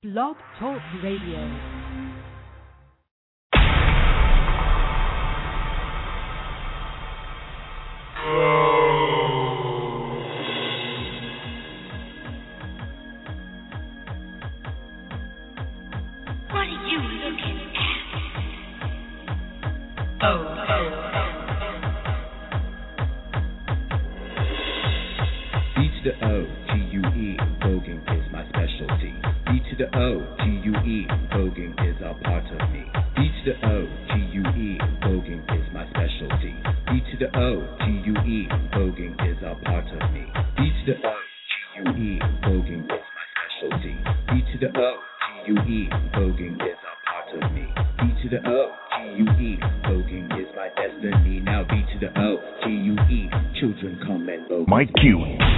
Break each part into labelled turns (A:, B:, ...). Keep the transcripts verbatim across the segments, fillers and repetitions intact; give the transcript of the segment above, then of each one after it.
A: Blog Talk Radio.
B: What are you looking at? Oh, oh, oh.
C: B to the O, G U E, voguing is my specialty. B to the O, G U E, voguing is a part of me. B to the O, G U E, voguing is my specialty. B to the O, G U E, voguing is a part of me. B to the O, G U E, voguing is my specialty. B to the O, G U E, voguing is a part of me. B to the O, G U E, voguing is my destiny. Now B to the O, G U E, children come and vogue.
D: Mike Q.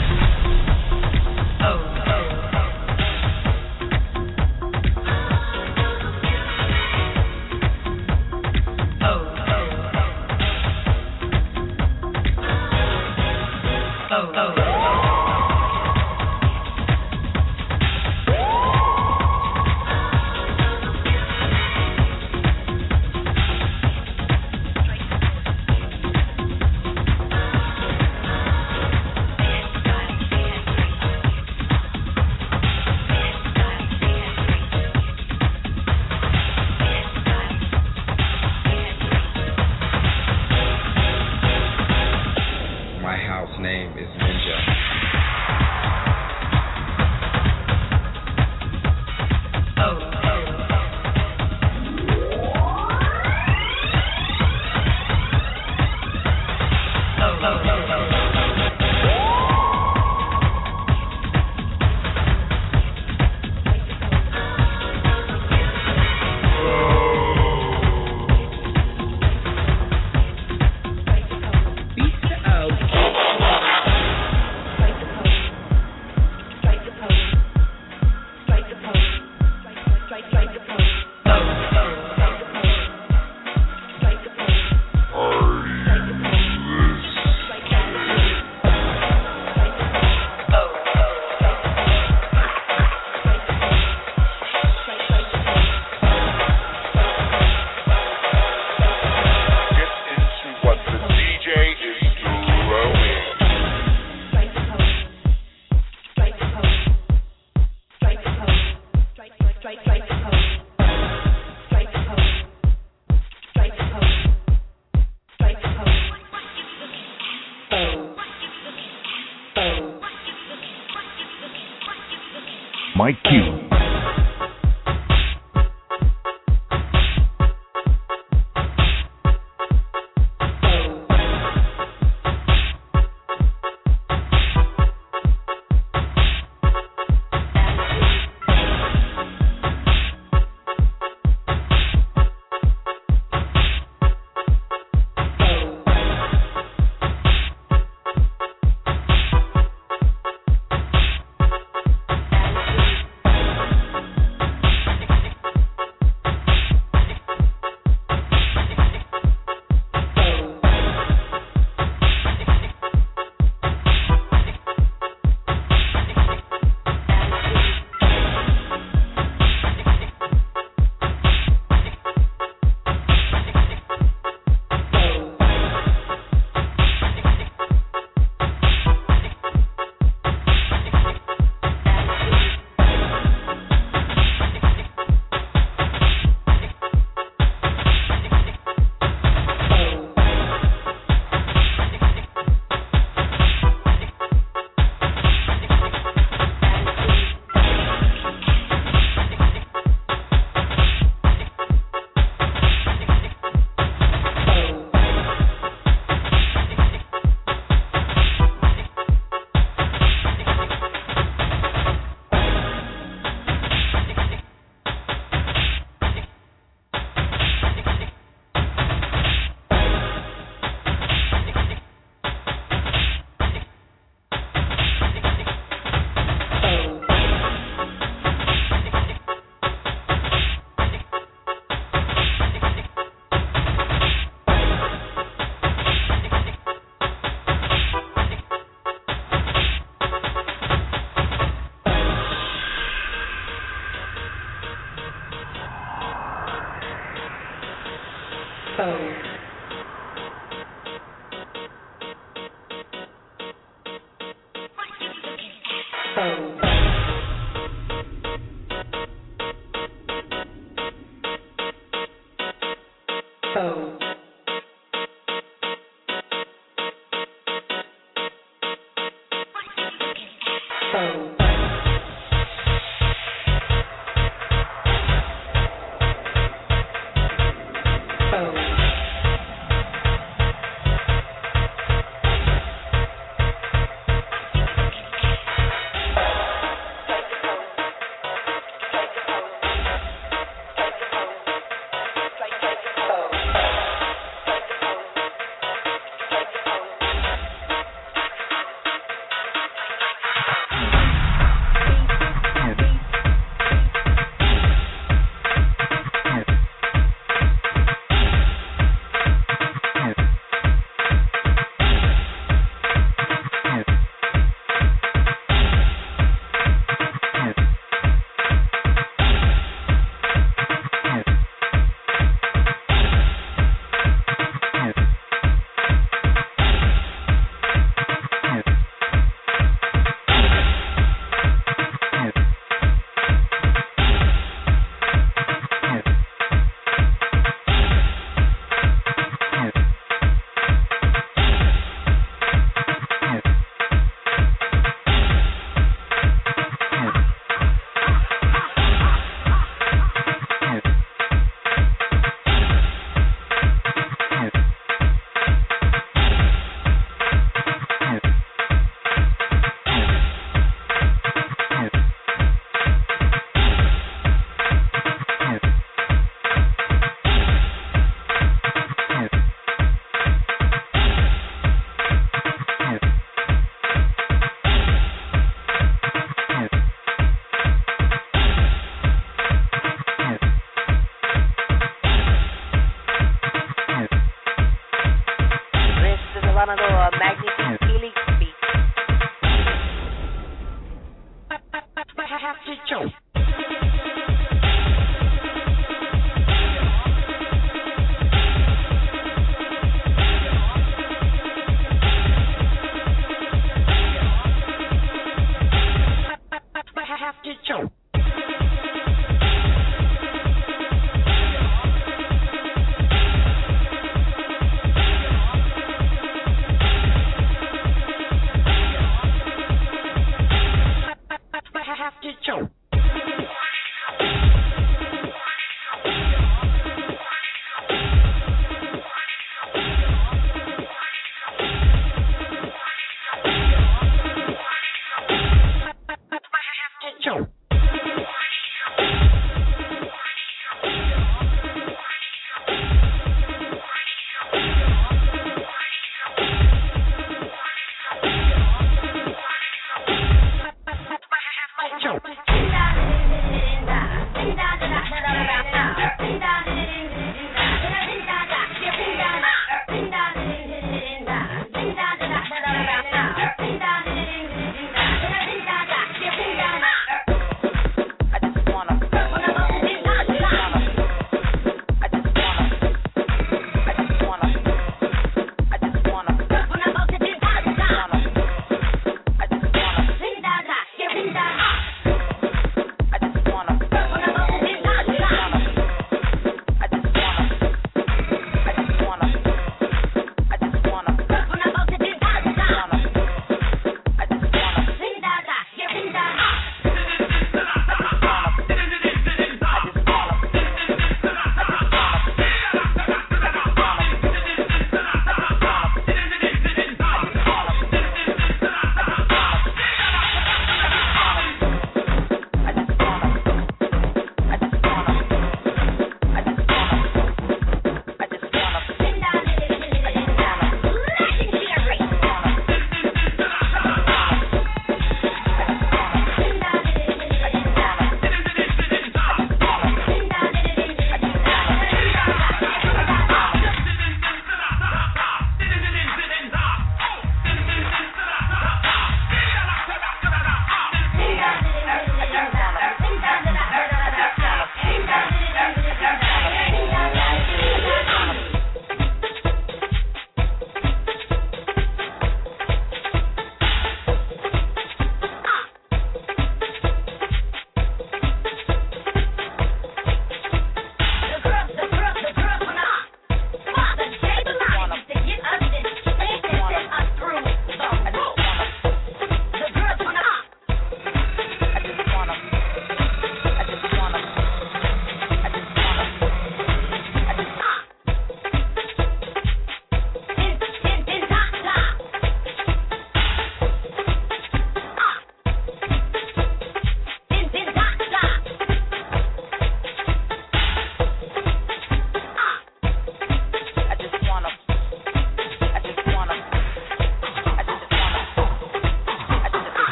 B: Oh, oh, oh, oh, oh. Style.
D: Oh.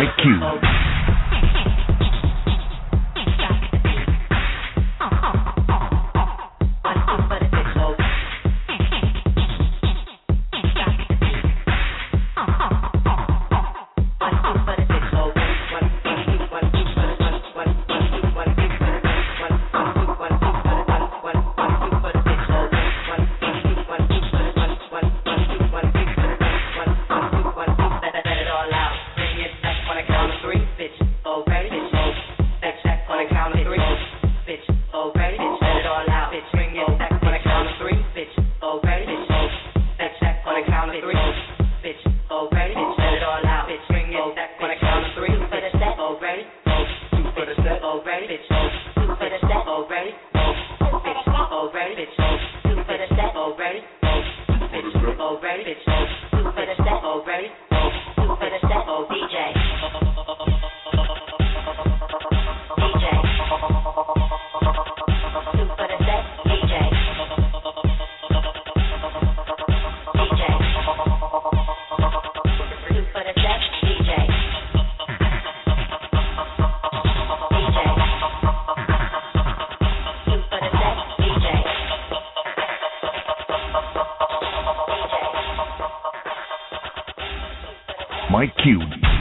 D: Mike Q. Mike Q.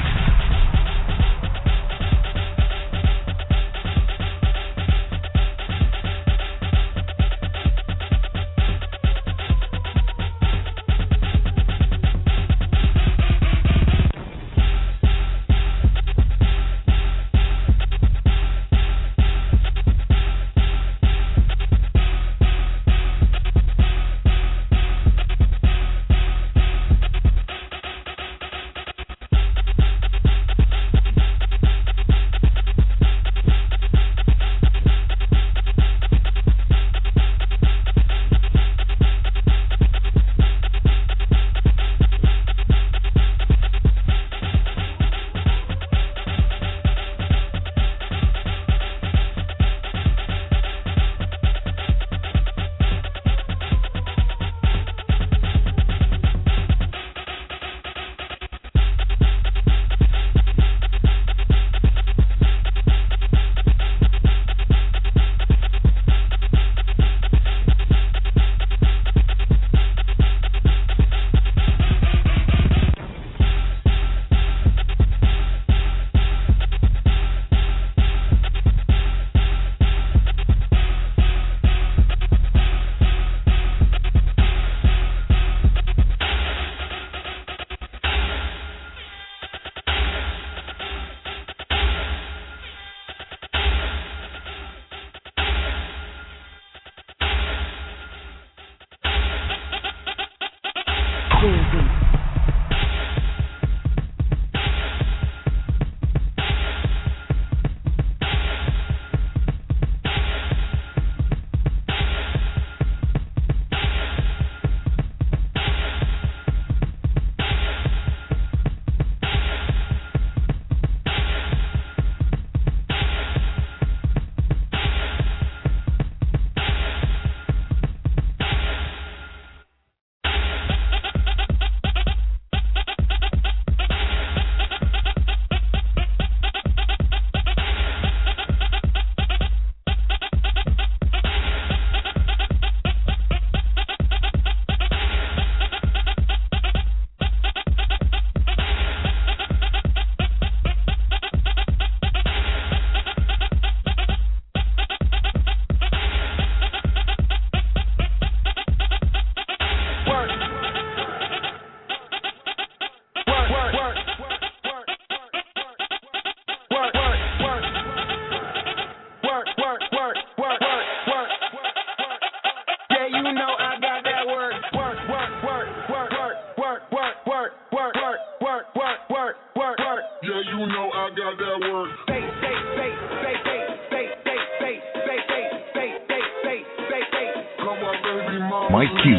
D: Mike Q.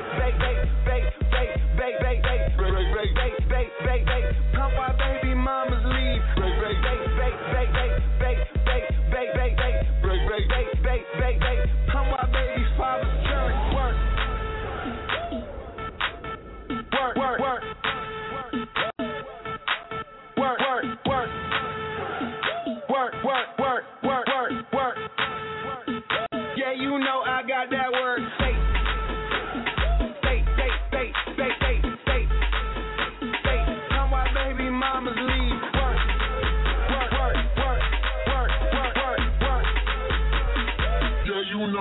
E: Baby mama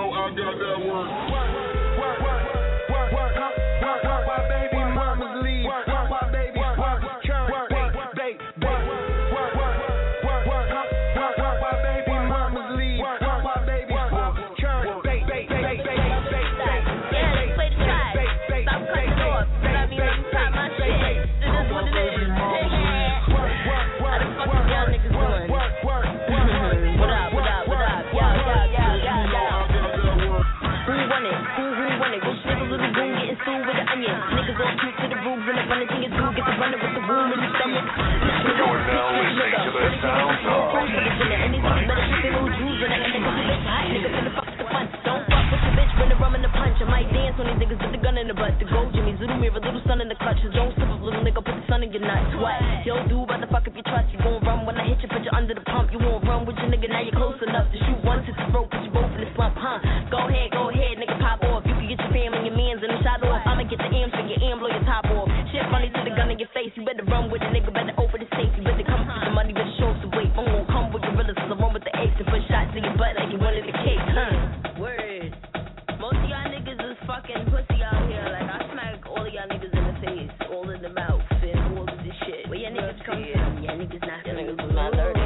E: know I got that work. Work, work, work, work, work, work, work, why baby mamas leave? Work, why baby work, current, work, date, date, work, work, work, work, work, work, why baby mamas leave? Work, why baby work, current, date, date, date, date, date, date.
B: Yeah, let's play the track. Stop cutting off. Let me let me top my shit. This is what it is. How the fuck is y'all niggas doing? What up, what up, what up? Yo, yo, yo, yo, yo. Who won it? Who, who won it? Which nigga little goon getting sued with an onion? Niggas all cute to the rooms and the funny thing is who gets to running with the womb in the stomach.
D: You're now listening to the sounds of
B: And these niggas better keep their little Jews when I end up with a bitch. Hot niggas finna fuck the fun. Don't fuck with your bitch when the rum and the punch. I might dance on these niggas with the gun in the butt. The gold Jimmy's little mirror, little sun in the clutches. Don't slip up, little nigga, put the sun in your nuts. What? Yo, dude, about to fuck if you trust. You gon' run when I hit you, put you under the pump. You won't run with your nigga, now you're close enough to shoot once at the throat, put you both in the slump, huh? Go ahead, go ahead, nigga, pop off. You can get your family, your mans, and the shot off. I'ma get the amps for your am, blow your top off. Shit funny to the gun in your face. You better run with the nigga, better open the safe. You better come with the money, better show some weight. I'm gon' come with gorillas, cause I run with the apes and put shots in your butt like you wanted the cake, huh? Word. Most of y'all niggas is fucking pussy out here. Like, I smack all of y'all niggas in the face, all in the mouth, and all of this shit. Where y'all niggas come from? Y'all niggas not y'all niggas is not learning.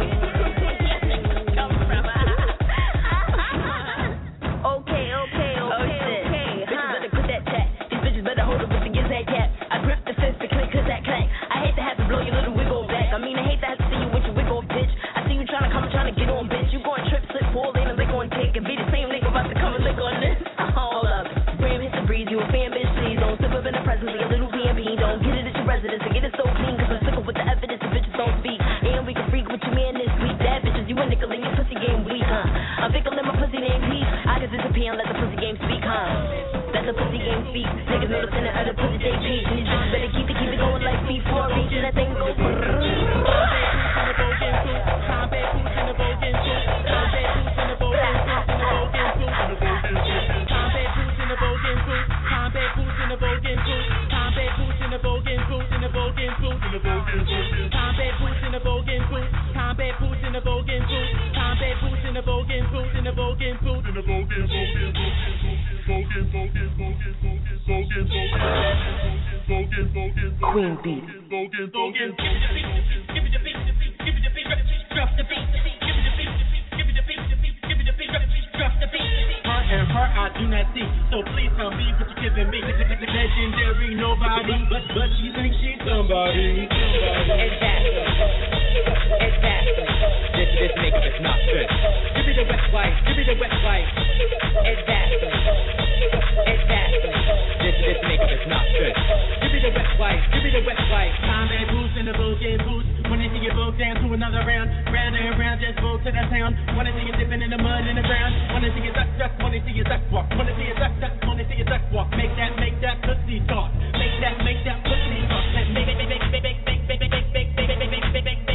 B: Okay, okay, okay, okay. Bitches better put that chat. These bitches better hold up with the gizzard cap. I grip the fist to click, cause that clack. I hate to have to blow your little wiggle back. I mean, I hate to have to see you with your wiggle, bitch. I see you trying to come and trying to get on, bitch. You going trip, slip, fall in, and lick on dick. And be the same nigga about to come and lick on this. Hold up. Bram hit the breeze, you a fan, bitch, please. Don't slip up in the presence of your little B and B. Don't get it at your residence and get it so clean, cause I'm sick of with the evidence the bitches don't speak. And we can freak with your man this week. Bad bitches, you a nickel in your pussy game weak, huh? I'm fickle in my pussy name Pete. I can disappear and let the pussy game speak, huh? Let the pussy game speak. Niggas know the finna of the pussy they beat. And these bitches better keep it, keep it going like beef for reach. And that thing go
A: Queen Beat.
F: And her I do not see, so please tell me what you're giving me. Legendary nobody, but but she thinks she's somebody.
G: Exactly. Exactly. This this nigga is not good. Give me the wet wipe. Give me the wet wipe. Exactly. Exactly. This this nigga is not good. Give me the wet wipe. Give me the wet wipe.
F: Combat boost and the bullshit boost. When they see you both down to another round, round and round, just go to the town. Wanna see you dipping in the mud in the ground. Wanna see you duck, duck. Wanna see you duck walk. Wanna see you duck, duck. Wanna see you duck walk. Make that, make that pussy talk. Make that, make that pussy talk. Make, make, make, make, make, make, make, make, make, make, make, make, make, make, make, make, make.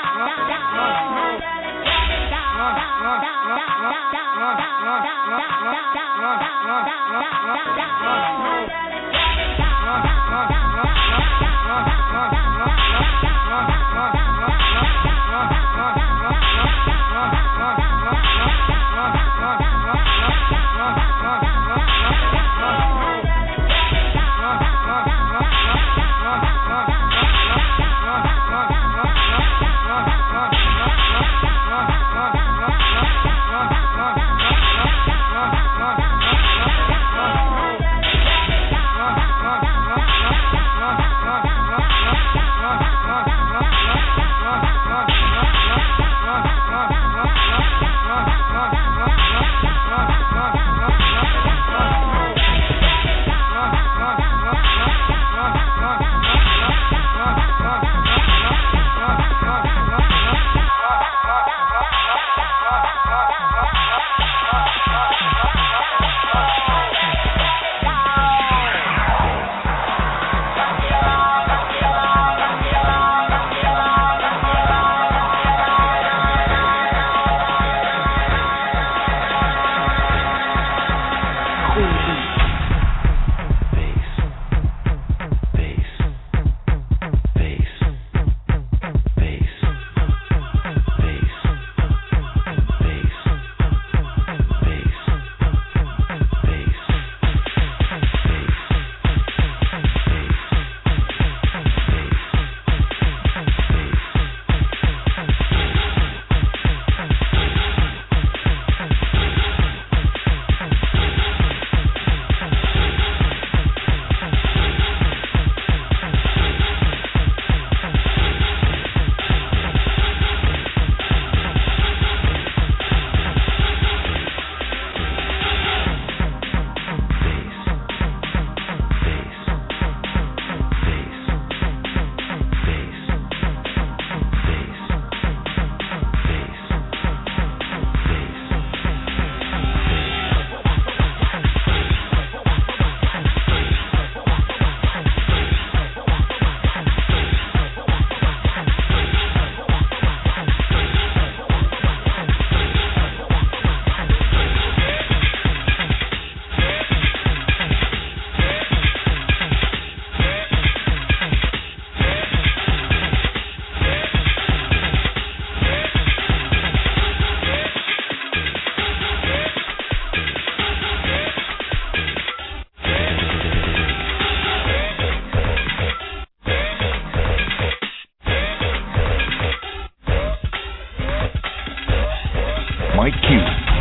H: Mike Q.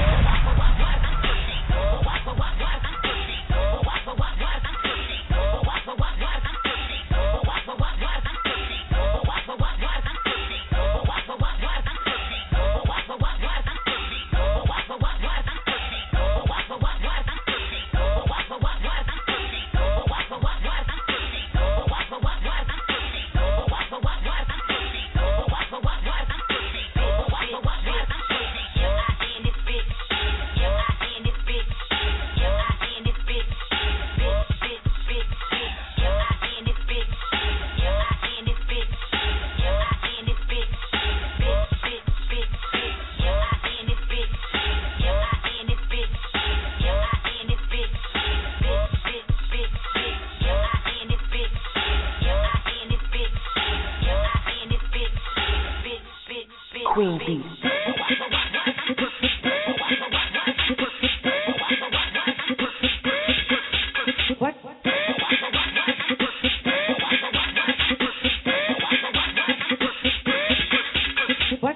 B: Queen Bee. What? What?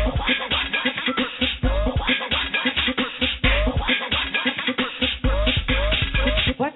B: What?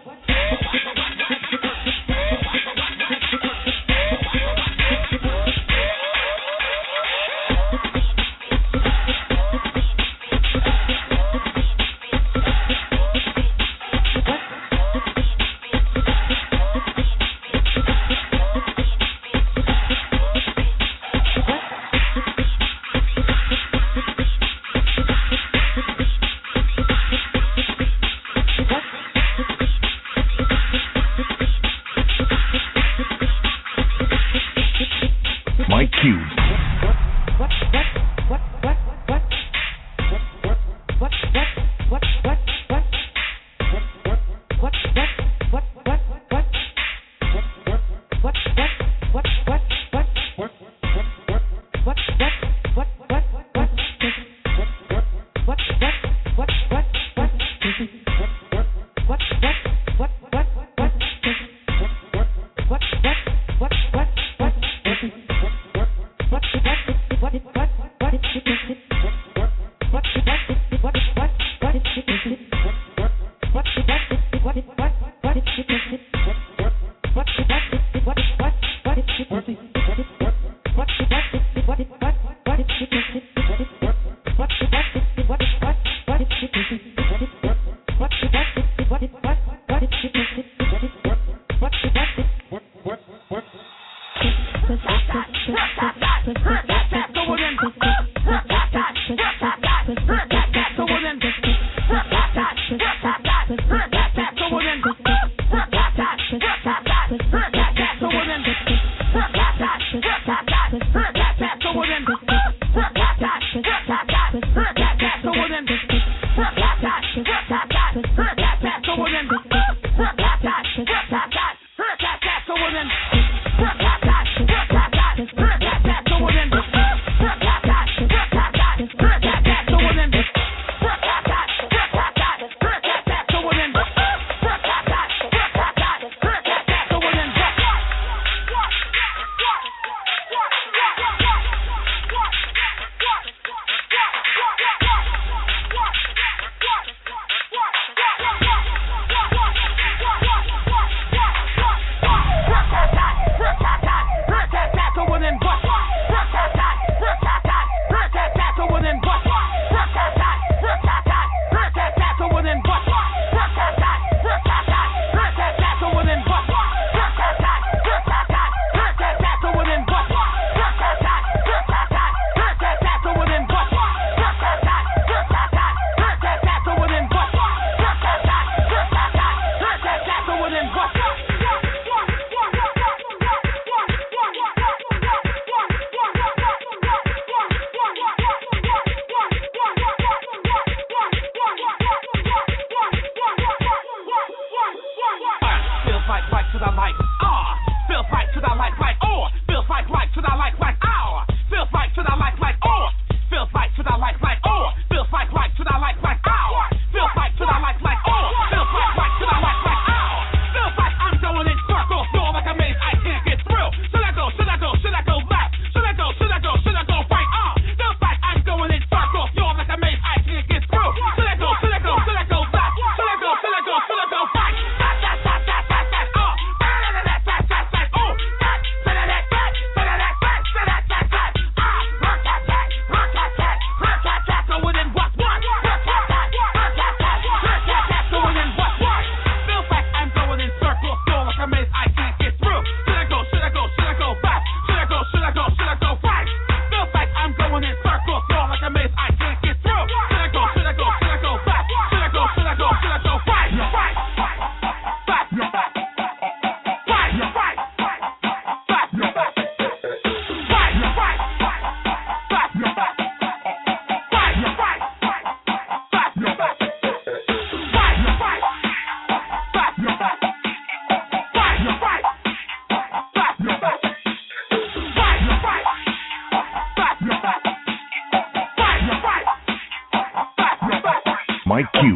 H: Mike Q.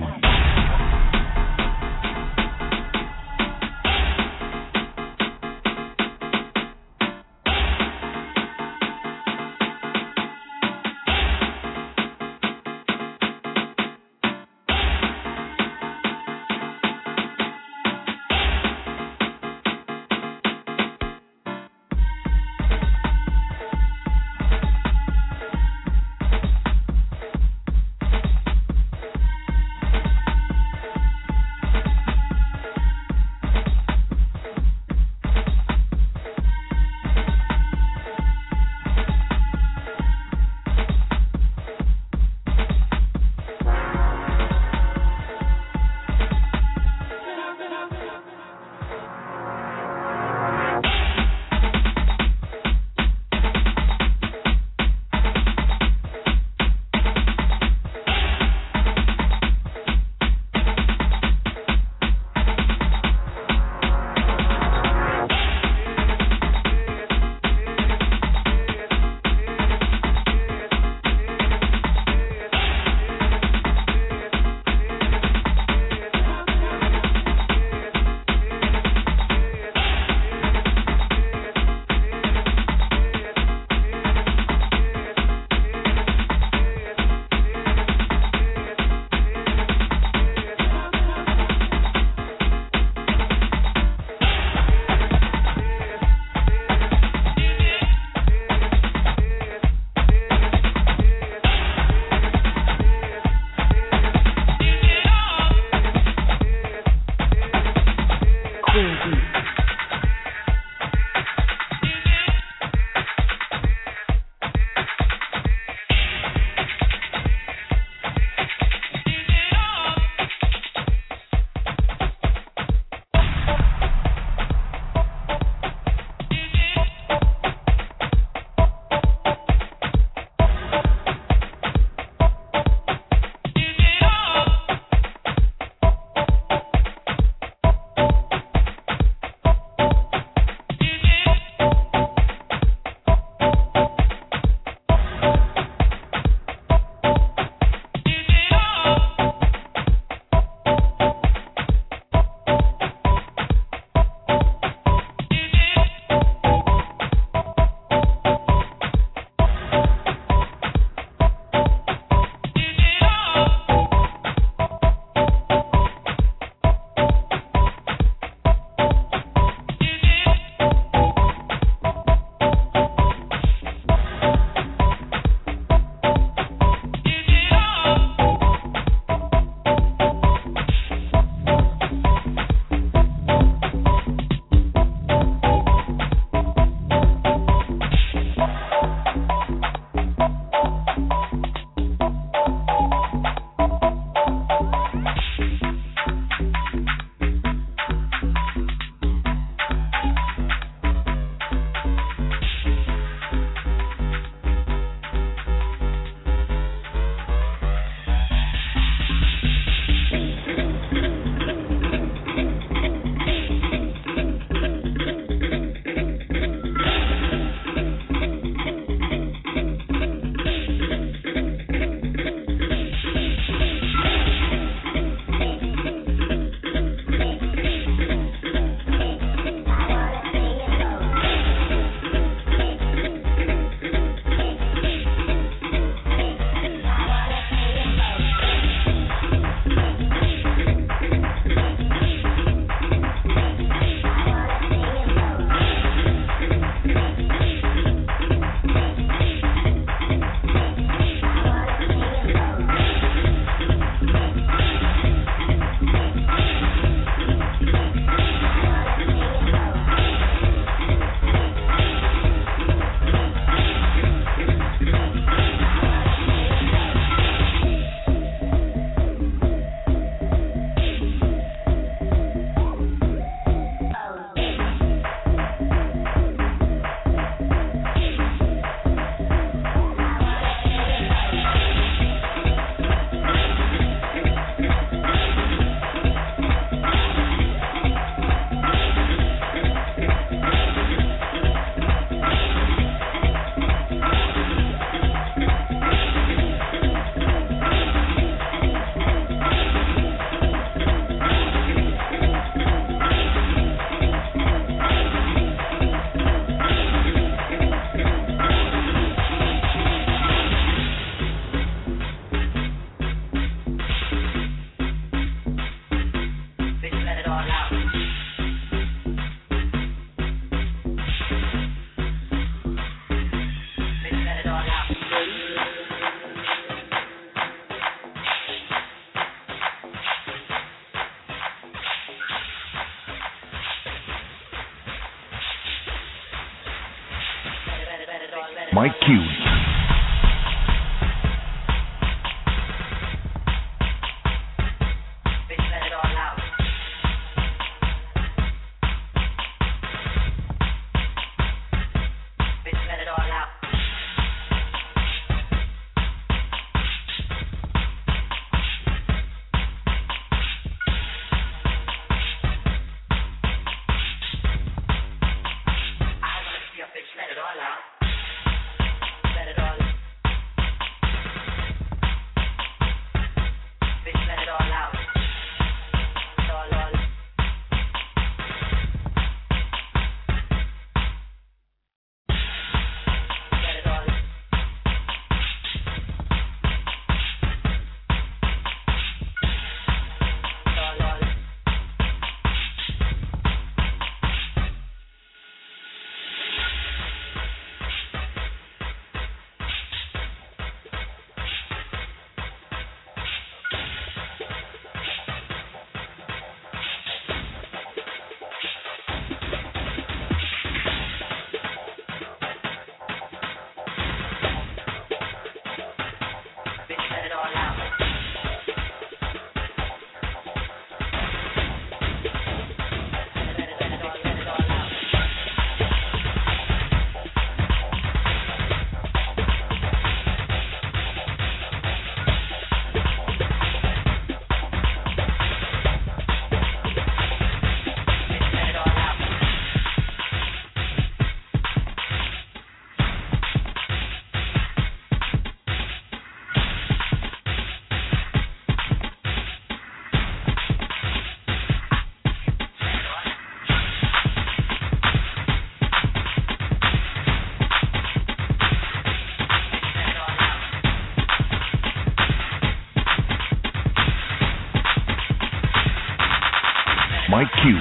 H: Q.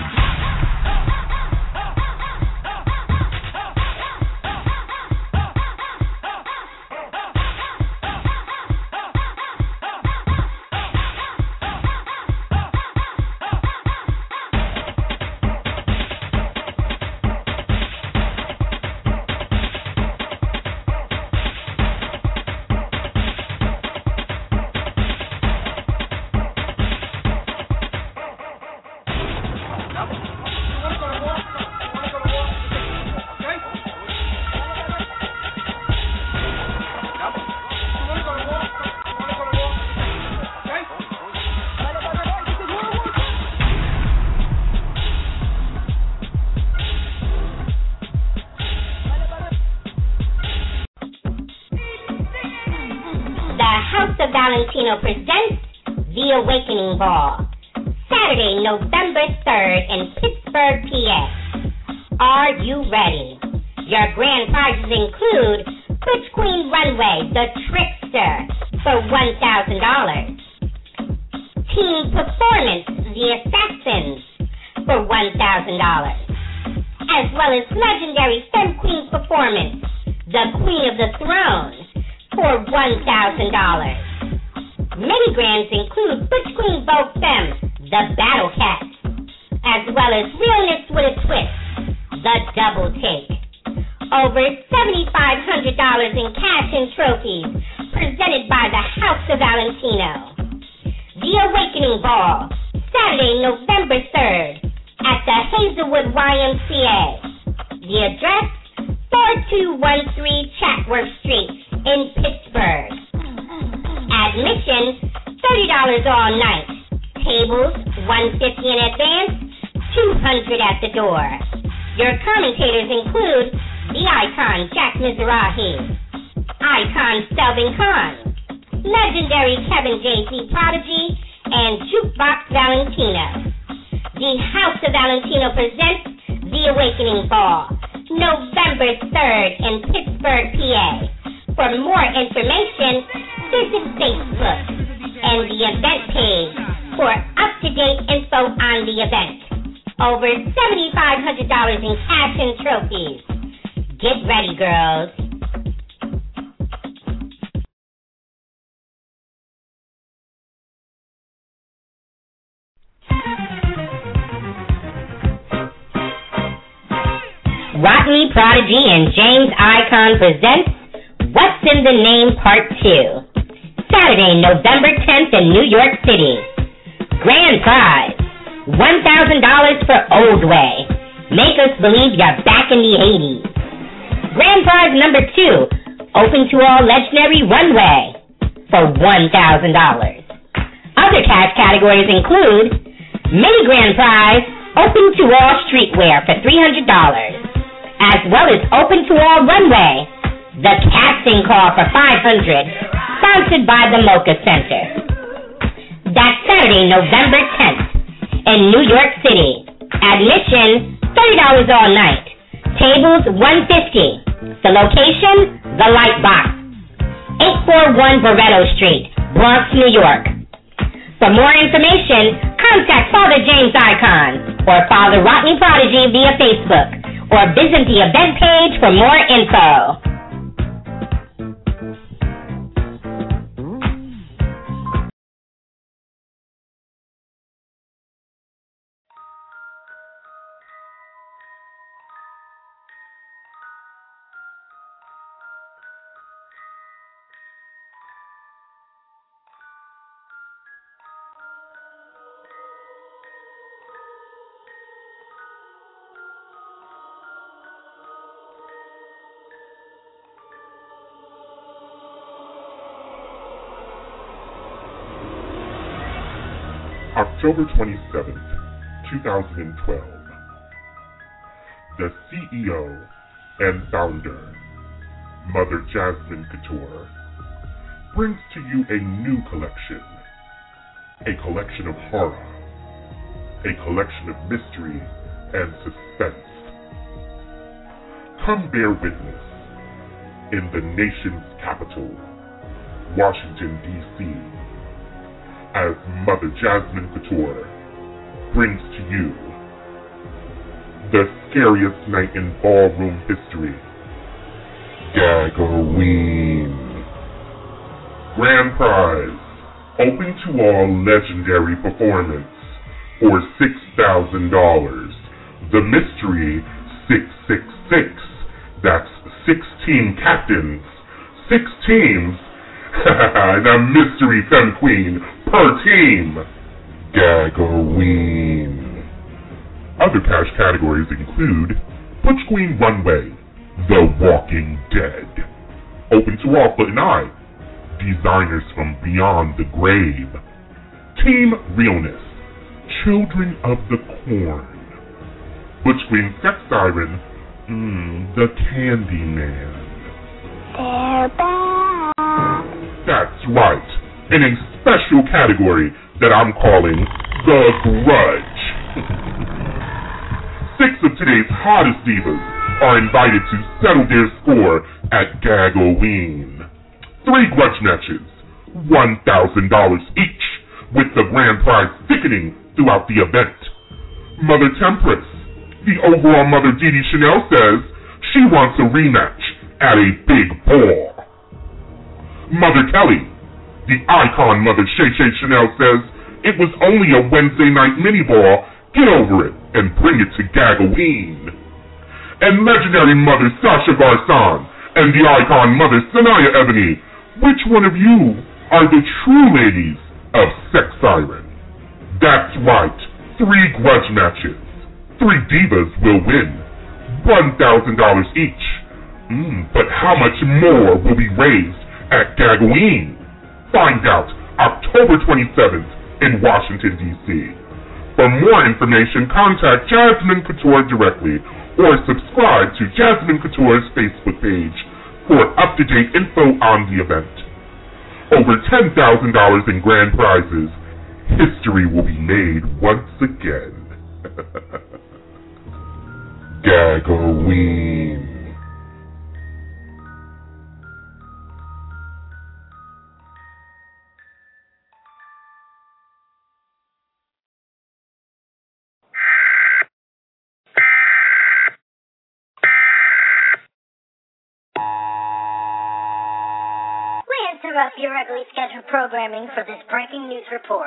I: Valentino presents The Awakening Ball, Saturday, November third in Pittsburgh, P A. Are you ready? Your grand prizes include Butch Queen Runway, The Trickster, for one thousand dollars. Team Performance, The Assassins, for one thousand dollars. As well as legendary Femme Queen Performance, The Queen of the Throne, for one thousand dollars. Many grands include Butch Queen Vogue Femme, The Battle Cat, as well as Realness with a Twist, The Double Take. Over seven thousand five hundred dollars in cash and trophies presented by the House of Valentino. The Awakening Ball, Saturday, November third at the Hazelwood Y M C A. The address, four two one three Chatworth Street in Pittsburgh. Admission, thirty dollars all night. Tables, one hundred fifty dollars in advance, two hundred dollars at the door. Your commentators include the icon Jack Mizrahi, icon Selvin Khan, legendary Kevin J Z Prodigy, and Jukebox Valentino. The House of Valentino presents The Awakening Ball, November third in Pittsburgh, P A. For more information, visit Facebook and the event page for up-to-date info on the event. Over seven thousand five hundred dollars in cash and trophies. Get ready, girls. Rodney Prodigy and James Icon presents What's in the Name Part two. Saturday, November tenth in New York City. Grand prize, one thousand dollars for Old Way. Make us believe you're back in the eighties. Grand prize number two, open to all legendary Runway for one thousand dollars. Other cash categories include mini grand prize, open to all streetwear for three hundred dollars, as well as open to all Runway. The Casting Call for five hundred dollars, sponsored by the Mocha Center. That's Saturday, November tenth in New York City. Admission, thirty dollars all night. Tables, one hundred fifty dollars. The location, The Light Box, eight forty-one Barretto Street, Bronx, New York. For more information, contact Father James Icon or Father Rodney Prodigy via Facebook, or visit the event page for more info.
J: October twenty-seventh, twenty twelve. The C E O and founder, Mother Jasmine Couture, brings to you a new collection, a collection of horror, a collection of mystery and suspense. Come bear witness in the nation's capital, Washington, D C, as Mother Jasmine Couture brings to you the scariest night in ballroom history. Gagoween. Grand prize, open to all legendary performance for six thousand dollars. The mystery six six six. That's sixteen captains, six teams, and a mystery femme queen per team. Gagoween. Other cash categories include Butch Queen Runway, The Walking Dead, open to all foot and eye, designers from beyond the grave, Team Realness, Children of the Corn, Butch Queen Sex Siren, mm, The Candyman.
H: They're back.
J: That's right, in a special category that I'm calling The Grudge. Six of today's hottest divas are invited to settle their score at Gagoween. Three grudge matches, one thousand dollars each, with the grand prize thickening throughout the event. Mother Tempress, the overall Mother Dee Dee Chanel, says she wants a rematch at a big ball. Mother Kelly, the icon Mother Shay Shay Chanel, says it was only a Wednesday night mini ball. Get over it and bring it to Gagoween. And legendary Mother Sasha Garson and the icon Mother Sanaya Ebony, which one of you are the true ladies of Sex Siren? That's right, three grudge matches. Three divas will win, one thousand dollars each. Mm, but how much more will be raised at Gagoween? Find out October twenty-seventh in Washington, D C For more information, contact Jasmine Couture directly or subscribe to Jasmine Couture's Facebook page for up-to-date info on the event. Over ten thousand dollars in grand prizes. History will be made once again. Gagoween.
H: Interrupt your regularly scheduled programming for this breaking news report.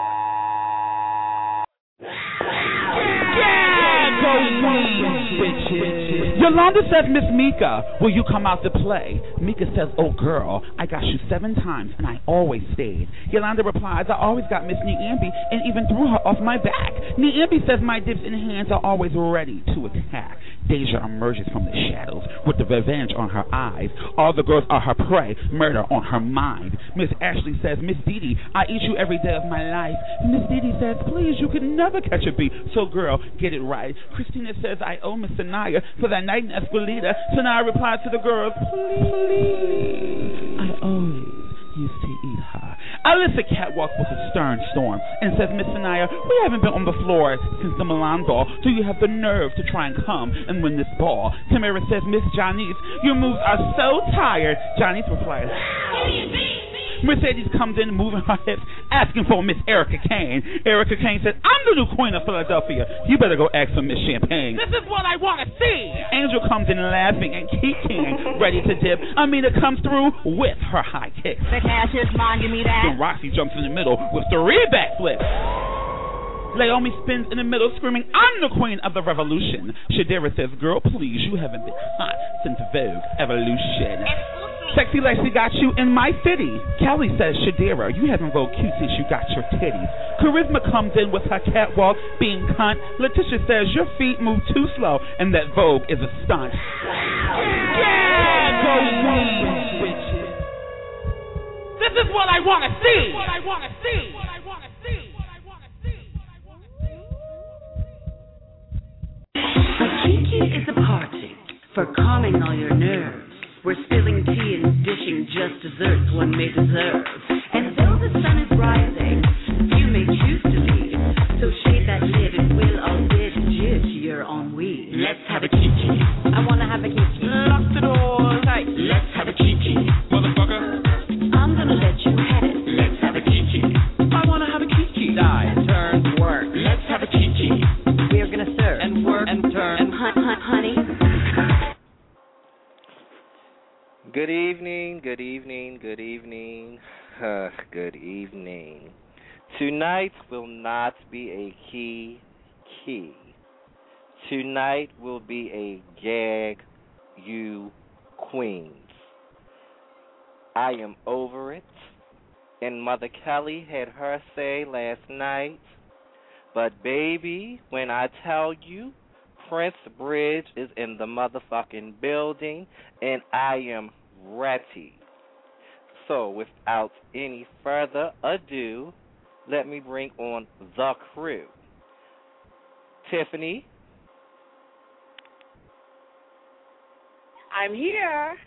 K: Yolanda says, Miss Mika, will you come out to play? Mika says, oh girl, I got you seven times and I always stayed. Yolanda replies, I always got Miss Niambi and even threw her off my back. Niambi says, my dips and hands are always ready to attack. Deja emerges from the shadows with the revenge on her eyes. All the girls are her prey, murder on her mind. Miss Ashley says, Miss Dee Dee, I eat you every day of my life. Miss Dee Dee says, please, you can never catch a beat. So girl, get it right. Christina says, I owe Miss Sanaya for that night in Esquilita. Sanaya replies to the girls, please, I always used to eat her. Alyssa catwalks with a stern storm and says, Miss Sanaya, we haven't been on the floor since the Milan ball, so you have the nerve to try and come and win this ball. Tamara says, Miss Janice, your moves are so tired. Janice replies, Mercedes comes in moving her hips, asking for Miss Erica Kane. Erica Kane said, I'm the new queen of Philadelphia. You better go ask for Miss Champagne. This is what I want to see. Angel comes in laughing and Kiki ready to dip. Amina comes through with her high kick.
B: The cash is mine, give me that.
K: Then Roxy jumps in the middle with three backflips. Naomi spins in the middle screaming, I'm the queen of the revolution. Shadira says, girl, please, you haven't been hot since Vogue Evolution. Sexy Lexi got you in my city. Kelly says, Shadira, you haven't Vogue cute since you got your titties. Charisma comes in with her catwalk being cunt. Letitia says, your feet move too slow and that Vogue is a stunt. Yeah, go win. This is what I want to see. What I want to see. What I want to see.
L: A kiki is a party for calming all your nerves. We're spilling tea and dishing just desserts one may deserve. And though the sun is rising, you may choose to leave. So shade that lid and we'll all did jizz your ennui. Let's have a kiki. I wanna have a kiki. Lock the door tight. Let's have a kiki. Motherfucker. I'm gonna let you have it. Let's have a kiki. I wanna have a kiki. Die, turn, work. Let's have a kiki. We're gonna serve and work and turn.
M: evening. Uh, good evening. Tonight will not be a key key. Tonight will be a gag you queens. I am over it. And Mother Kelly had her say last night. But baby, when I tell you, Prince Bridge is in the motherfucking building, and I am ready. So, without any further ado, let me bring on the crew. Tiffany.
N: I'm here.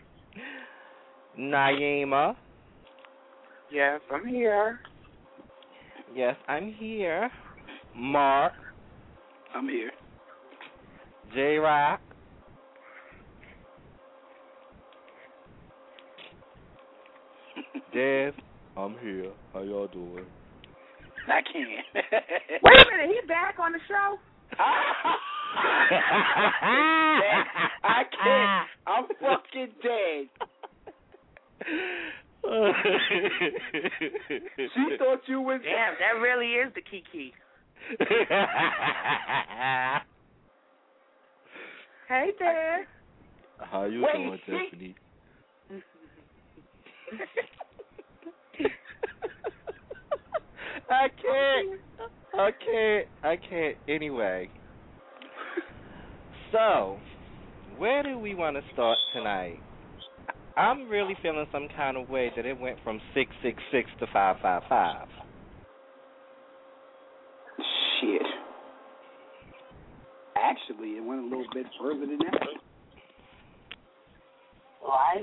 M: Naima.
N: Yes, I'm here.
M: Yes, I'm here. Mark.
O: I'm here.
M: J-Rock. Dev. I'm here. How y'all doing?
O: I can't.
N: Wait a minute, he back on the show?
O: I can't. I'm fucking dead. She thought you was.
N: Damn, that really is the Kiki. Hey there.
M: How you
N: Wait,
M: doing, Tiffany? I can't. I can't. I can't. Anyway. So, where do we want to start tonight? I'm really feeling some kind of way that it went from six six six to five five five.
O: Shit. Actually, it went a little bit further than that.
N: Right.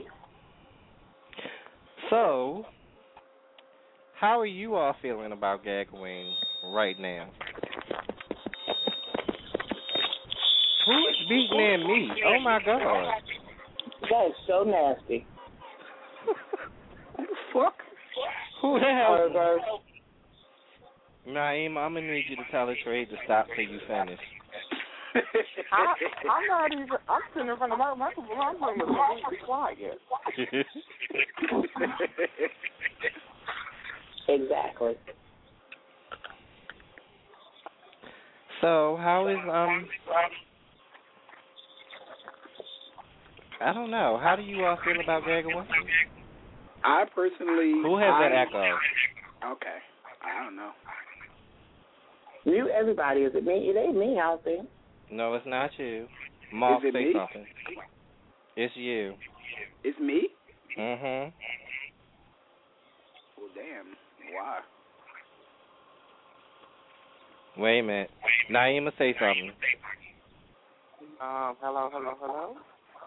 M: So, how are you all feeling about Gagaween right now? Who is beating at me? Oh my God.
N: That is so nasty.
O: What the fuck?
M: Who the hell?
N: Reverse.
M: Naeem, I'm going to need you to tell the trade to stop till you finish.
N: I, I'm not even, I'm sitting in front of my microphone. I'm going to be quiet. Exactly.
M: So, how is, um, I don't know. How do you all feel about Gagaween?
O: I personally.
M: Who has
O: I,
M: that echo?
O: Okay. I don't know.
N: You, everybody. Is it me? It ain't me out there.
M: No, it's not you. Mark,
O: Is it
M: say
O: me?
M: something. It's you.
O: It's me?
M: Mm-hmm.
O: Well, damn. Why?
M: Wait a minute. Naima, say something.
N: Um, hello, hello, hello.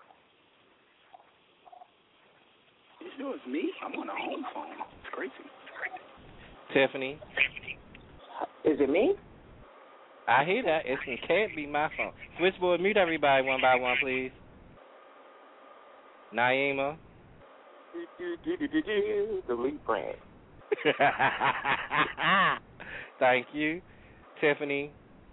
O: You sure it's me? I'm on a home phone. It's crazy.
M: Tiffany.
N: Is it me?
M: I hear that. It's, it can't be my phone. Switchboard, mute everybody one by one, please. Naima.
N: Delete brand.
M: Thank you. Tiffany.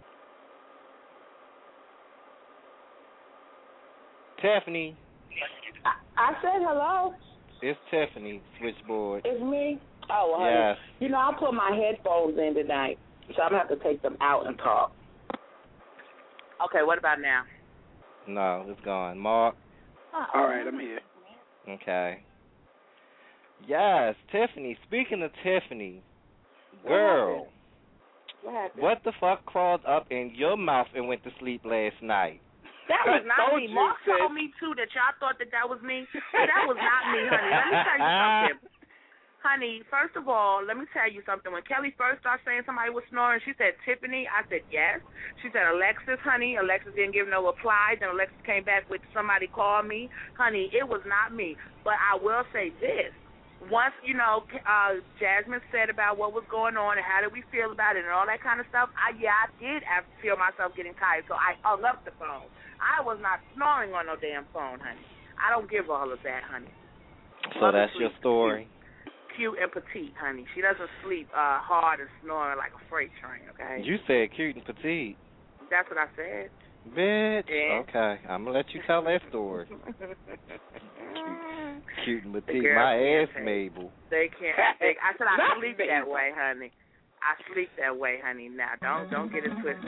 M: Tiffany.
N: I, I said hello.
M: It's Tiffany, switchboard.
N: It's me? Oh, honey.
M: Yes.
N: You know, I put my headphones in tonight, so I'm going to have to take them out and talk. Okay, what about now?
M: No, it's gone. Mark.
O: All right, I'm here.
M: Okay. Yes, Tiffany. Speaking of Tiffany, girl,
N: What happened?
M: what the fuck crawled up in your mouth and went to sleep last night?
N: That was
O: I
N: not
O: told
N: me.
O: you,
N: Mark
O: sis.
N: told me, too, that y'all thought that that was me. That was not me, honey. Let me tell you something. Honey, first of all, let me tell you something. When Kelly first started saying somebody was snoring, she said, Tiffany. I said, yes. She said, Alexis, honey. Alexis didn't give no reply. Then Alexis came back with somebody called me. Honey, it was not me. But I will say this. Once, you know, uh, Jasmine said about what was going on and how did we feel about it and all that kind of stuff, I, yeah, I did have, feel myself getting tired, so I hung up the phone. I was not snoring on no damn phone, honey. I don't give all of that, honey.
M: So that's your story.
N: Cute and petite, honey. She doesn't sleep uh, hard and snoring like a freight train, okay?
M: You said cute and petite.
N: That's what I said.
M: Bitch.
N: Yeah.
M: Okay, I'm going to let you tell that story. Cute and
N: The
M: petite.
N: girls
M: My
N: can't
M: ass,
N: take-
M: Mabel.
N: They can't. They, I said I
O: Not
N: sleep
O: Mabel.
N: that way, honey. I sleep that way, honey. Now, don't don't get it twisted.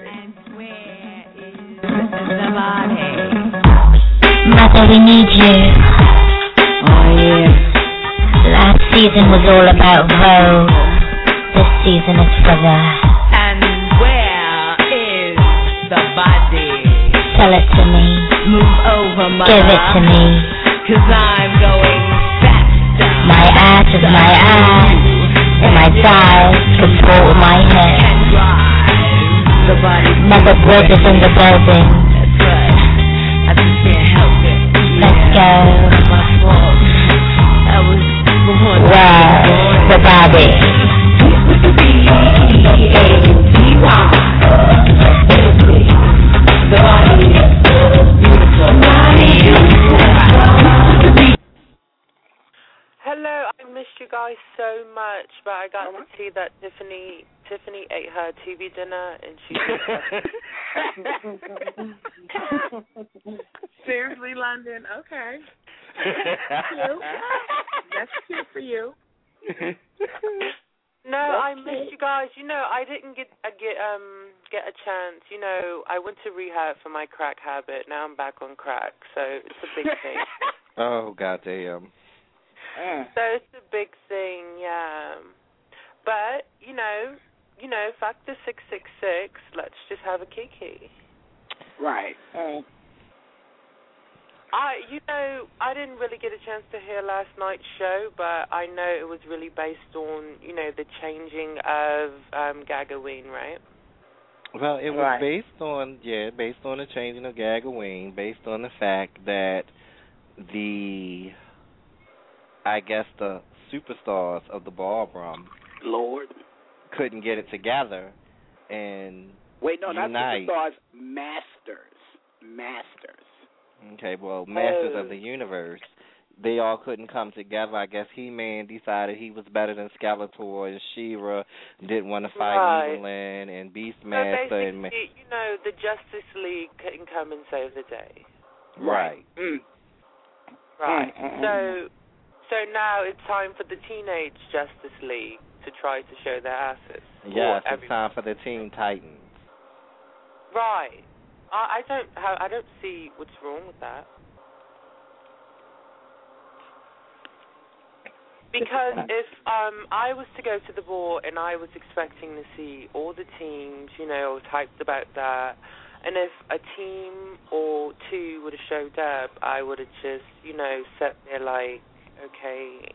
I: Mother, we need you. Oh, yeah. Last season was all about Vogue. This season is for the...
L: And where is the body?
I: Tell it to me.
L: Move over, mother.
I: Give it to me.
L: Cause I'm going faster.
I: My ass is my ass. And my thighs control my head.
L: And drive the body.
I: Mother Bridges in the building.
L: That's right. I just can't help it.
I: Let's go.
L: My fault. I was born.
I: Where the body?
L: The body.
P: Hello, I missed you guys so much, but I got to see that Tiffany Tiffany ate her T V dinner and she.
N: Seriously, London? Okay. That's cute. That's cute for you.
P: No, I missed you guys. You know, I didn't get uh, get um get a chance. You know, I went to rehab for my crack habit. Now I'm back on crack, so it's a big thing.
M: Oh, goddamn.
P: So it's a big thing, yeah. But you know, you know, fuck the six six six. Let's just have a kiki.
O: Right.
P: Uh, I, you know, I didn't really get a chance to hear last night's show, but I know it was really based on, you know, the changing of um, Gagaween, right?
M: Well, it was
P: Right.
M: based on, yeah, based on the changing of Gagaween, based on the fact that the, I guess the superstars of the ballroom
O: Lord.
M: couldn't get it together and
O: Wait, no, not
M: unite.
O: superstars. Masters. Masters.
M: Okay, well, Masters
O: Oh.
M: of the Universe, they all couldn't come together. I guess He-Man decided he was better than Skeletor, and She-Ra didn't want to fight
P: Right.
M: Evelyn, and
P: So
M: Beastmaster. and
P: basically, you know, the Justice League couldn't come and save the day.
M: Right.
O: Mm.
P: Right.
O: Mm, mm,
P: So, so now it's time for the Teenage Justice League to try to show their asses.
M: Yes,
P: Or
M: it's time for the Teen Titans.
P: Right. I, I don't. ha- I don't see what's wrong with that. Because if um I was to go to the ball and I was expecting to see all the teams, you know, I was hyped about that, and if a team or two would have showed up, I would have just, you know, sat there like, okay.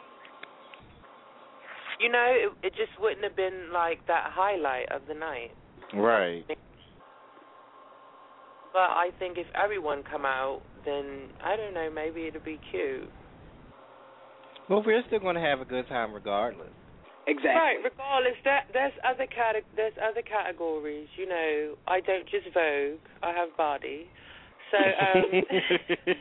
P: You know, it, it just wouldn't have been like that highlight of the night.
M: Right.
P: But I think if everyone come out, then, I don't know, maybe it'll be cute.
M: Well, we're still going to have a good time regardless.
O: Exactly.
P: Right, regardless, there, there's other cate- there's other categories, you know. I don't just Vogue, I have body. So, um...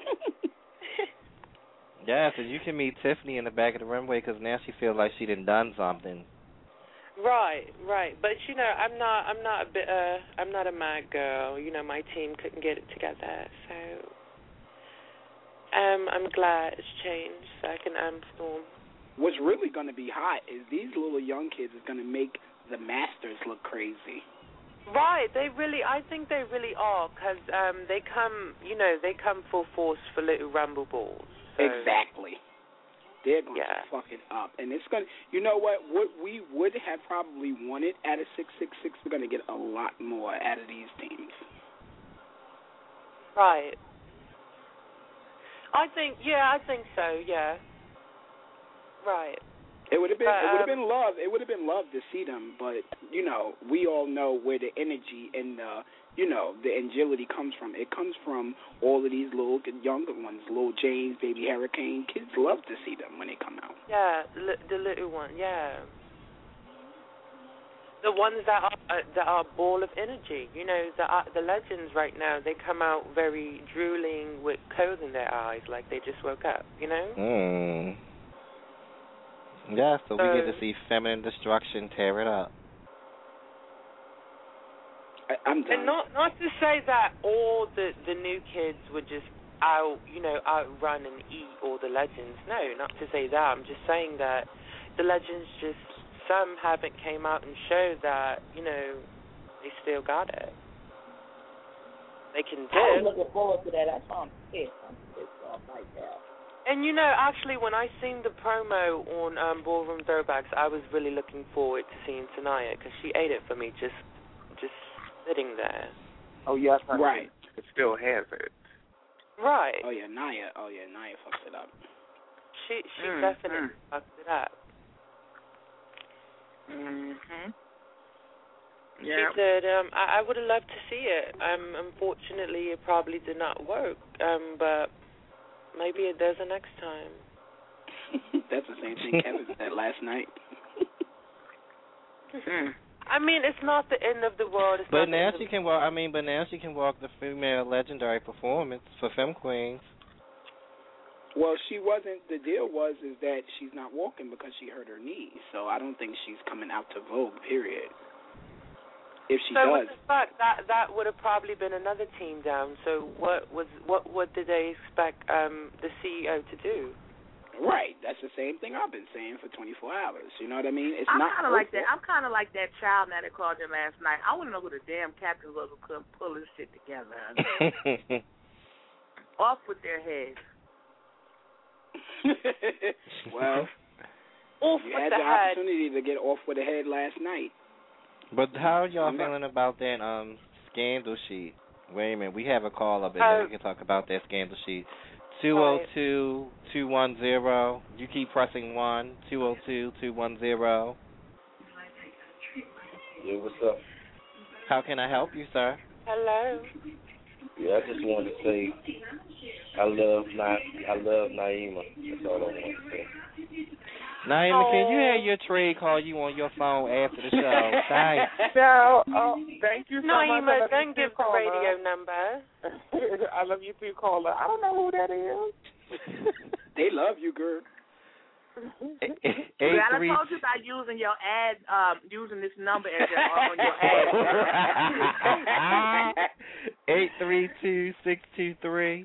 M: Yeah, so you can meet Tiffany in the back of the runway because now she feels like she done done something.
P: Right, right. But, you know, I'm not, I'm not a bit, uh, I'm not a mad girl. You know, my team couldn't get it together, so... Um, I'm glad it's changed so I can um, storm.
O: What's really going to be hot is these little young kids is going to make the Masters look crazy.
P: Right, they really, I think they really are, because um, they come, you know, they come full force for little rumble balls. So.
O: Exactly. They're going
P: Yeah.
O: to fuck it up. And it's going to, you know what, what we would have probably wanted out of six six six, we're going to get a lot more out of these teams.
P: Right. I think, yeah, I think so, yeah. Right.
O: It would have been,
P: But,
O: it would have
P: um,
O: been love. It would have been love to see them, but you know, we all know where the energy and the, you know, the agility comes from. It comes from all of these little younger ones, little James, Baby Hurricane. Kids love to see them when they come out.
P: Yeah, the, li- the little one, yeah. The ones that are uh, that are ball of energy, you know, the uh, the legends right now. They come out very drooling with cold in their eyes, like they just woke up, you know.
M: Mm. Yeah, so we get to
P: So-
M: see feminine destruction tear it up.
O: I, I'm done.
P: And not not to say that all the the new kids were just out, you know, outrun and eat all the legends. No, not to say that. I'm just saying that the legends just, some haven't came out and showed that, you know, they still got it. They can do.
Q: I was looking forward to that. I saw him pissed. I'm pissed off like that.
P: And, you know, actually, when I seen the promo on um, Ballroom Throwbacks, I was really looking forward to seeing Tanaya because she ate it for me just just sitting there.
R: Oh, yes, I
O: right.
R: It still has it.
P: Right.
O: Oh, yeah, Naya. Oh, yeah, Naya fucked it up.
P: She she
R: Mm,
P: definitely
R: mm.
P: fucked it up.
R: Mm-hmm.
P: She
R: Yeah.
P: said, um, I, I would have loved to see it. Um, unfortunately, it probably did not work, um, but maybe it does the next time.
O: That's the same thing Kevin said last night.
R: Mm.
P: I mean, it's not the end of the world. It's
M: But
P: not
M: now
P: the
M: she
P: end
M: can walk. I mean, but now she can walk the female legendary performance for Femme Queens.
O: Well, she wasn't. The deal was is that she's not walking because she hurt her knee. So I don't think she's coming out to Vogue. Period. If she
P: so
O: does,
P: what the fuck? That that would have probably been another team down. So what was what what did they expect um, the C E O to do?
O: right? That's the same thing I've been saying for twenty-four hours. You know what I mean? It's
N: I'm
O: not
N: kind of
O: her
N: like that.
O: fault.
N: I'm kind of like that child now that called in last night. I want to know who the damn captain was who couldn't pull this shit together. Off with their heads.
O: Well,
P: Off
O: you
P: with
O: had
P: the
O: the
P: head.
O: opportunity to get off with the head last night.
M: But how are y'all
O: I'm not-
M: feeling about that um scandal sheet? Wait a minute, we have a call up and
P: Uh,
M: then we can talk about that scandal sheet. Two oh two, two one zero. You keep pressing one. Two oh two, two one zero.
S: Yeah, what's up?
M: How can I help you, sir?
P: Hello.
S: Yeah, I just wanted to say I love Na- I love Naima. That's all I want to say.
M: Naima, can you have your trade call you on your phone after the show? Thanks.
R: No, oh, thank you so much. I
P: Naima,
R: love
P: don't
R: you
P: give
R: too,
P: the
R: caller.
P: radio number.
R: I love you too, caller. I don't know who that is.
O: They love you, girl.
M: Eight,
N: Yeah, I
M: three-
N: told you about using your ad, um, using this number as your, on your ad.
M: Eight three two six two three.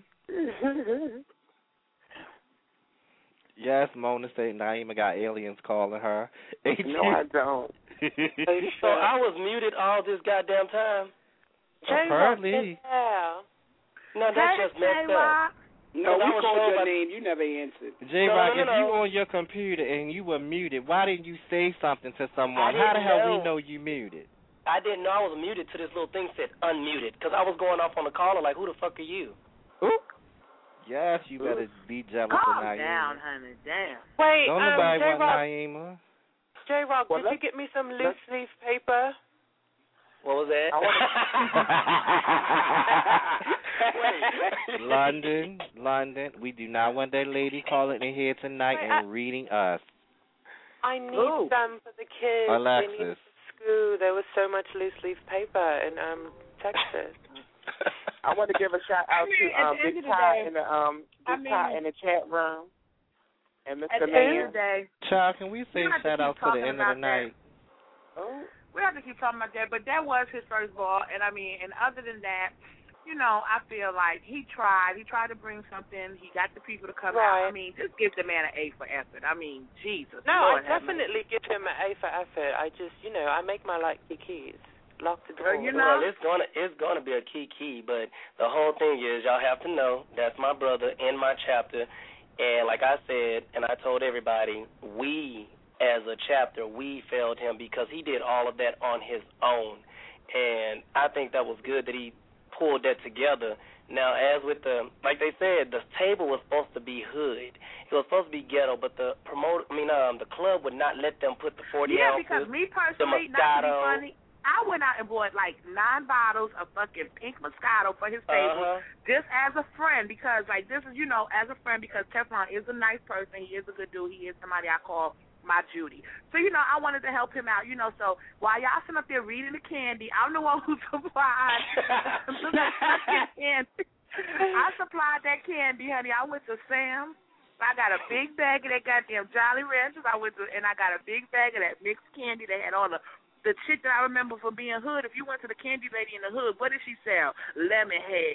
M: Yes, Mona said Naima got aliens calling her.
R: No, I don't.
T: So I was muted all this goddamn time.
M: Apparently.
P: Yeah.
T: No, that's just messed up.
O: No, we
T: I was
O: called
T: told
O: your
T: by-
O: name. You never answered.
M: J
T: No,
M: Rock,
T: no,
M: if
T: no.
M: you on your computer and you were muted, why didn't you say something to someone?
T: I
M: How the
T: didn't
M: hell
T: know.
M: we know you muted?
T: I didn't know I was muted till this little thing said unmuted because I was going off on the caller like, who the fuck are you?
M: Yes, you better be jealous
N: Calm
M: of Naima.
N: down, honey. Damn.
P: Wait,
M: Don't
P: um,
M: nobody want
P: J-Rock,
M: Naima.
P: J-Rock,
R: Well,
P: did you
R: let's-
P: get me some loose leaf paper?
T: What was that?
M: London, London, we do not want that lady calling in here tonight
P: Wait,
M: and reading us.
P: I need
R: Ooh.
P: some for the kids. They need
M: Alexis.
P: to school. There was so much loose leaf paper in um Texas.
R: I want to give a shout out
N: I mean,
R: to
N: at
R: um,
N: the end
R: Big
N: of the
R: Ty
N: day-
R: in the um
N: I
R: Big Ty
N: mean-
R: in the chat room, and
N: At
R: Mister
N: the end
R: Mayor.
N: of the day,
M: Child, can we say
N: You have to
M: shout
N: keep
M: out to the
N: talking
M: end of the
N: about that.
M: night?
R: Oh,
N: we have to keep talking about that, but that was his first ball, and I mean, and other than that, you know, I feel like he tried. He tried to bring something. He got the people to come out. I
P: Right.
N: mean, just give the man an A for effort. I mean, Jesus.
P: No,
N: Lord
P: I
N: have mercy.
P: definitely give him an A for effort. I just, you know, I make my like key keys. Lock the door.
N: Girl, you know,
T: Well, it's gonna it's gonna be a key key, but the whole thing is y'all have to know that's my brother in my chapter, and like I said, and I told everybody, we as a chapter we failed him because he did all of that on his own, and I think that was good that he pulled that together. Now, as with the, like they said, the table was supposed to be hood. It was supposed to be ghetto, but the promoter, I mean, um, the club would not let them put the forty
N: yeah,
T: ounces,
N: because me
T: the
N: personally, not to be
T: Moscato.
N: funny, I went out and bought like nine bottles of fucking pink Moscato for his table,
T: Uh-huh.
N: just as a friend, because like this is, you know, as a friend, because Teflon is a nice person. He is a good dude. He is somebody I call my Judy. So, you know, I wanted to help him out, you know, so while y'all sitting up there reading the candy, I'm the one who supplied the candy. I supplied that candy, honey. I went to Sam's. I got a big bag of that goddamn Jolly Ranchers. I went to, and I got a big bag of that mixed candy. They had all the the shit that I remember from being hood. If you went to the candy lady in the hood, what did she sell? Lemon heads,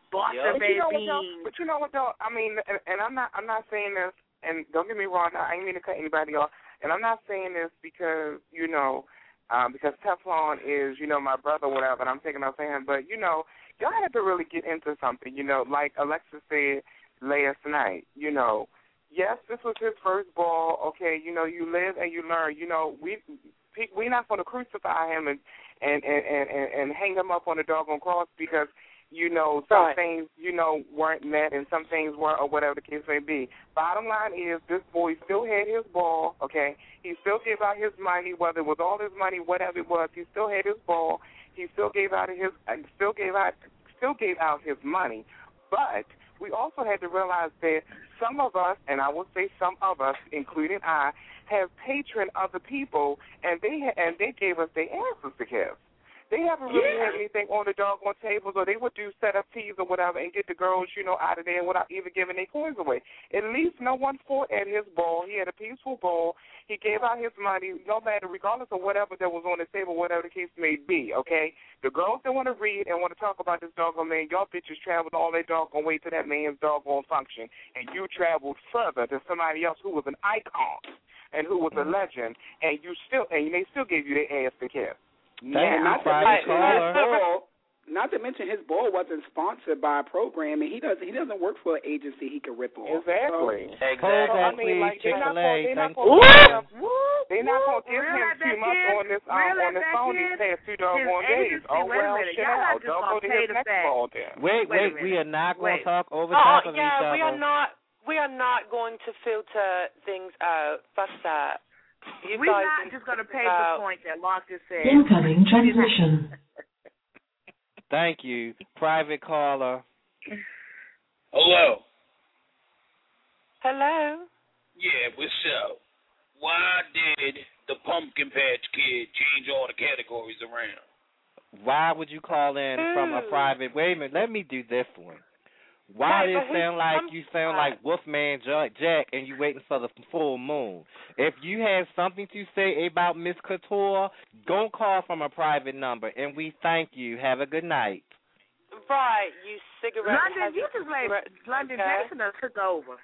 N: Butter,
R: But you know what,
N: baby.
R: though? But you know what, though? I mean, and, and I'm not, I'm not saying this, and don't get me wrong, I ain't mean to cut anybody off, and I'm not saying this because, you know, um, because Teflon is, you know, my brother or whatever, and I'm taking up for him, but, you know, y'all have to really get into something, you know, like Alexa said last night, you know, yes, this was his first ball, okay, you know, you live and you learn, you know, we, we're not going to crucify him and, and, and, and, and hang him up on the doggone cross because, you know, some right. things, you know, weren't met and some things weren't or whatever the case may be. Bottom line is this boy still had his ball, okay? He still gave out his money, whether it was all his money, whatever it was, he still had his ball. He still gave out his still gave out still gave out his money. But we also had to realize that some of us, and I will say some of us, including I, have patroned other people and they ha- and they gave us their answers to give. They haven't really yeah. had anything on the doggone tables, or they would do set-up teas or whatever and get the girls, you know, out of there without even giving their coins away. At least no one fought at his ball. He had a peaceful ball. He gave out his money, no matter, regardless of whatever that was on the table, whatever the case may be, okay? The girls that want to read and want to talk about this doggone man, y'all bitches traveled all that doggone way to that man's doggone function, and you traveled further to somebody else who was an icon and who was a legend, and you still, and they still gave you their ass to kiss.
O: Now, not, to mention his ball, not to mention his ball wasn't sponsored by a program, and he doesn't he doesn't work for an agency he could rip off.
R: Exactly.
O: So,
T: exactly.
R: So, I mean, like, they're not going to they're not going to give him too much on this um, on this phone these past two doggone days. Oh well, shit out. Don't go to his next ball then.
M: Wait, wait, we are not going to talk over top
P: oh,
M: of
P: yeah,
M: each other.
P: we are not. We are not going to filter things out. Fuck that. You
N: We're not just going to pay the point that Marcus said.
A: Incoming transmission.
M: Thank you. Private caller.
U: Hello.
P: Hello.
U: Yeah, what's up? Why did the Pumpkin Patch Kid change all the categories around?
M: Why would you call in Ooh. from a private? Wait a minute. Let me do this one. Why
P: Wait,
M: does it sound like you sound like Wolfman Jack and you waiting for the full moon? If you have something to say about Miss Couture, don't call from a private number, and we thank you. Have a good night.
P: Right, you cigarette.
N: London, you just made London
P: okay.
N: Jackson took over.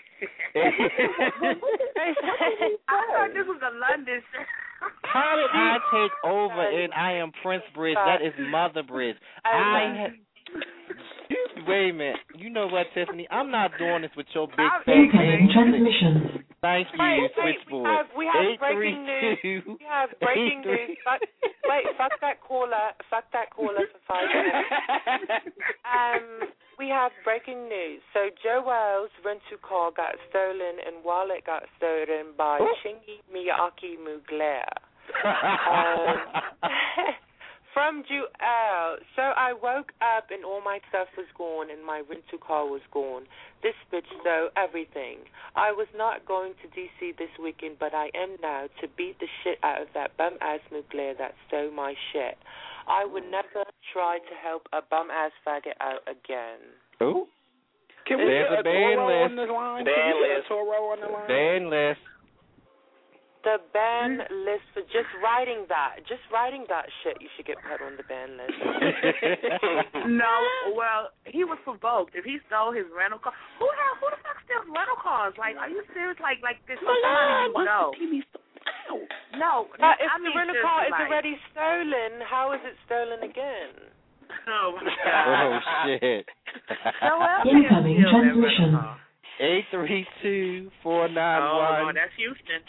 N: I thought this was a London show.
M: How did I take over and I am Prince Bridge? That is Mother Bridge. I have... Wait a minute. You know what, Tiffany? I'm not doing this with your big fat
A: Incoming transmission.
M: Thank you,
P: wait,
M: switchboard.
P: Wait, we have, we have breaking news. We have breaking news. Fuck, wait, fuck that caller. Fuck that caller for five minutes. Um, we have breaking news. So Joel's rental car got stolen and wallet got stolen by Chingy Miyake Mugler. um, From Joel. So I woke up and all my stuff was gone and my rental car was gone. This bitch stole everything. I was not going to D C this weekend, but I am now to beat the shit out of that bum-ass Mugler that stole my shit. I would never try to help a bum-ass faggot out again.
M: Who?
O: Can we
M: There's
O: get a,
M: a ban
O: Toro
M: list.
O: on the line?
T: Ban
O: Can we get
T: list.
O: a Toro on the line?
M: Ban list.
P: The ban list for just writing that, just writing that shit, you should get put on the ban list.
N: No, well, he was provoked. If he stole his rental car, who hell, who the fuck steals rental cars? Like, are you serious? Like, like this? Somebody you know. No,
P: uh, if
N: I
P: the
N: mean,
P: rental car is
N: like,
P: already stolen, how is it stolen again?
N: Oh my God.
M: Oh shit.
A: Incoming transmission.
M: Eight three two four nine
N: Oh
M: one.
N: no, that's Houston.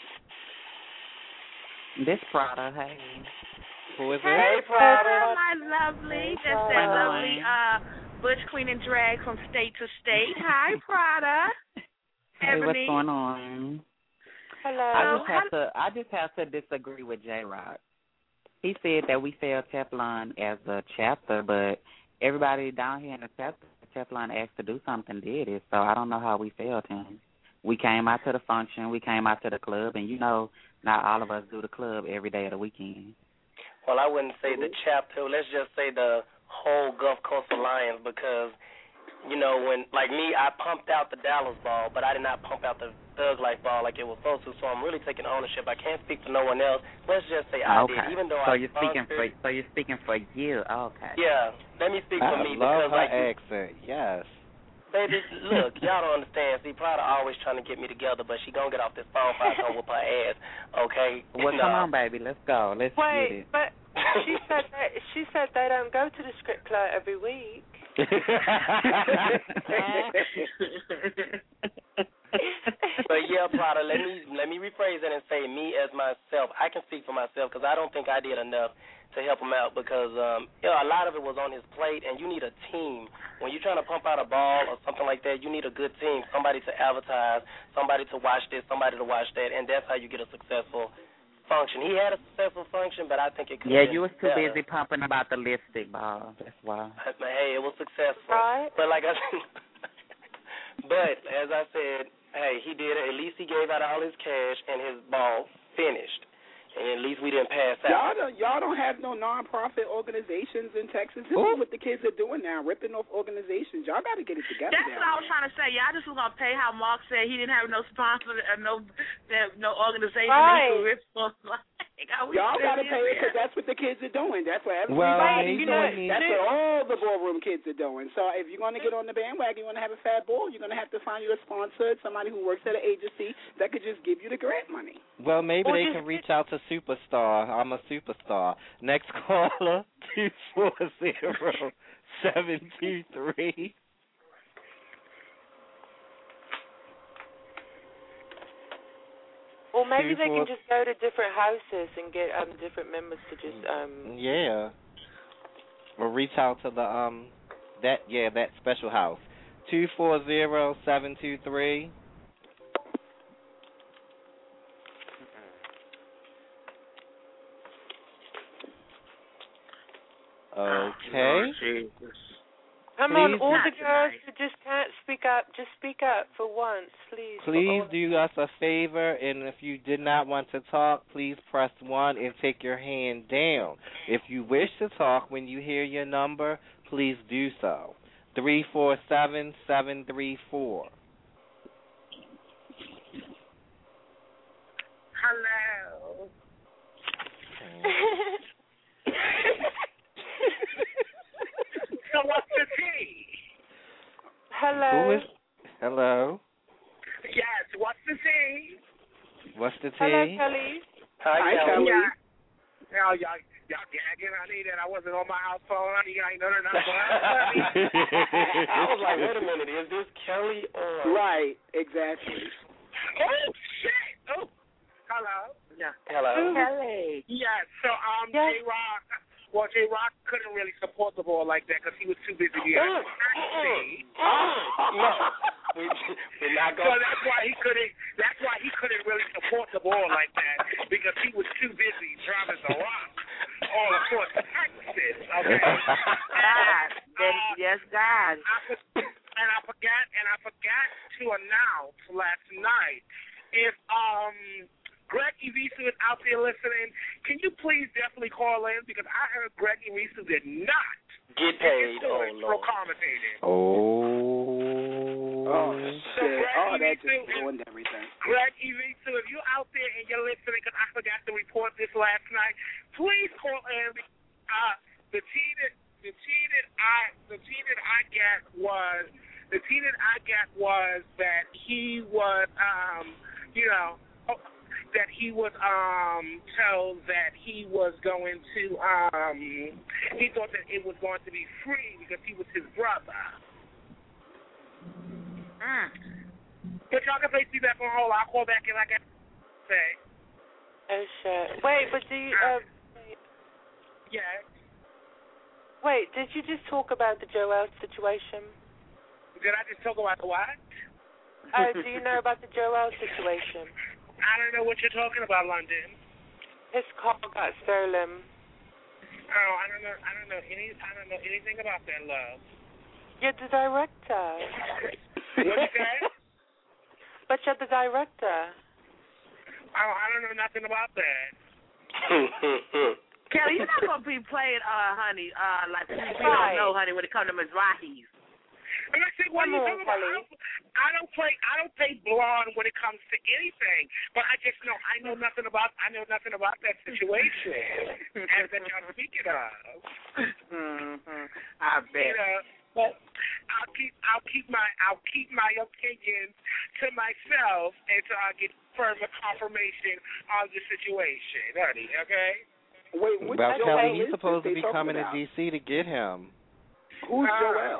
Q: This Prada, hey.
M: Who is it?
N: Hey,
P: Prada.
N: my lovely. That's that lovely uh, Butch Queen and Drag from state to state. Hi, Prada.
Q: Hey, what's
N: Ebony.
Q: going on?
P: Hello.
Q: I just have to. I just have to disagree with J Rock. He said that we failed Teflon as a chapter, but everybody down here in the chapter, Teflon asked to do something, did it. So I don't know how we failed him. We came out to the function, we came out to the club, and you know, not all of us do the club every day of the weekend.
T: Well, I wouldn't say the chapter. Let's just say the whole Gulf Coast Alliance, because you know, when, like me, I pumped out the Dallas ball, but I did not pump out the Thug Life ball like it was supposed to, so I'm really taking ownership. I can't speak for no one else. Let's just say I
Q: Okay.
T: did, even though
Q: so
T: I
Q: you're speaking for
T: sponsored.
Q: so you're speaking for you. Okay.
T: Yeah, let me speak for
M: I
T: me
M: love
T: because,
M: her
T: like,
M: accent. Yes.
T: baby, look, y'all don't understand. See, Prada always trying to get me together, but she gonna get off this phone if I don't whoop her ass, okay?
Q: Well,
T: no.
Q: come on, baby. Let's go. Let's get it.
P: Wait, but she said that she said they don't go to the strip club every week.
T: But yeah, Prada, let me let me rephrase that and say me as myself. I can speak for myself because I don't think I did enough to help him out because um, you know, a lot of it was on his plate, and you need a team. When you're trying to pump out a ball or something like that, you need a good team, somebody to advertise, somebody to watch this, somebody to watch that, and that's how you get a successful function. He had a successful function, but I think it could
Q: Yeah,
T: have
Q: you
T: been
Q: was too
T: better.
Q: busy pumping about the lipstick ball. That's why.
T: But, hey, it was successful.
P: Right.
T: But like I said, but as I said, hey, he did it. At least he gave out all his cash and his ball finished. And at least we didn't pass out.
O: Y'all don't, y'all don't have no non-profit organizations in Texas. This is what the kids are doing now, ripping off organizations. Y'all got to get it together.
N: That's
O: down
N: what I was
O: there.
N: trying to say. Y'all just was gonna pay how Mark said he didn't have no sponsor, uh, no, uh, no organization.
P: Right.
N: He could rip off. Like, are we
O: Y'all got to
N: serious
O: pay it
N: here?
O: because that's what the kids are doing. That's what everybody.
M: Well,
O: you
M: you
O: know,
M: know,
O: that's what all the ballroom kids are doing. So if you're going to get on the bandwagon, you want to have a fat ball, you're going to have to find you a sponsor, somebody who works at an agency that could just give you the grant money.
M: Well, maybe
P: Or
M: they
P: just-
M: can reach out to Superstar. I'm a superstar. Next caller, two four zero seven two three.
P: Or maybe
M: Two,
P: they
M: four-
P: can just go to different houses and get um different members to just um
M: Yeah. Or reach out to the um that yeah that special house. Two four zero seven two three. Okay.
P: Come on,
M: Please-
P: all the
N: Not
P: girls
N: tonight.
P: who just can't speak up, just speak up for once, please.
M: Please
P: For all-
M: do us a favor, and if you did not want to talk, please press one and take your hand down. If you wish to talk when you hear your number, please do so. Three four seven seven three four.
N: Hello. So what's the tea?
P: Hello.
M: Who is? Hello.
N: Yes, what's the tea?
M: What's the
P: Hello,
M: tea?
P: Kelly.
T: Hi,
O: Hi,
T: Kelly.
O: Kelly.
N: Yeah. Now, y'all, y'all gagging, honey, that I wasn't on my house phone, honey. I ain't know that not honey.
T: I was like, wait a minute, is this Kelly or?
O: Right, exactly.
N: Oh, shit. Oh. Hello. Yeah.
T: Hello.
P: Kelly.
N: Yeah, so, um,
P: Yes.
N: J-Rock, well, J-Rock couldn't really support the ball like that because he was too busy being
T: Mm, No, we, we're not
N: So
T: going.
N: that's why he couldn't. That's why he couldn't really support the ball like that because he was too busy driving the rock all across Texas. Okay.
P: God.
N: Uh,
P: Yes, God.
N: I for, and I forgot. And I forgot to announce last night if um Greg Evisu is out there listening. Can you please definitely call in because I heard Greg Evisu did not
T: Get paid.
N: get
T: Oh
N: his pro
T: Lord.
N: commentating.
M: Oh.
O: Oh,
N: So
O: shit.
N: Greg
O: Oh, that
N: Evisu
O: just ruined everything.
N: Greg Evisu, if you're out there and you're listening, because I forgot to report this last night, please call in. Uh, the tea that the tea that I the tea that I got was the tea that I got was that he was um you know that he was um told that he was going to um he thought that it was going to be free because he was his brother. Mm. But y'all can place me back on hold. I'll call back and like I say.
P: Oh shit. Wait, but do you uh
N: Yeah.
P: wait, did you just talk about the Joel situation?
N: Did I just talk about the what?
P: Oh, do you know about the Joel situation?
N: I don't know what you're talking about, London.
P: His car got stolen.
N: Oh, I don't know. I don't know any. I don't know anything about that, love.
P: You're the director.
N: What you say?
P: But you're the director.
N: Oh, I don't know nothing about that. Kelly, you're not gonna be playing, uh, honey, uh, like we don't know, honey, when it comes to Mizrahis.
C: And I said, what are you talking about? I don't, I don't play. I don't play blonde when it comes to anything. But I just know I know nothing about. I know nothing about that situation as that y'all speaking of.
R: Mm-hmm. I bet.
C: You know, but I'll keep. I'll keep my. I'll keep my opinions to myself until I get further confirmation on the situation, honey. Okay.
O: Wait, which
M: well,
O: Joel
M: Kelly, he's
O: is
M: supposed to
O: this
M: be
O: they
M: coming
O: talking
M: to D C to get him.
O: Who's
C: Uh,
O: Joel?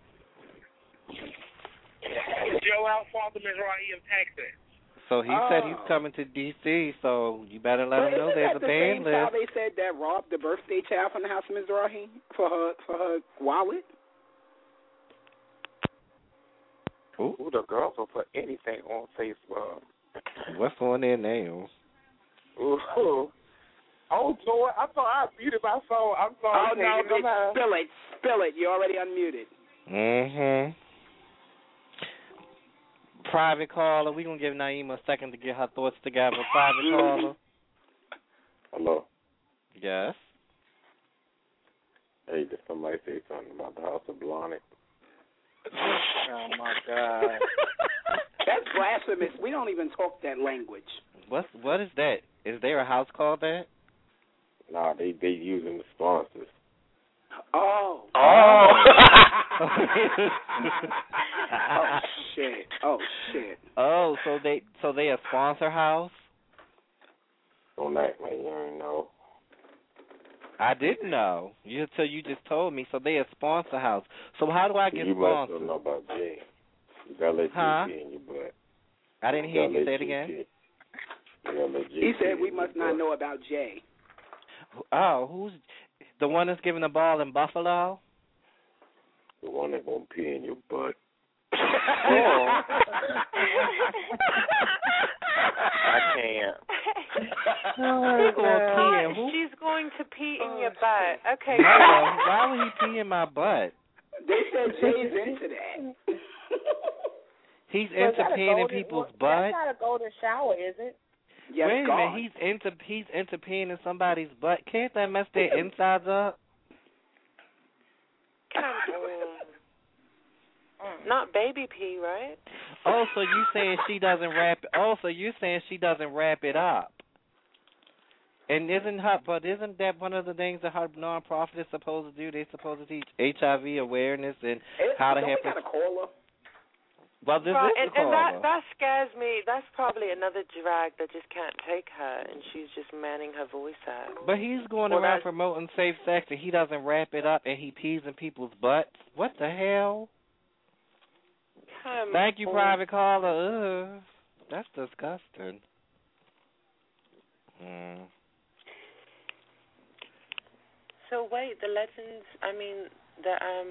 C: Joel Father Mizrahi of Texas.
M: So he
O: oh.
M: said he's coming to D C, so you better let
O: but
M: him know
O: isn't
M: there's
O: that
M: a
O: the
M: band
O: same child
M: list.
O: they said that robbed the birthday child from the house of Mizrahi for her for her wallet?
R: Ooh, the girls will put anything on Facebook.
M: What's on their nails?
R: Ooh. Oh, Joy, I thought I muted my phone. I'm sorry.
O: Oh, no,
R: Katie,
O: bitch,
R: no
O: spill it. Spill it. You're already unmuted.
M: Mm-hmm. Private caller. We're going to give Naima a second to get her thoughts together. Private caller.
V: Hello.
M: Yes.
V: Hey, did somebody say something about the House of Blonde?
M: Oh, my God.
O: That's blasphemous. We don't even talk that language.
M: What's, what is that? Is there a house called that?
V: Nah, they they using the sponsors.
O: Oh.
M: Oh.
O: oh shit. Oh shit.
M: Oh, so they so they a sponsor house?
V: Don't act like you don't know.
M: I didn't know. You until you just told me. So they a sponsor house. So how do I get
V: you
M: sponsored?
V: You must know about Jay. You gotta let
M: huh?
V: G P in your butt.
M: I didn't hear you. Say it
V: G P.
M: again.
V: You gotta let G P
O: he said we
V: in
O: must
V: your
O: not
V: butt.
O: know about Jay.
M: Oh, who's the one that's giving the ball in Buffalo?
V: The one that gonna pee in your butt.
M: Oh.
R: I can't.
M: Oh,
P: Hi,
M: pee in who?
P: she's going to pee in your butt. Okay.
M: Mother, why would he pee in my butt?
O: They said Jay's into that.
M: He's
W: So
M: into peeing in
W: golden,
M: people's
W: well,
M: butt.
W: That's not a golden shower, is it?
O: Yes,
M: Wait a
O: God.
M: minute, he's into he's into peeing in somebody's butt. Can't that mess their insides up?
P: Come on. Not baby pee, right?
M: Oh, so you saying she doesn't wrap? Oh, so you're saying she doesn't wrap it up? And isn't her? But isn't that one of the things that her nonprofit is supposed to do? They're supposed to teach H I V awareness and
O: It,
M: how to
O: don't
M: have.
O: we got a caller?
M: Well, this
P: Right,
M: is
P: and,
M: the
P: and that
M: caller.
P: that scares me. That's probably another drag that just can't take her, and she's just manning her voice out.
M: But he's going
P: Well,
M: around
P: that's-
M: promoting safe sex, and he doesn't wrap it up, and he pees in people's butts. What the hell?
P: Come
M: Thank you,
P: on.
M: private caller. Ugh, that's disgusting. Mm.
P: So wait, the legends. I mean, the um.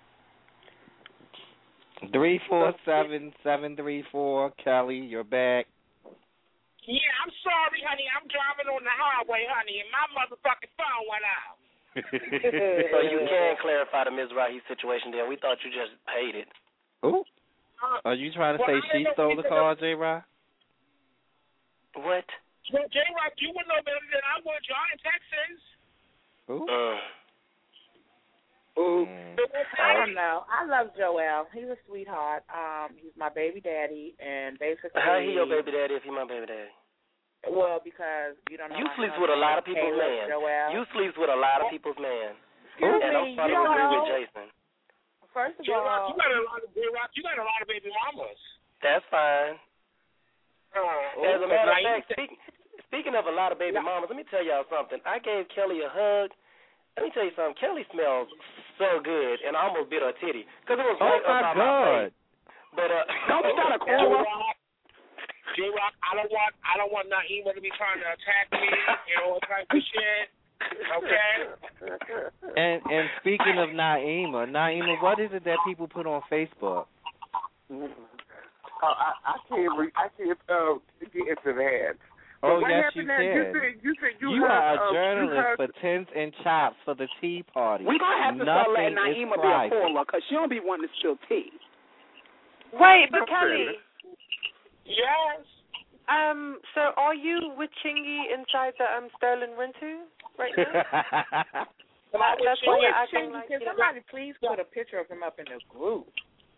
M: Three four seven seven three four. Kelly, you're back.
C: Yeah, I'm sorry, honey. I'm driving on the highway, honey, and my motherfucking phone went out.
T: So you can clarify the Mizrahi situation there. We thought you just paid it.
M: Ooh.
C: Uh,
M: Are you trying to
C: well,
M: say
C: I
M: she
C: didn't know
M: stole
C: we
M: the
C: could-
M: car, J-Rock?
T: What?
C: Well, J-Rock, you would know better than I would. Y'all in Texas.
M: Ooh.
T: Uh,
O: Ooh.
W: I don't know. I love Joel. He's a sweetheart. Um, he's my baby daddy, and basically.
T: how he your baby daddy if he my baby daddy?
W: Well, because you don't know.
T: You
W: my
T: sleeps
W: son,
T: with a lot of people's
W: Caleb,
T: man.
W: Joel.
T: You sleeps with a lot of people's man.
W: Excuse
T: and
W: me,
T: I'm starting
W: you
T: to
W: don't
T: agree
W: know.
T: with Jason.
W: First of
C: J-Rock,
W: all,
C: you got a lot of J-Rock, you got a lot of baby mamas.
T: That's fine.
C: Uh,
T: As a matter of
C: like-
T: fact, speak, speaking of a lot of baby mamas, let me tell y'all something. I gave Kelly a hug. Let me tell you something. Kelly smells so good, and I almost bit her titty because it was
M: Oh
T: right
M: my
T: up my
M: God!
T: face. But uh,
O: Don't we got a caller?
C: J-Rock, I don't want, I don't want Naima to be trying to attack me, you know, all type of shit. Okay.
M: And and speaking of Naima, Naima, what is it that people put on Facebook?
R: Uh, I, I can't. Re- I can't uh, get into that.
M: Oh,
R: But what
M: yes, you
R: happened there? You
M: can.
R: said you said you,
M: You
R: heard,
M: are a
R: uh,
M: journalist
R: you heard,
M: for tins and chops for the Tea Party.
O: We gonna have to start letting
M: Nothing is
O: Naima be a
M: private.
O: caller because she don't be wanting to spill tea.
P: Wait, but Kelly.
C: Yes.
P: Um. So are you with Chingy inside the um Sterling Rentu right now?
W: Why
P: That's why you're acting
W: Chingy?
P: like
W: Can
P: you don't-
W: somebody please put a picture of him up in the group?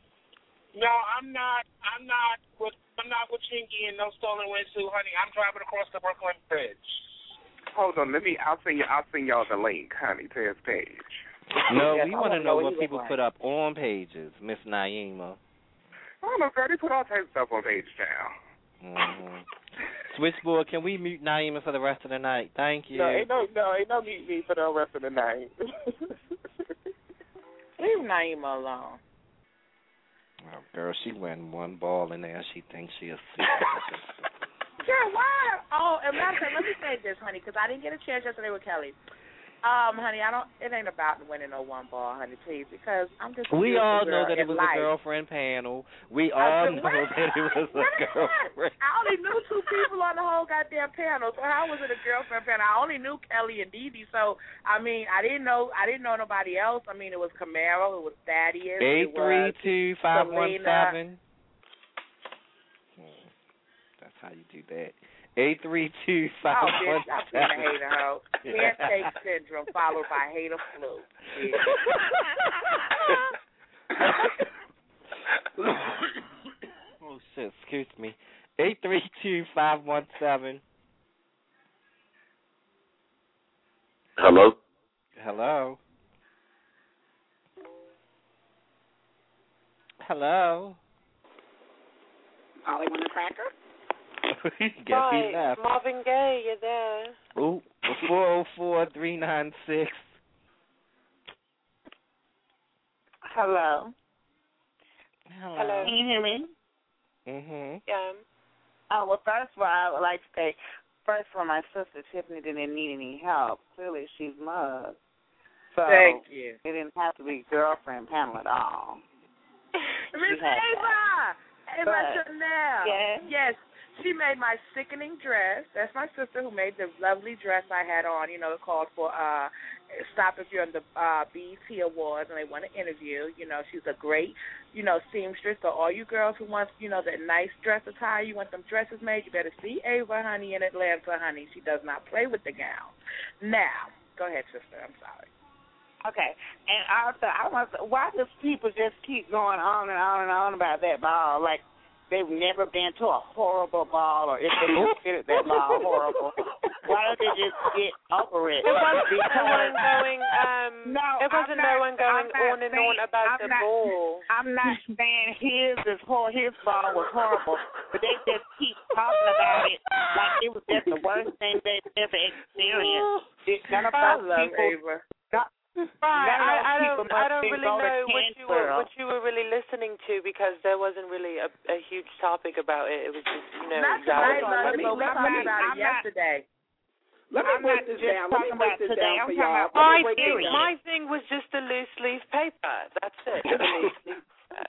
C: No, I'm not. I'm not with. I'm not with Chinky and no stolen windsuit, honey. I'm driving across the Brooklyn Bridge.
R: Hold on, let me. I'll send you. I'll send y'all the link, honey, to his page.
M: No,
R: Yes,
M: we
R: I
M: want to
R: wanna
M: know
R: know
M: what
R: what he
M: people
R: look
M: put up on pages, Miss Naima.
R: I don't know, girl. They put all types of stuff on page now.
M: Mm-hmm. Switchboard, can we mute Naima for the rest of the night? Thank you.
R: No, ain't no, no, ain't no meet me for the rest of the night.
W: Leave Naima alone.
M: Oh, girl, she went one ball in there. She thinks she a secret.
W: Sure, why? Oh, and let me, let me say this, honey, because I didn't get a chance yesterday with Kelly. Um, honey, I don't. It ain't about winning no one ball, honey, please, because I'm just. A
M: We all know
W: girl
M: that it
W: in
M: was
W: life.
M: a girlfriend panel. We
W: I
M: all
W: said,
M: know
W: what?
M: that it was a girlfriend.
W: I only knew two people on the whole goddamn panel, so how was it a girlfriend panel? I only knew Kelly and Dee Dee, so I mean, I didn't know. I didn't know nobody else. I mean, it was Camaro, it was Thaddeus,
M: Eight
W: it
M: three
W: was
M: two five one seven.
W: Selena.
M: That's how you do that. Eight three two five
W: Oh,
M: one
W: bitch, I'm being a
M: seven.
W: hater, hoe. Handshake syndrome followed by hater flu. Yeah.
M: Oh shit! Excuse me. Eight three two five one seven.
V: Hello?
M: Hello? Hello?
O: Ollie want a cracker?
M: Guess
P: right.
M: he left.
P: Marvin Gaye, you're there.
M: Oh, four oh four three nine six.
D: Hello.
M: Hello.
P: Hello.
D: Can you hear me?
M: Mhm.
P: Yeah.
D: Oh, well, first of all, I would like to say, first of all, my sister Tiffany didn't need any help. Clearly, she's mugged. So
W: Thank you.
D: It didn't have to be girlfriend panel at all.
W: Miss
D: had
W: Ava! Ava
D: But-
W: Chanel.
D: Yes.
W: Yes. She made my sickening dress. That's my sister who made the lovely dress I had on. You know, it called for uh, Stop If You're on the uh, B E T Awards and they want to interview. You know, she's a great, you know, seamstress. So all you girls who want, you know, that nice dress attire, you want them dresses made, you better see Ava, honey, in Atlanta, honey. She does not play with the gown. Now, go ahead, sister. I'm sorry.
D: Okay. And also, I want to, why does people just keep going on and on and on about that ball? Like, they've never been to a horrible ball, or if they considered that ball horrible, why don't they just get over it?
P: It wasn't
D: Because-
P: no one going. Um,
D: no,
P: it wasn't
D: I'm
P: no
D: not-
P: one going
D: I'm not
P: on and
D: saying-
P: on about
D: I'm
P: the
D: not,
P: ball.
D: I'm not saying his is hor- his ball was horrible, but they just keep talking about it like it was just the worst thing they've ever experienced. It, none of
W: I
D: those
W: love
D: people,
W: Ava.
D: not,
P: Right,
D: none of those
P: I, I
D: people
P: don't, I
D: must
P: don't
D: then
P: really
D: go to
P: know what you were,
D: Kingsborough.
P: what you were really listening to because there wasn't really a, a huge topic about it. It was just, you know,
W: Not
P: exactly.
W: tonight,
O: Let me-
W: but we
O: let
W: talked
O: me-
W: about
D: I'm
W: it
D: not-
W: yesterday.
O: Let me
D: I'm
O: break
D: not
O: this
D: just
O: down. Let me
D: talking
O: break
D: about
O: this
D: today.
O: down
D: I'm
O: for
D: talking
O: y'all.
D: about
O: Let me
P: My
O: break this
P: thing,
O: down.
P: my thing was just the loose leaf paper. That's it. The loose leaf paper.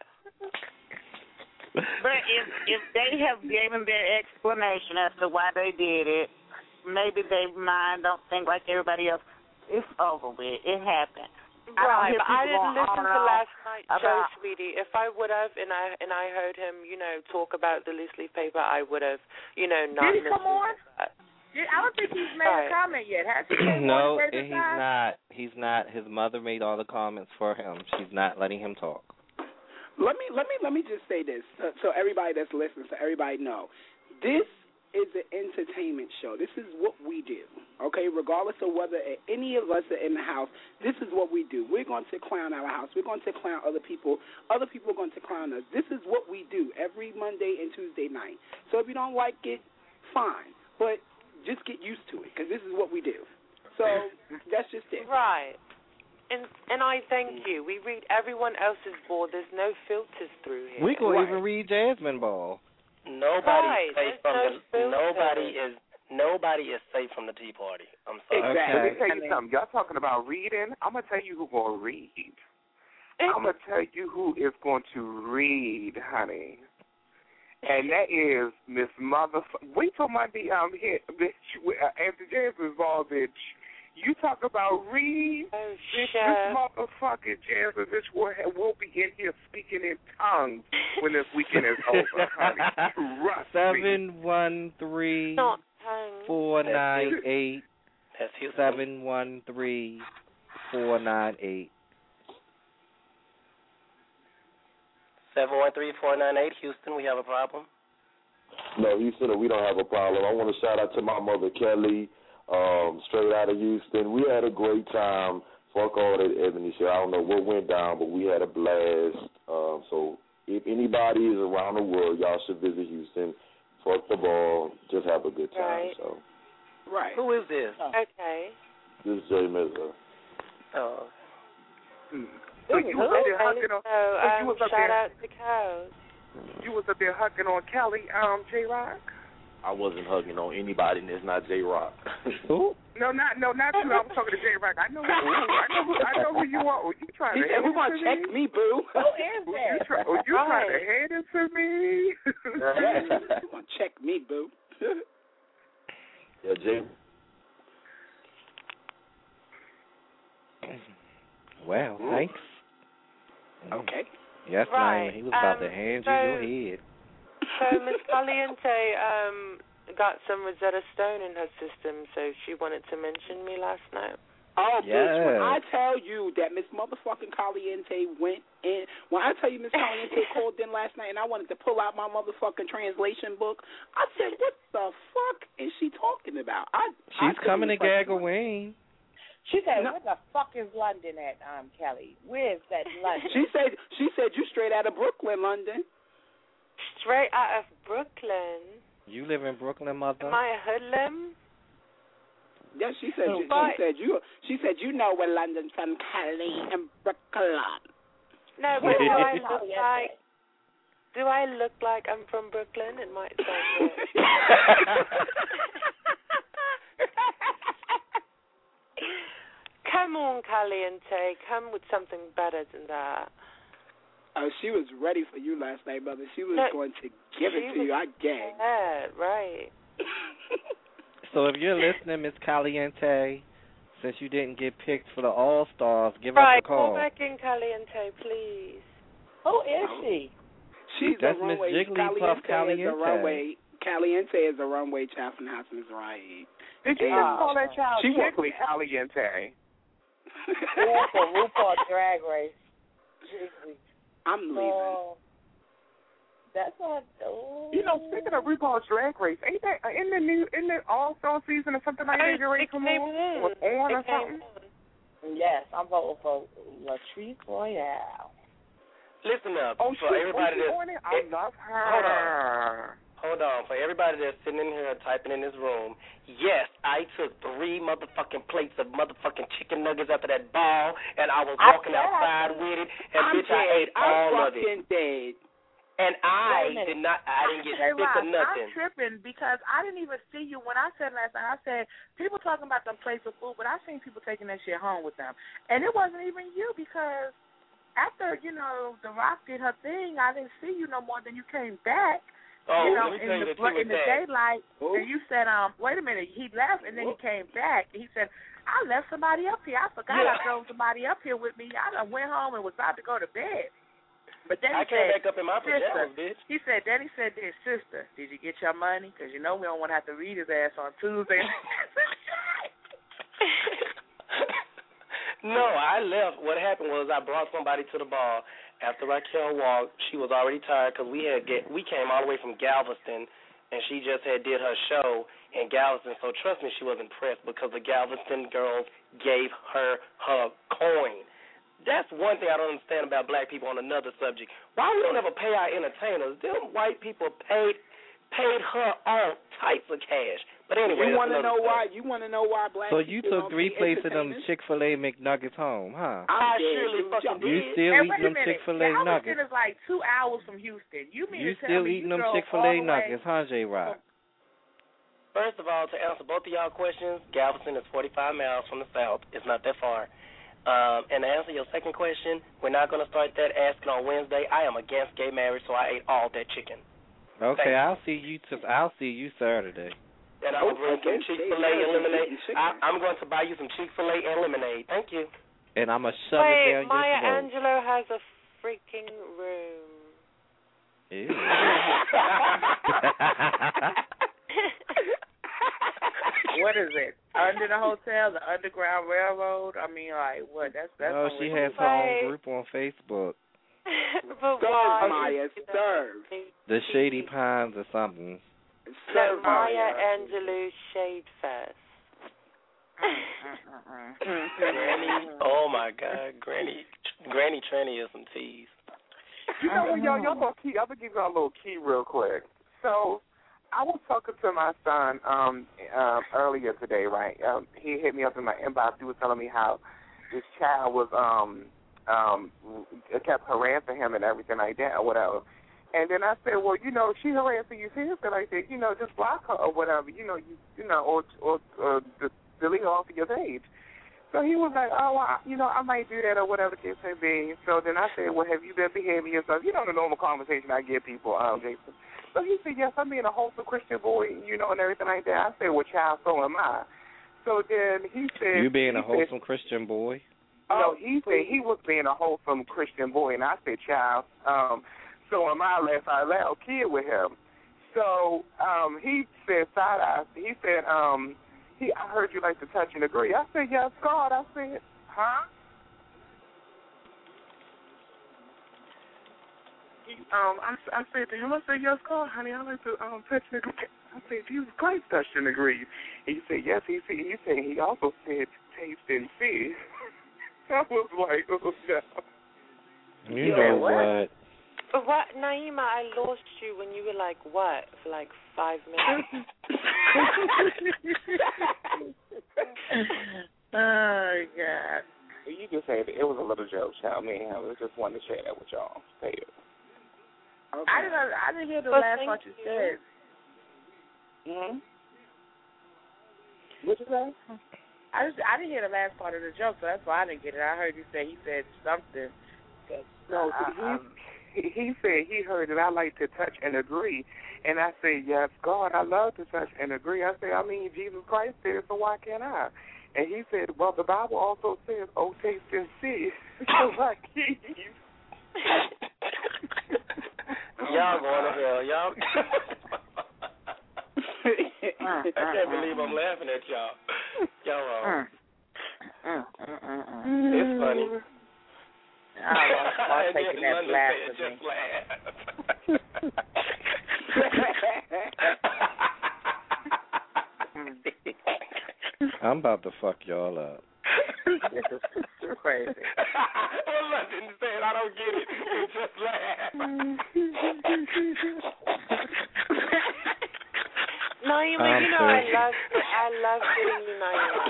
D: But if if they have given their explanation as to why they did it, maybe their mind don't think like everybody else. It's over with. It happened.
P: Right, but I
D: people
P: didn't
D: going
P: listen
D: on
P: to
D: and on
P: last night's show,
D: about-
P: sweetie. If I would have, and I and I heard him, you know, talk about the loose leaf paper, I would have, you know, not
W: Did he come
P: listened
W: on?
P: to that.
W: Yeah, I don't think he's made
P: Right.
W: a comment yet. Has he? Came
M: No,
W: on and
M: he's not. He's not. His mother made all the comments for him. She's not letting him talk.
O: Let me let me let me just say this so, so everybody that's listening, so everybody know, this is an entertainment show. This is what we do. Okay, regardless of whether any of us are in the house, this is what we do. We're going to clown our house. We're going to clown other people. Other people are going to clown us. This is what we do every Monday and Tuesday night. So if you don't like it, fine, but just get used to it because this is what we do. So that's just it.
P: Right. And and I thank you. We read everyone else's ball. There's no filters through here.
M: We gonna even read Jasmine Ball.
T: Nobody
P: Right,
T: is safe
P: there's
T: from
P: no
T: the
P: filter.
T: nobody is nobody is safe from the Tea Party. I'm sorry.
R: Exactly. Let me tell you something. Y'all talking about reading? I'm gonna tell you who's gonna read. I'm gonna tell you who is going to read, honey. And that is Miss Motherfucker. We talking about the um hit, bitch. Uh, Anthony Jasmine's ball, bitch. You talk about read,
P: oh,
R: bitch.
P: shit.
R: This motherfucking Jasmine, bitch, will will be in here speaking in tongues when this weekend is over, honey. Trust me.
M: Seven one three
P: Not tongues.
M: four nine eight.
T: That's his
M: Seven one three four nine eight.
T: seven one three, four nine eight, Houston, we have a problem.
V: No, Houston, we don't have a problem. I want to shout out to my mother, Kelly, um, straight out of Houston. We had a great time. Fuck all that Ebony shit. I don't know what went down, but we had a blast. Um, so if anybody is around the world, y'all should visit Houston. Fuck the ball. Just have a good time.
P: Right.
V: So.
P: Right.
T: Who is this?
P: Okay.
V: This is Jay Mizza.
T: Oh.
R: Hmm. So you was up there hugging on.
P: So,
R: so you
P: um,
R: was up
P: shout
R: there.
P: out to Cows.
R: You was up there hugging on Kelly, um, J Rock.
V: I wasn't hugging on anybody, and it's not J Rock. Who?
R: No, not no, not you. I was talking to J Rock. I know who you are. I know who I know who you are. You trying
O: He
R: to
O: said,
R: hand
O: "Who
R: it
O: gonna
R: to
O: check
R: me?
O: me, boo?"
D: Who is there?
R: You, try, oh, you
P: Right.
R: trying to hand it to me?
O: You gonna check me, boo?
V: Yeah, Jay.
M: Well, thanks.
O: Okay.
M: Yes,
P: Right.
M: Naima, he was about
P: Um,
M: to hand
P: so-
M: you your head.
P: So Miss Caliente um, got some Rosetta Stone in her system, so she wanted to mention me last night.
O: Oh, bitch, when
M: Yeah.
O: I tell you that Miss motherfucking Caliente went in, when I tell you Miss Caliente called in last night and I wanted to pull out my motherfucking translation book, I said, what the fuck is she talking about? I,
M: She's
O: I
M: coming to
O: couldn't even-
M: Gagaween.
D: She said,
O: No.
D: "Where the fuck is London at, um, Kelly? Where is that London?"
O: She said, she said you straight out of Brooklyn, London.
P: Straight out of Brooklyn.
M: You live in Brooklyn, mother?
P: Am I a hoodlum?
O: Yeah, she said, you,
P: But-
O: she said you, she said you know where London's from, Cali and Brooklyn.
P: No, but do I look like? Do I look like I'm from Brooklyn? It might sound weird. Come on, Caliente. Come with something better than that.
O: Oh, she was ready for you last night, brother. She was
P: No,
O: going to give it
P: she
O: to
P: was
O: you. I gagged.
P: Yeah, right.
M: So if you're listening, Miss Caliente, since you didn't get picked for the All-Stars, give
P: Right,
M: us a call.
P: call back in, Caliente, please.
D: Who is she?
O: She's
M: That's
O: the
M: Miss
O: runway.
M: Jigglypuff
O: Caliente is a
M: Caliente.
O: runway. Caliente is a runway child from House Miss Right.
R: Did you
O: And-
R: just call that child
O: She was-
R: Jiggly Caliente?
D: Yeah, for RuPaul Drag Race. Jiggly.
O: I'm leaving.
D: Oh, that's not. Oh.
R: You know, speaking of RuPaul's Drag Race, ain't that in the new in the All Star season or something like that? You're ready
P: It
R: to come
P: came
R: on
P: on.
R: or on or
P: It came
R: something?
P: on.
D: Yes, I'm voting for Latrice Royale.
T: Listen up.
R: Oh,
T: for
R: shit,
T: everybody
R: was she
T: that's,
R: on it? I
T: it-
R: love her.
T: Hold on. Hold on. For everybody that's sitting in here typing in this room, yes, I took three motherfucking plates of motherfucking chicken nuggets after that ball, and I was
O: I
T: walking
O: said
T: outside with it, and
O: I'm
T: bitch,
O: dead.
T: I ate
O: I'm
T: all of it.
O: fucking dead.
T: And
D: Wait a
T: I
D: minute.
T: did not, I didn't get
W: Hey,
T: sick
W: Ross,
T: or nothing.
W: I'm tripping because I didn't even see you when I said last night. I said people talking about them plates of food, but I seen people taking that shit home with them, and it wasn't even you because after you know The Rock did her thing, I didn't see you no more. Then you came back,
T: Oh,
W: you know,
T: let me
W: in
T: tell you
W: the
T: the truth
W: in the
T: with that.
W: daylight,
O: Who?
W: and you said, um, wait a minute, he left, and then he came back. And he said, I left somebody up here. I forgot
T: Yeah.
W: I drove somebody up here with me. I done went home and was about to go to bed. But then
T: I
W: he
T: came
W: said,
T: back up in my
W: sister,
T: pajamas, bitch.
W: he said, then he said this, sister, did you get your money? Because you know we don't want to have to read his ass on Tuesday.
T: No, I left. What happened was I brought somebody to the bar. After Raquel walked, she was already tired because we had get we came all the way from Galveston, and she just had did her show in Galveston. So trust me, she was impressed because the Galveston girls gave her her coin. That's one thing I don't understand about black people. On another subject, why we don't ever pay our entertainers? Them white people paid paid her all types of cash. But anyway,
O: you want to
T: that's
O: know
T: another
O: why? You want to know why black
M: So
O: people
M: you
O: don't
M: took three
O: be
M: plates of them
O: entertainers?
M: Chick-fil-A McNuggets home, huh?
O: I'm
W: I
O: dead,
W: surely
O: dude.
W: fucking
M: You
W: did.
M: still
W: and
M: eating
W: wait a
M: them
W: minute.
M: Chick-fil-A
W: Galveston
M: nuggets?
W: is like two hours from Houston. You mean
M: You
W: to tell
M: still
W: me
M: eating
W: you
M: them
W: drove all
M: Chick-fil-A
W: the way-
M: nuggets, huh, J-Rock?
T: First of all, to answer both of y'all questions, Galveston is forty-five miles from the south. It's not that far. Um, and to answer your second question, we're not going to start that asking on Wednesday. I am against gay marriage, so I ate all that chicken.
M: Okay,
T: Thank
M: I'll see you. T- I'll see you Saturday.
T: And I'm
O: Oh,
T: going to bring some
O: against gay
T: Chick-fil-A and
O: marriage,
T: lemonade.
O: eating chicken.
T: I, I'm going to buy you some Chick-fil-A and lemonade. Thank you.
M: And I'm going to shove it
P: Wait,
M: down
P: Maya
M: your throat.
P: Angelou has a freaking room.
M: Ew.
W: What is it? Under the hotel, the Underground Railroad? I mean, like, what? That's that's.
M: No,
W: on
M: she
W: Wikipedia.
M: has her own group on Facebook.
P: But
O: serve,
P: why?
O: Maya, serve.
M: The Shady Pines or something.
P: No, Maya Angelou Shade Fest.
T: Granny, oh my God, Granny, Granny Tranny is some tease.
R: You know what, y'all? Y'all gonna key? I'm gonna give y'all a little key real quick. So, I was talking to my son um, um earlier today, right? Um, he hit me up in my inbox. He was telling me how this child was um um kept harassing him and everything like that or whatever. And then I said, well, you know, she harassing you seriously like that, you know, just block her or whatever, you know, you you know, or or, or delete her off of your page. So he was like, oh, I, you know, I might do that or whatever the case may be. So then I said, well, have you been behaving yourself? You know, the normal conversation I give people, um, Jason. So he said, yes, I'm being a wholesome Christian boy, you know, and everything like that. I said, well, child, so am I. So then he said,
M: you being a wholesome
R: said,
M: Christian boy?
R: No, he said he was being a wholesome Christian boy, and I said, child, um, so am I, laugh out loud, kid with him. So um, he said, side eye, he said, um, he, I heard you like to touch and agree. I said, yes, God. I said, huh? He, um, I, I said to him, I said, yes, God, honey, I like to um, touch and agree. I said, Jesus Christ, touch and agree. He said, yes, he said, he said, he also said, taste and see. I was like, oh, no.
M: You know what?
P: But what, Naima, I lost you when you were like, what, for like five minutes?
R: Oh, God. You can say that it was a little joke, child. Me, I was just wanting to share that with y'all. Say it. Okay. I didn't. I didn't hear the
P: well,
R: last part you said. Hmm. What you say? I just. I didn't hear the last part of the joke, so that's why I didn't get it. I heard you say he said something. No, uh, he, um, he he said he heard that I like to touch and agree, and I said, yes, God, I love to touch and agree. I said, I mean, Jesus Christ did it, so why can't I? And he said, well, the Bible also says, oh, taste and see. So I keep.
T: Y'all going to hell, y'all. I can't believe I'm laughing at y'all. Y'all wrong. It's funny.
R: I was taking that blast of me.
M: I'm about to fuck y'all up.
R: This is crazy.
T: Well, London said, I don't get it. It's just laugh.
P: Naima, you know I love, I love getting you, Naima.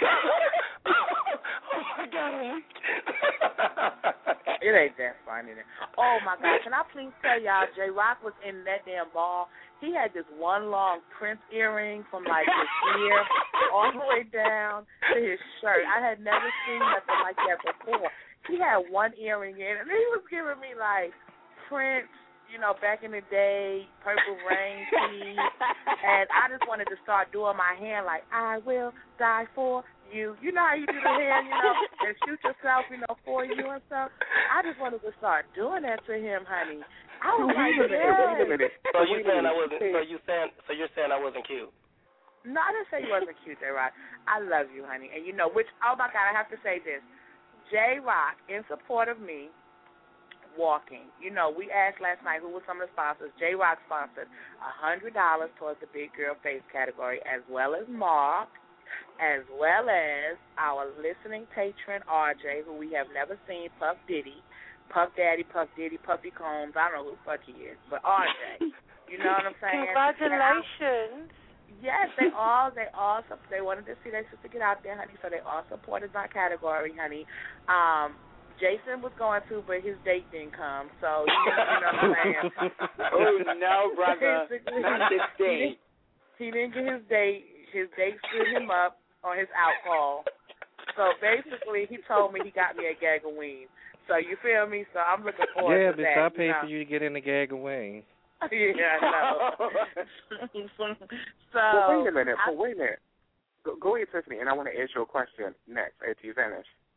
T: Oh my God, I'm weak.
R: It ain't that funny. Oh my God! Can I please tell y'all, J Rock was in that damn ball. He had this one long Prince earring from like his ear all the way down to his shirt. I had never seen nothing like that before. He had one earring in, and he was giving me like Prince, you know, back in the day, Purple Rain tea, and I just wanted to start doing my hand like, I will die for you. You know how you do the hand, you know, and shoot yourself, you know, for you and stuff. I just wanted to start doing that to him, honey. I was
T: wait
R: like,
T: a minute,
R: yes.
T: wait a minute. So you saying I wasn't? So you saying? So you're saying I wasn't cute?
R: No, I didn't say you wasn't cute, J Rock. I love you, honey, and you know which. Oh my God, I have to say this. J Rock, in support of me walking. You know, we asked last night who were some of the sponsors. J Rock sponsored a hundred dollars towards the Big Girl Face category, as well as Mark, as well as our listening patron R J, who we have never seen, Puff Diddy. Puff Daddy, Puff Diddy, Puffy Combs. I don't know who the fuck he is, but R J. You know what I'm saying?
P: Congratulations.
R: Yes, they all, they all, they wanted to see their sister get out there, honey, so they all supported my category, honey. Um, Jason was going to, but his date didn't come, so, you know, you know what I'm saying?
O: Oh, no, brother. Not this date.
R: He didn't get his date. His date stood him up on his alcohol. So, basically, he told me he got me a gag of wings. So, you feel me? So, I'm looking forward
M: yeah,
R: to that.
M: Yeah, but I paid
R: you know?
M: for you to get in the gag of wings.
R: Yeah, I know. So, well, wait a minute. I, well, wait a minute. Go, go ahead, Tiffany, and I want to ask you a question next after you finish.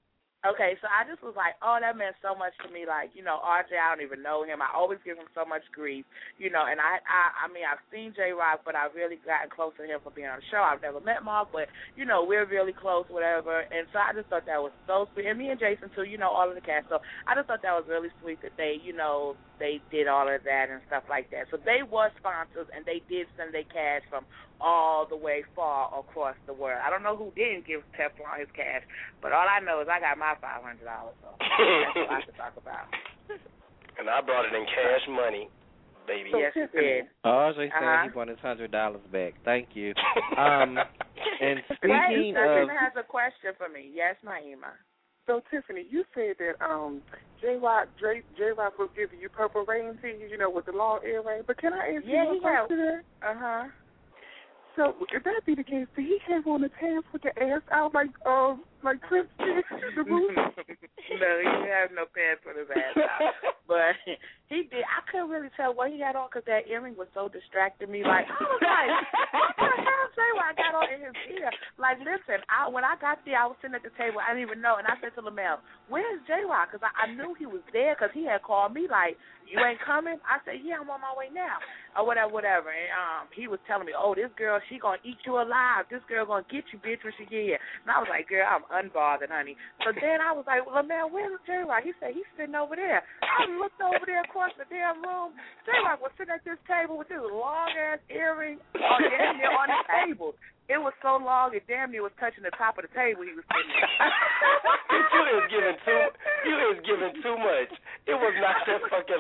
W: Okay, so I just was like, oh, that meant so much to me. Like, you know, R J, I don't even know him. I always give him so much grief, you know. And I, I, I mean, I've seen J Rock, but I've really gotten close to him for being on the show. I've never met Mark, but you know, we're really close, whatever. And so I just thought that was so sweet. And me and Jason too, you know, all of the cast. So I just thought that was really sweet that they, you know, they did all of that and stuff like that. So they were sponsors, and they did send their cash from all the way far across the world. I don't know who didn't give Teflon his cash, but all I know is I got my five hundred dollars. So that's what I can talk about.
T: And I brought it in cash money, baby.
W: Yes, you did.
M: R J said
W: Uh-huh.
M: he wanted his hundred dollars back. Thank you. Um, and
W: Wait,
M: speaking of,
W: Naima has a question for me. Yes, Naima.
R: So, Tiffany, you said that um, J Rock J Rock was giving you purple rain tees, you know, with the long earring. But can I ask
W: Yeah,
R: you
W: he
R: a question?
W: Uh huh.
R: So, if that be the case, did he have on the pants with the ass out like um like Prince did? The boots?
W: No, he didn't have no pants with his ass out. But he did. I couldn't really tell what he had on because that earring was so distracting me. Like, I was like, what the hell, Jay, what I got on in his ear? Like, listen, I, when I got there, I was sitting at the table. I didn't even know. And I said to Lamel, where's J-Rock? Because I, I knew he was there because he had called me like, you ain't coming? I said, yeah, I'm on my way now. Or whatever, whatever. And um, he was telling me, oh, this girl, she going to eat you alive. This girl going to get you, bitch, when she get here. And I was like, girl, I'm unbothered, honey. So then I was like, well, man, where's J-Rock? He said, he's sitting over there. I looked over there across the damn room. J-Rock was sitting at this table with this long-ass earring on, damn near on the table. It was so long, it damn near was touching the top of the table he was sitting at.
T: You is giving too. You is giving too much. It was not that fucking.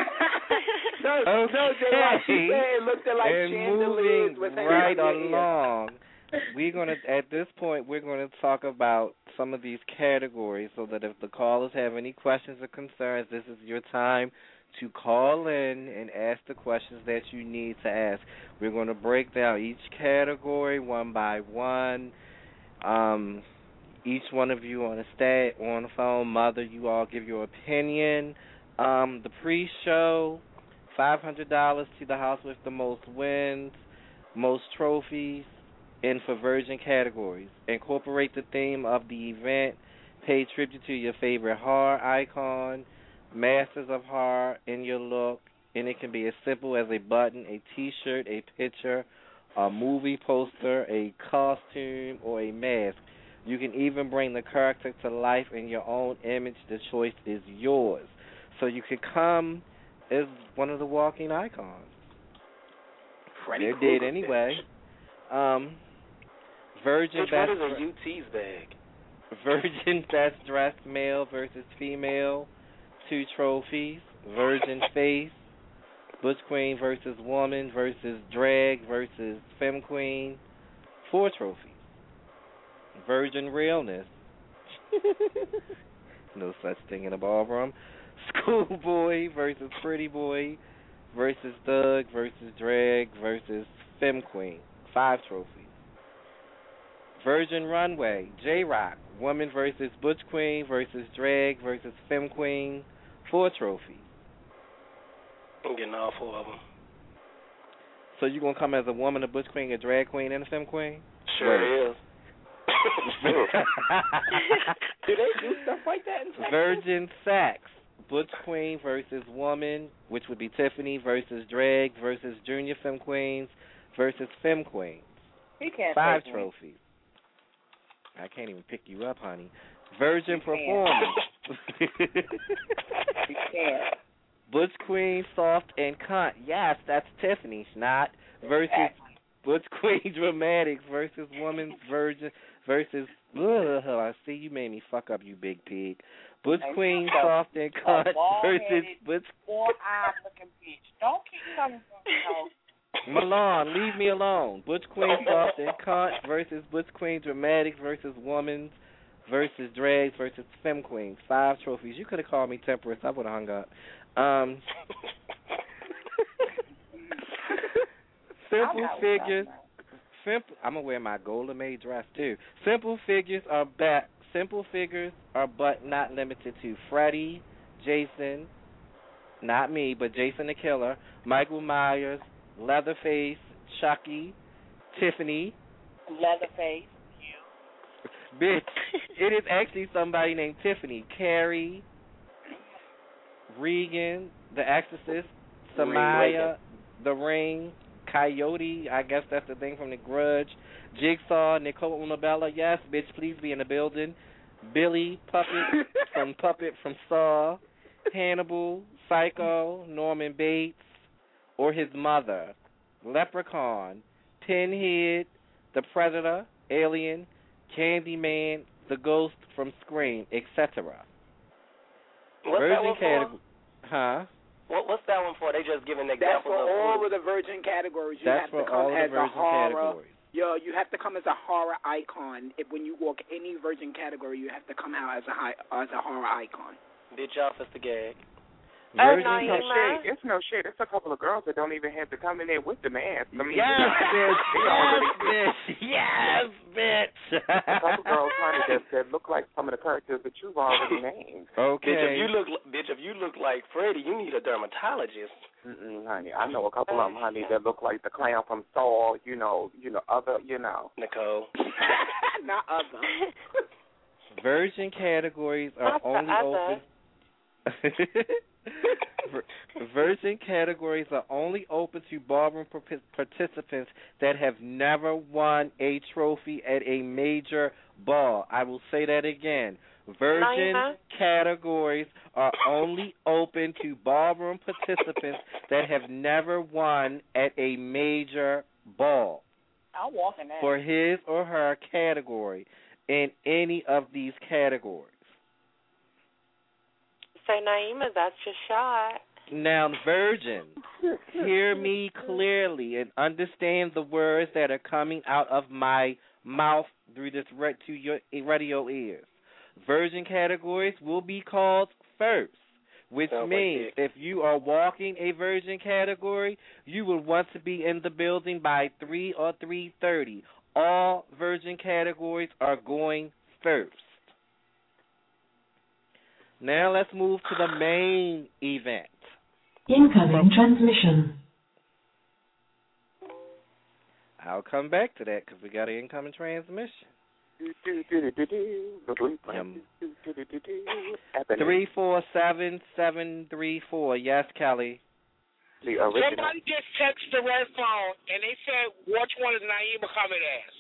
O: No, no, J-Rock, she said it looked like
M: and
O: chandeliers
M: moving
O: with
M: right
O: hanging in your ear.
M: along, we're gonna at this point we're gonna talk about some of these categories so that if the callers have any questions or concerns, this is your time to call in and ask the questions that you need to ask. We're going to break down each category one by one. Um, each one of you on the stat on the phone, mother, you all give your opinion. Um, the pre-show, five hundred dollars to the house with the most wins, most trophies, and for virgin categories. Incorporate the theme of the event. Pay tribute to your favorite horror icon, masters of horror in your look, and it can be as simple as a button, a T-shirt, a picture, a movie poster, a costume, or a mask. You can even bring the character to life in your own image. The choice is yours. So you can come as one of the walking icons.
T: Freddy
M: They did anyway. Um, Virgin
T: Which
M: best
T: one is a U T's bag?
M: Virgin best dressed male versus female, two trophies. Virgin face, Butch Queen versus woman versus drag versus femme queen, four trophies. Virgin realness, no such thing in a ballroom. Schoolboy versus pretty boy versus thug versus drag versus femme queen, five trophies. Virgin runway, J-Rock, woman versus Butch Queen versus drag versus femme queen, four trophies.
T: I'm getting all four of them.
M: So you gonna come as a woman, a Butch Queen, a drag queen, and a femme queen?
T: Sure is.
O: Do they do stuff like that in Texas?
M: Virgin Sax, Butch Queen versus woman, which would be Tiffany versus drag versus junior femme queens versus femme queens.
W: He can't
M: Five
W: take
M: trophies.
W: Me.
M: I can't even pick you up, honey. Virgin
W: You
M: performance.
W: You can't.
M: Butch Queen, soft and cunt. Yes, that's Tiffany Schnott versus Butch Queen dramatics versus woman's virgin versus. Ugh, I see you made me fuck up, you big pig. Butch
W: Hey,
M: Queen,
W: you know,
M: soft and cunt versus
W: bald-headed,
M: Butch.
W: four-eyed looking bitch. Don't keep coming from no.
M: Milan, leave me alone. Butch Queen, soft and cunt versus Butch Queen dramatics versus woman's versus drags versus femme queens. Five trophies. You could have called me Temperance. I would have hung up. Um, simple figures. Simple. I'm gonna wear my Golden Maid dress too. Simple figures are back. Simple figures are, but not limited to Freddy, Jason, not me, but Jason the Killer, Michael Myers, Leatherface, Chucky, Tiffany,
W: Leatherface.
M: Bitch, it is actually somebody named Tiffany. Carrie, Regan, The Exorcist, Samaya, The Ring, Coyote, I guess that's the thing from The Grudge, Jigsaw, Nicole Unabella, yes, bitch, please be in the building. Billy, Puppet from Puppet from Saw, Hannibal, Psycho, Norman Bates, or his mother, Leprechaun, Pinhead, The Predator, Alien, Candyman, The Ghost from Scream, et cetera.
T: What's
M: Virgin
T: that one
M: category,
T: for?
M: huh?
T: What, what's that one for? They just giving
O: That's
T: examples
O: for
T: of
O: all of the virgin categories. You
M: That's
O: have to
M: for
O: come
M: all of
O: as
M: the
O: a
M: virgin
O: horror.
M: categories.
O: Yo, you have to come as a horror icon. If when you walk any virgin category, you have to come out as a high, as a horror icon.
T: Bitch off is the gag.
R: It's no shade. It's no shade. It's a couple of girls that don't even have to come in there with the mask. I mean,
M: Yes, bitch.
R: they
M: Yes,
R: already,
M: bitch. Yes, bitch.
R: a couple girls honey that, that look like some of the characters that you've already named.
M: Okay.
T: Bitch, if you look, bitch, if you look like Freddy, you need a dermatologist.
R: Mm-mm, honey, I know a couple of them, honey, that look like the clown from Saw. You know, you know, other, you know.
T: Nicole.
O: Not other.
M: Virgin categories are
P: Not the
M: only
P: other.
M: open. Virgin categories are only open to ballroom participants that have never won a trophy at a major ball. I will say that again. Virgin
P: Naima?
M: categories are only open to ballroom participants that have never won at a major ball
D: I'll walk in that.
M: for his or her category in any of these categories.
P: So, Naima, that's your shot.
M: Now, virgin, hear me clearly and understand the words that are coming out of my mouth through this re- to your radio ears. Virgin categories will be called first, which
T: Sounds
M: means
T: like
M: if you are walking a virgin category, you will want to be in the building by three or three thirty. All virgin categories are going first. Now let's move to the main event.
A: Incoming transmission.
M: I'll come back to that because we got an incoming transmission. Um, three four seven seven three four. Yes, Kelly.
R: The original.
C: Somebody just texted the red phone and they said, which one is Naima coming as?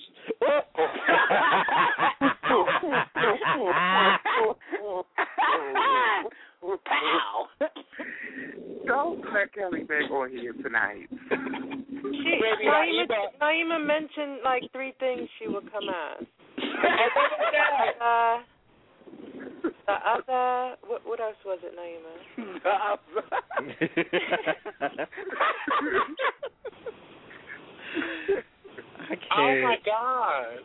R: Pow. Don't let Kelly back on here tonight.
P: She, Naima, Naima mentioned like three things she would come as. uh, the other, what, what else was it, Naima?
M: I can't.
C: Oh my God.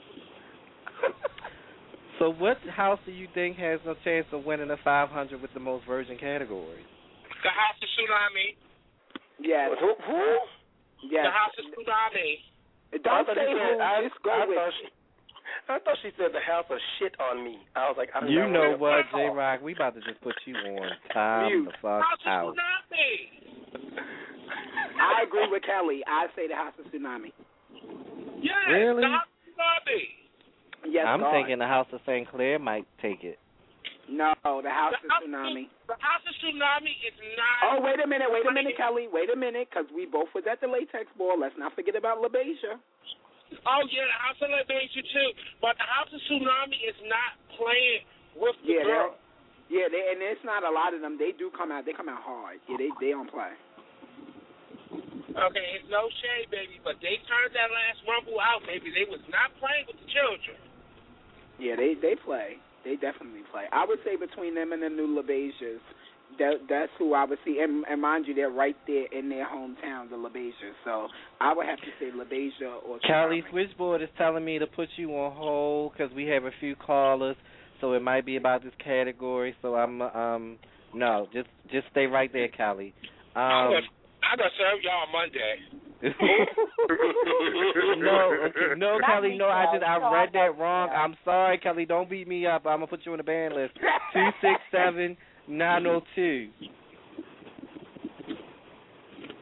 M: So what house do you think has a chance of winning the five hundred with the most virgin categories?
C: The House of Tsunami.
O: Yes.
T: Who? who?
O: Yes.
C: The House of Tsunami.
O: Don't
T: I
O: say
T: said,
O: who.
T: I,
O: Just go
T: I
O: with
T: thought
O: it.
T: she, I thought she said the house of shit on me. I was like, I'm
M: You
T: not
M: know
T: ready.
M: what, J Rock? We about to just put you on time
O: Mute.
M: the fuck
C: House of
M: out.
C: Tsunami.
O: I agree with Kelly. I say the House of Tsunami.
C: Yes,
M: Really?
C: the House of Tsunami.
O: Yes,
M: I'm
O: God.
M: thinking the House of Saint Clair might take it.
O: No, the House
C: The
O: of
C: House
O: Tsunami.
C: The House of Tsunami is not.
O: Oh, wait a minute, wait a minute, Kelly. Wait a minute, because we both was at the latex ball. Let's not forget about LaBeija.
C: Oh, yeah, the House of LaBeija, too. But the House of Tsunami is not playing with the
O: Yeah,
C: girl.
O: they're- yeah, they, and it's not a lot of them. They do come out. They come out hard. Yeah, they they don't play.
C: Okay, it's no shade, baby, but they turned that last Rumble out, baby. They was not playing with the children.
O: Yeah, they they play. They definitely play. I would say between them and the new LaBeijas, that that's who I would see. And, and mind you, they're right there in their hometown, the LaBeijas. So I would have to say LaBeija or
M: Kelly
O: Tsunami.
M: Switchboard is telling me to put you on hold because we have a few callers, so it might be about this category. So I'm um no, just just stay right there, Kelly.
C: I'm
M: Um,
C: gonna, I'm gonna serve y'all Monday.
M: no, okay, no, Kelly, no. I just I read that wrong. I'm sorry, Kelly. Don't beat me up. I'm gonna put you on the ban list. Two six seven nine zero two.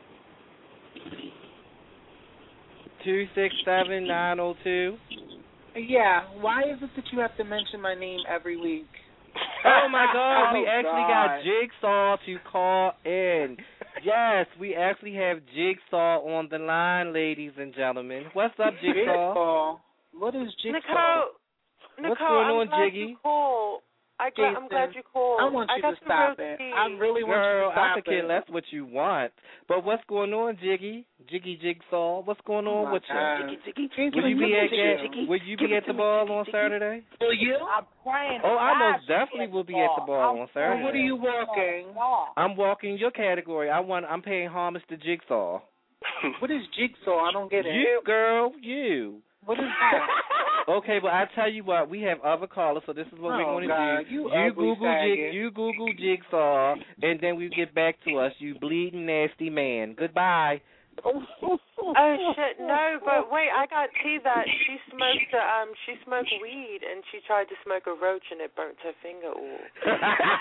M: Two six seven nine zero two.
E: Yeah, why is it that you have to mention my name every week?
M: Oh my God, we
E: Oh,
M: actually
E: God.
M: got Jigsaw to call in. Yes, we actually have Jigsaw on the line, ladies and gentlemen. What's up, Jigsaw?
E: Jigsaw. What is Jigsaw?
P: Nicole,
M: What's
P: Nicole,
M: going
P: I'm
M: on,
P: glad
M: Jiggy?
P: You called. I gl- I'm glad you called.
E: I want you
P: got
E: to
P: some
E: stop
P: real
E: it.
P: tea.
E: I really want
M: Girl,
E: you to stop
M: I could care
E: it.
M: less what you want. But what's going on, Jiggy? Jiggy Jigsaw, what's going on
E: Oh my
M: with
E: God.
M: you?
E: Jiggy, Jiggy,
M: Will you be at
E: Jiggy,
M: ga-
E: Jiggy.
M: Will you
E: Give
M: be
E: it
M: at
E: to
M: the
E: me,
M: ball
E: Jiggy,
M: on
E: Jiggy.
M: Saturday?
E: Will you?
W: I'm praying.
M: Oh, I
W: God
M: most
W: should
M: definitely
W: be
M: will be at the ball on
E: Well,
M: Saturday.
E: what are you walking?
M: I'm walking your category. I want. I'm paying homage to Jigsaw.
E: What is Jigsaw? I don't get it.
M: You, girl, you.
E: What is that?
M: Okay, but I tell you what, we have other callers, so this is what
E: Oh,
M: we're going to
E: God,
M: do.
E: you ugly
M: Google
E: faggot.
M: Jig, you Google Jigsaw, and then we get back to us. You bleeding nasty man. Goodbye.
P: Oh shit, no, but wait, I got tea that she smoked a, um she smoked weed and she tried to smoke a roach and it burnt her finger off.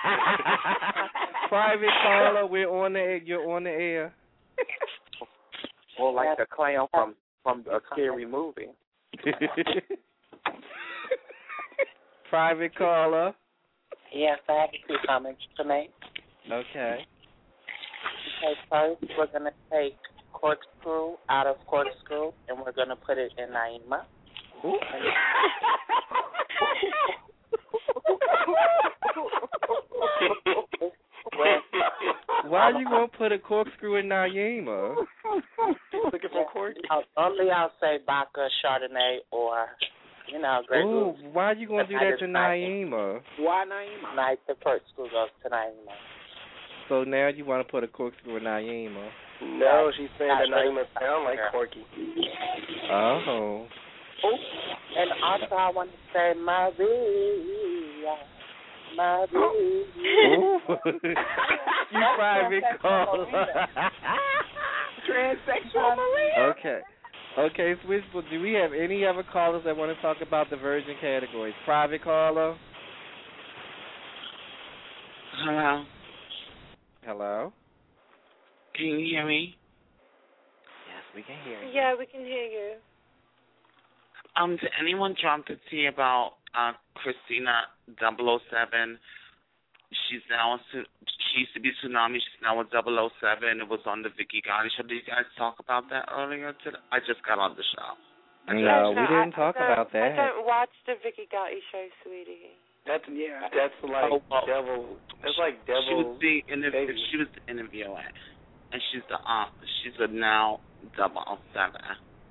M: Private caller, we're on the air. You're on the air.
R: Or like the clown from from a scary movie.
M: Private caller.
F: Yes, I have two comments to make.
M: Okay.
F: Okay, first we're going to take corkscrew out of corkscrew and we're going to put it in Naima.
M: Why are you going to put a corkscrew in Naima?
F: Looking for corkscrew? Only I'll say vodka, Chardonnay, or, you know, Grey
M: Ooh,
F: Goose.
M: why are you going to do that to Naima?
E: Why Naima?
F: Night the corkscrew goes to Naima.
M: So now you want to put a corkscrew in Naima?
T: No, she's saying that Naima sound like Corky.
M: Oh.
F: Oh, and also I want to say Maria, Maria.
M: You private caller.
E: Transsexual Maria.
M: Okay. Okay, Switchboard, do we have any other callers that want to talk about the virgin categories? Private caller?
E: Hello.
M: Hello?
E: Can you hear me?
M: Yes, we can hear you.
P: Yeah, we can hear you.
G: Um, did anyone drop the tea about uh, Christina double oh seven? She's now, a, she used to be Tsunami, she's now a double oh seven. It was on the Vicky Gotti show. Did you guys talk about that earlier today? I just got on the show.
M: No, we didn't
P: I,
M: talk
P: I
M: about that.
P: I don't watch the Vicky Gotti show, sweetie.
T: That's yeah. That's like
G: Oh, well,
T: devil. That's like devil.
G: She was the interview.
T: baby.
G: She was the interviewer, and she's the uh, she's a now double oh seven.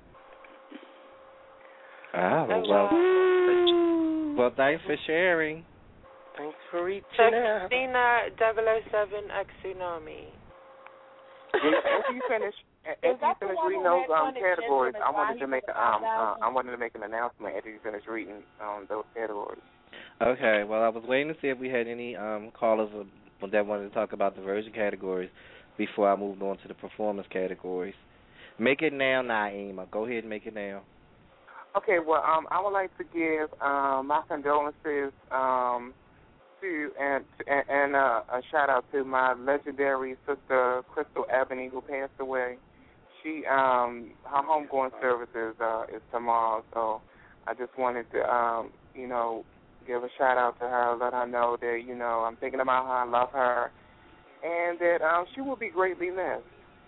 M: Oh, well, well, thanks for sharing.
T: Thanks for reaching
P: So
T: out.
P: Christina double oh seven X Tsunami.
R: After you finish, after you
W: that the
R: finish
W: one
R: reading
W: who
R: those
W: had
R: um,
W: one in
R: categories,
W: Gentleman's
R: I wanted
W: Body
R: to make
W: for
R: a, um
W: five
R: uh,
W: thousand?
R: I wanted to make an announcement after you finish reading um those categories.
M: Okay, well, I was waiting to see if we had any um, callers that wanted to talk about the virgin categories before I moved on to the performance categories. Make it now, Naima. Go ahead and make it now.
R: Okay, well, um, I would like to give um, my condolences um, to and and, and uh, a shout out to my legendary sister Crystal Ebony, who passed away. She um, her homegoing services uh, is tomorrow, so I just wanted to um, you know give a shout out to her, let her know that you know I'm thinking about her, I love her, and that um, she will be greatly missed.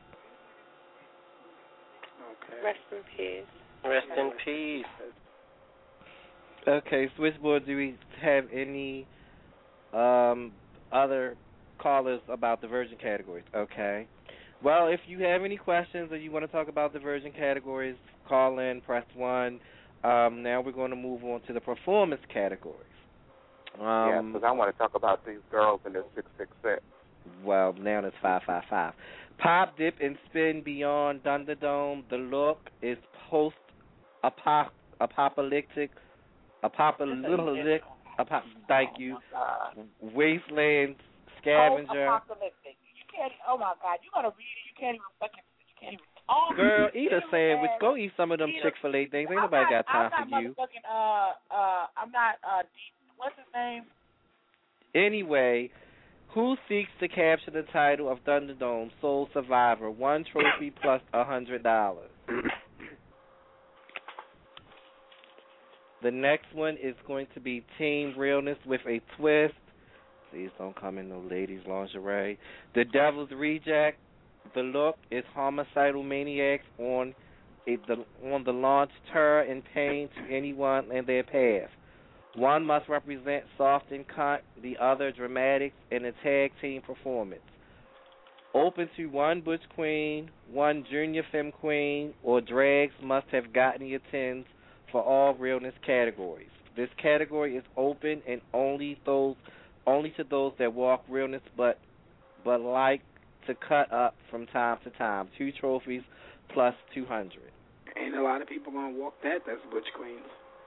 T: Okay.
P: Rest in peace.
T: Rest in peace.
M: Okay, Switchboard, do we have any um, other callers about the virgin categories? Okay. Well, if you have any questions or you want to talk about the virgin categories, call in, press one. Um, now we're going to move on to the performance categories. Um,
R: yeah, because I want to talk about these girls in this six six six.
M: Well, now it's five five five. Pop, dip, and spin beyond Thunderdome. The look is post-apocalyptic, apocalyptic, apop, thank you, wasteland scavenger.
W: Post-apocalyptic. You can't. Oh my God! You gotta read it. You can't even fucking. You can't even talk.
M: Girl, eat a sandwich. Go eat some of them
W: Eat a-
M: Chick-fil-A things. Ain't
W: I'm
M: nobody
W: not,
M: got time
W: I'm
M: for
W: not
M: you.
W: motherfucking, Uh, uh, I'm not. Uh, D- what's his name?
M: Anyway, who seeks to capture the title of Thunderdome Soul Survivor? One trophy plus a hundred dollars. The next one is going to be Team Realness with a twist. Please don't come in no ladies' lingerie. The Devil's Reject. The look is homicidal maniacs on a, the, on the launch, terror and pain to anyone in their path. One must represent soft and cunt, the other dramatics in a tag team performance. Open to one butch queen, one junior femme queen, or drags must have gotten your tens for all realness categories. This category is open and only those only to those that walk realness but but like to cut up from time to time. Two trophies plus two hundred.
O: Ain't a lot of people gonna walk that. That's butch queens.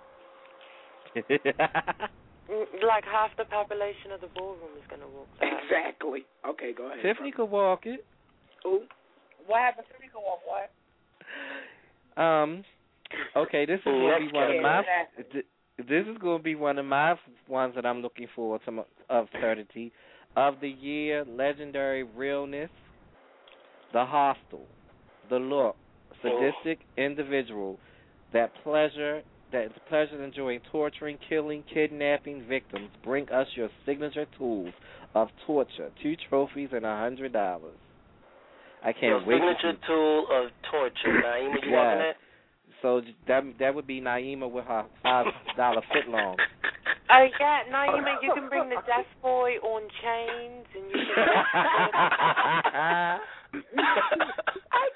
P: Like half the population of the ballroom is going to walk that.
O: Exactly. Okay, go ahead.
M: Tiffany could walk it.
O: Who?
W: What happened? Tiffany could walk what?
M: Um. Okay, this is going to be one of my. This is going to be one of my ones that I'm looking forward to of thirty of the year. Legendary realness. The hostile. The look. Sadistic individual. That pleasure. That it's a pleasure enjoying torturing, killing, kidnapping victims. Bring us your signature tools of torture. Two trophies and a hundred dollars. I can't
T: your
M: wait.
T: Your signature
M: to
T: tool of torture. Naima, you
M: yes.
T: walking that?
M: So that that would be Naima with her five dollar fit long.
P: Oh yeah, Naima, you can bring the deaf boy on chains, and you can.
W: I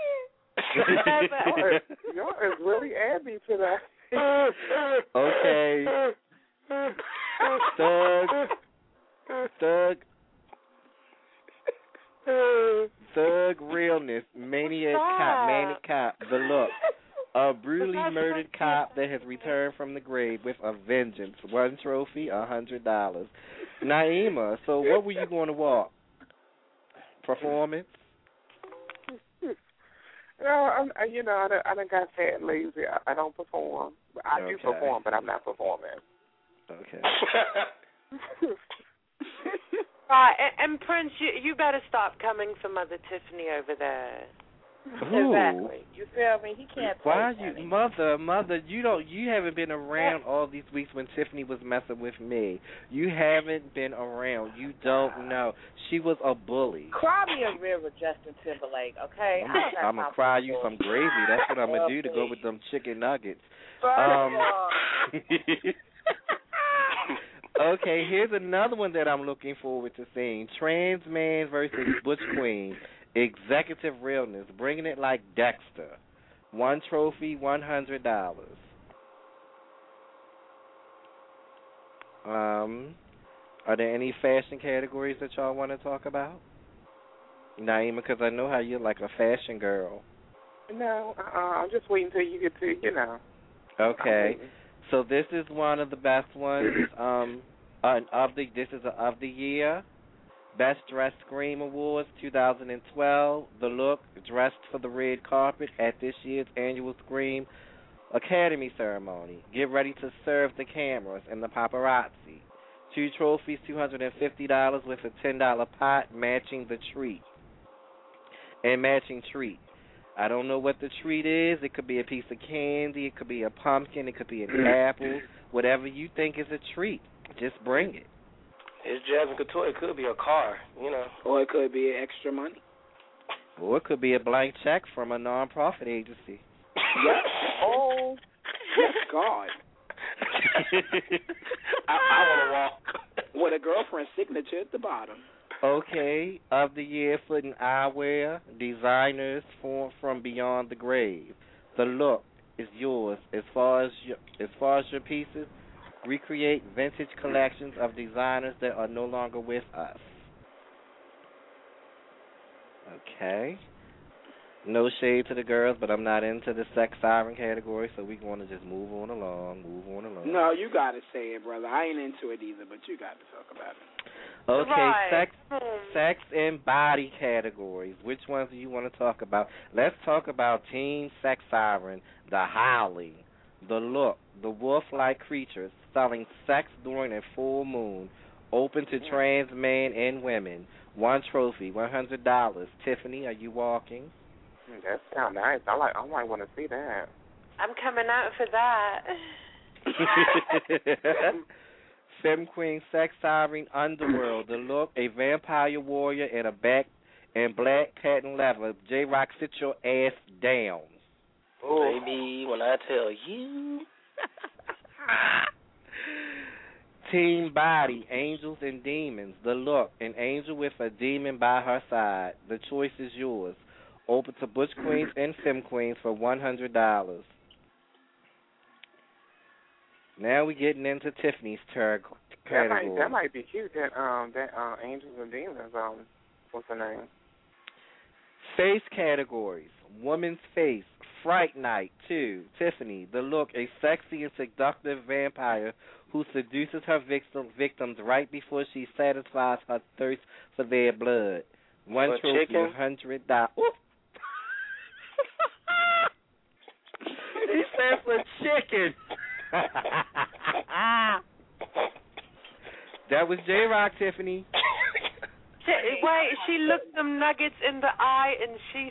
W: can't. Y'all is really Abby today.
M: Okay. Thug. Thug. Thug realness. Maniac cop. Manic cop. The look. A brutally murdered cop that has returned from the grave with a vengeance. One trophy, a hundred dollars. Naima, so what were you going to walk? Performance?
R: No, I'm, you know, I done, I done got fat and lazy. I, I don't perform. I
M: okay.
R: do perform, but I'm not performing.
M: Okay.
P: Right, and, and Prince, you, you better stop coming for Mother Tiffany over there.
M: Ooh.
W: Exactly. You feel me? He can't.
M: Why are you, mother, mother? You don't. You haven't been around all these weeks when Tiffany was messing with me. You haven't been around. You don't know. She was a bully.
W: Cry me a river, Justin Timberlake. Okay.
M: I'm gonna cry you some gravy. That's what I'm gonna do to go with them chicken nuggets. Um, okay, here's another one that I'm looking forward to seeing: Trans Man versus Butch Queen. Executive realness, bringing it like Dexter. One trophy, one hundred dollars. Um, are there any fashion categories that y'all want to talk about? Naima, because I know how you're like a fashion girl.
R: No, uh, I'm just waiting until you get to, you know.
M: Okay, so this is one of the best ones. Um, uh, of the this is a, of the year. Best Dressed Scream Awards two thousand twelve. The look, dressed for the red carpet at this year's annual Scream Academy ceremony. Get ready to serve the cameras and the paparazzi. Two trophies, two hundred fifty dollars with a ten dollar pot matching the treat. And matching treat. I don't know what the treat is. It could be a piece of candy. It could be a pumpkin. It could be an apple. Whatever you think is a treat, just bring it.
T: It's Jasmine Couture. It could be a car, you know.
O: Or it could be extra money.
M: Or it could be a blank check from a non-profit agency.
O: Yes. Oh, yes, God.
T: I, I want to walk.
O: With a girlfriend's signature at the bottom.
M: Okay, of the year foot and eyewear, designers formed from beyond the grave. The look is yours. As far as your, as far as your pieces, recreate vintage collections of designers that are no longer with us. Okay. No shade to the girls, but I'm not into the sex siren category, so we're going to just move on along, move on along.
O: No, you got to say it, brother. I ain't into it either, but you got to talk about it.
M: Okay,
P: right.
M: sex, sex and body categories. Which ones do you want to talk about? Let's talk about Teen Sex Siren, the Howling, the Look, the wolf-like creatures selling sex during a full moon, open to trans men and women. One trophy, one hundred dollars. Tiffany, are you walking?
R: That sounds nice. I like. I might want to see that.
P: I'm coming out for that.
M: Femme Queen, Sex Siren, Underworld, The Look, a Vampire Warrior in a back and black patent leather. J-Rock, sit your ass down.
T: Oh, baby, when I tell you.
M: Team Body, Angels and Demons. The Look, an angel with a demon by her side. The choice is yours. Open to Butch Queens and Femme Queens for one hundred dollars. Now we're getting into Tiffany's ter-
R: That
M: category.
R: might, that might be cute. That um that uh, Angels and Demons. Um, what's her name?
M: Face categories. Woman's Face, Fright Night, two. Tiffany, The Look, a sexy and seductive vampire who seduces her victim, victims right before she satisfies her thirst for their blood. One
T: For
M: trophy,
T: chicken?
M: one hundred dollars. He said for chicken. That was J-Rock, Tiffany.
P: Wait, she looked them nuggets in the eye and she.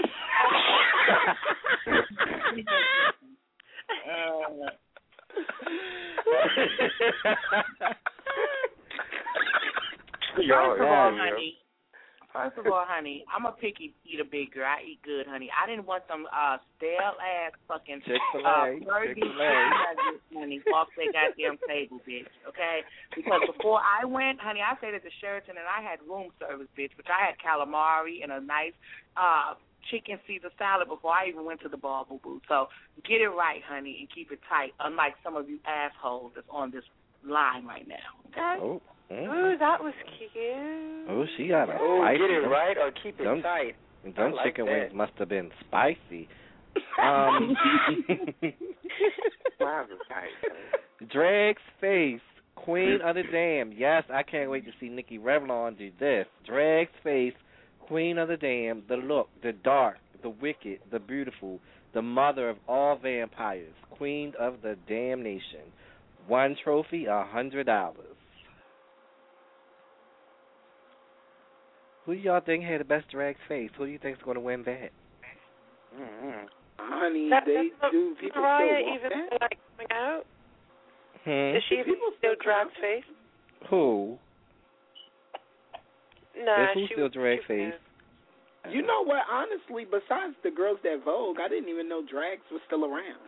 W: First
R: Y'all-
W: of all,
R: yeah.
W: honey. First of all, honey, I'm a picky eater big girl. I eat good, honey. I didn't want some uh stale ass fucking
M: Chick-fil-A,
W: uh Burger
M: Chick-fil-A.
W: nuggets, honey, off their goddamn table, bitch. Okay? Because before I went, honey, I stayed at the Sheraton and I had room service, bitch, which I had calamari and a nice uh chicken Caesar salad before I even went to the bar, boo boo. So get it right, honey, and keep it tight. Unlike some of you assholes that's on this line right now. Okay?
M: Oh. Mm.
P: Ooh, that was cute.
M: Oh, she got a
T: Oh,
M: spicy.
T: get it right or keep it
M: Them-
T: tight.
M: Them
T: I like
M: chicken
T: that.
M: wings must have been spicy. Um, Drag's Face, Queen of the Dam. Yes, I can't wait to see Nikki Revlon do this. Drag's Face, Queen of the Dam, the Look, the Dark, the Wicked, the Beautiful, the Mother of all vampires, Queen of the Damnation. One trophy, a hundred dollars. Who do y'all think had the best Drag's Face? Who do you think's going to win that?
O: Mm-hmm. Honey,
P: That,
O: they
P: that's
O: do.
P: not,
O: People
P: Mariah
O: still walk
P: even
O: that.
P: like coming out?
M: Hmm?
P: Is she even still drag face?
M: Who?
P: Nah,
M: Is who
P: she
M: still
P: was
M: Drag
P: she
M: Face?
P: was-
O: You know what? Honestly, besides the girls that Vogue, I didn't even know drags was still around.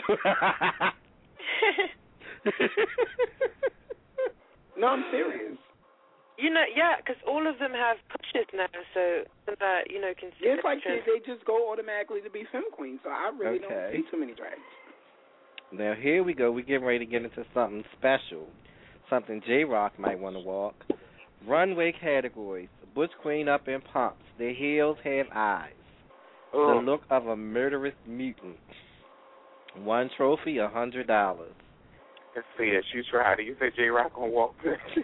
O: No, I'm serious.
P: You know, yeah, because all of them have pushes now, so that you know can see
O: Yeah, it's
P: the
O: like they,
P: pictures.
O: they just go automatically to be femme queen, so I really don't
M: Okay.
O: see too many drags.
M: Now, here we go. We're getting ready to get into something special, something J-Rock might want to walk. Runway categories. Butch Queen up in pumps. The heels have eyes.
R: Oh.
M: The look of a murderous mutant. One trophy, a hundred dollars.
R: Let's see it. She's right. You said J Rock gonna walk.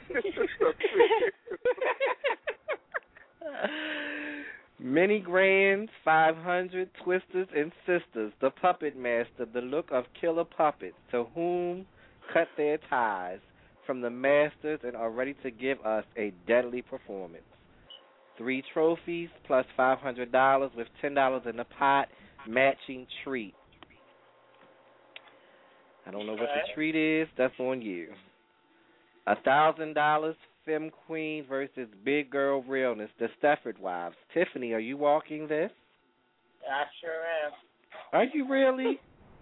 M: Many Grands, five hundred, Twisters, and Sisters. The Puppet Master. The look of killer puppets. To whom cut their ties from the masters and are ready to give us a deadly performance. Three trophies plus five hundred dollars with ten dollars in the pot. Matching treat. I don't know what the treat is. That's on you. A thousand dollars, Femme Queen versus Big Girl Realness, the Stafford Wives. Tiffany, are you walking this?
W: I sure am.
M: Are you really?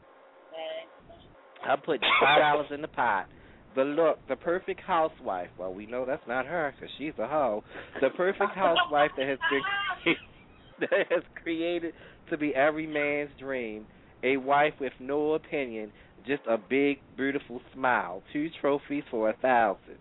M: I'm putting five dollars in the pot. The Look, the perfect housewife. Well, we know that's not her because she's a hoe. The perfect housewife that has been that has created to be every man's dream. A wife with no opinion. Just a big, beautiful smile. Two trophies for a thousand.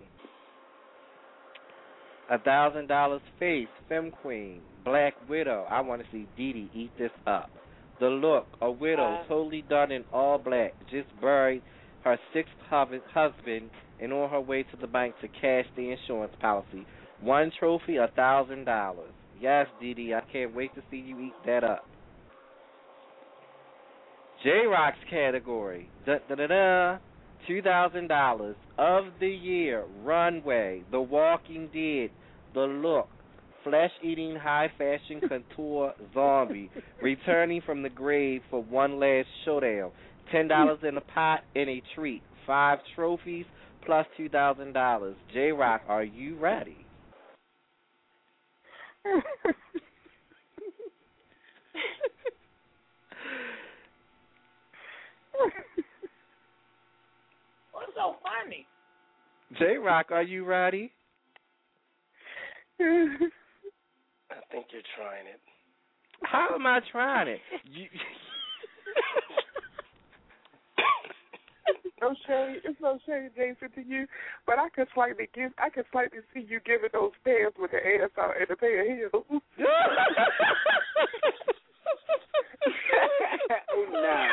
M: A thousand dollars face, Femme Queen, Black Widow. I want to see Dee Dee eat this up. The Look, a widow, totally done in all black. Just buried her sixth husband and on her way to the bank to cash the insurance policy. One trophy, a thousand dollars. Yes, Dee Dee, I can't wait to see you eat that up. J-Rock's category, da da da da, two thousand dollars of the year, Runway, The Walking Dead, The Look, flesh-eating, high-fashion couture zombie, returning from the grave for one last showdown, ten dollars in a pot and a treat, five trophies plus two thousand dollars. J Rock, are you ready?
C: What's so funny?
M: J Rock, are you ready?
T: I think you're trying it.
M: How am I trying it? You...
R: no shade, it's no shade, Jason, to you, but I could slightly give, I could slightly see you giving those pants with the ass out and a pair of heels.
O: Oh no.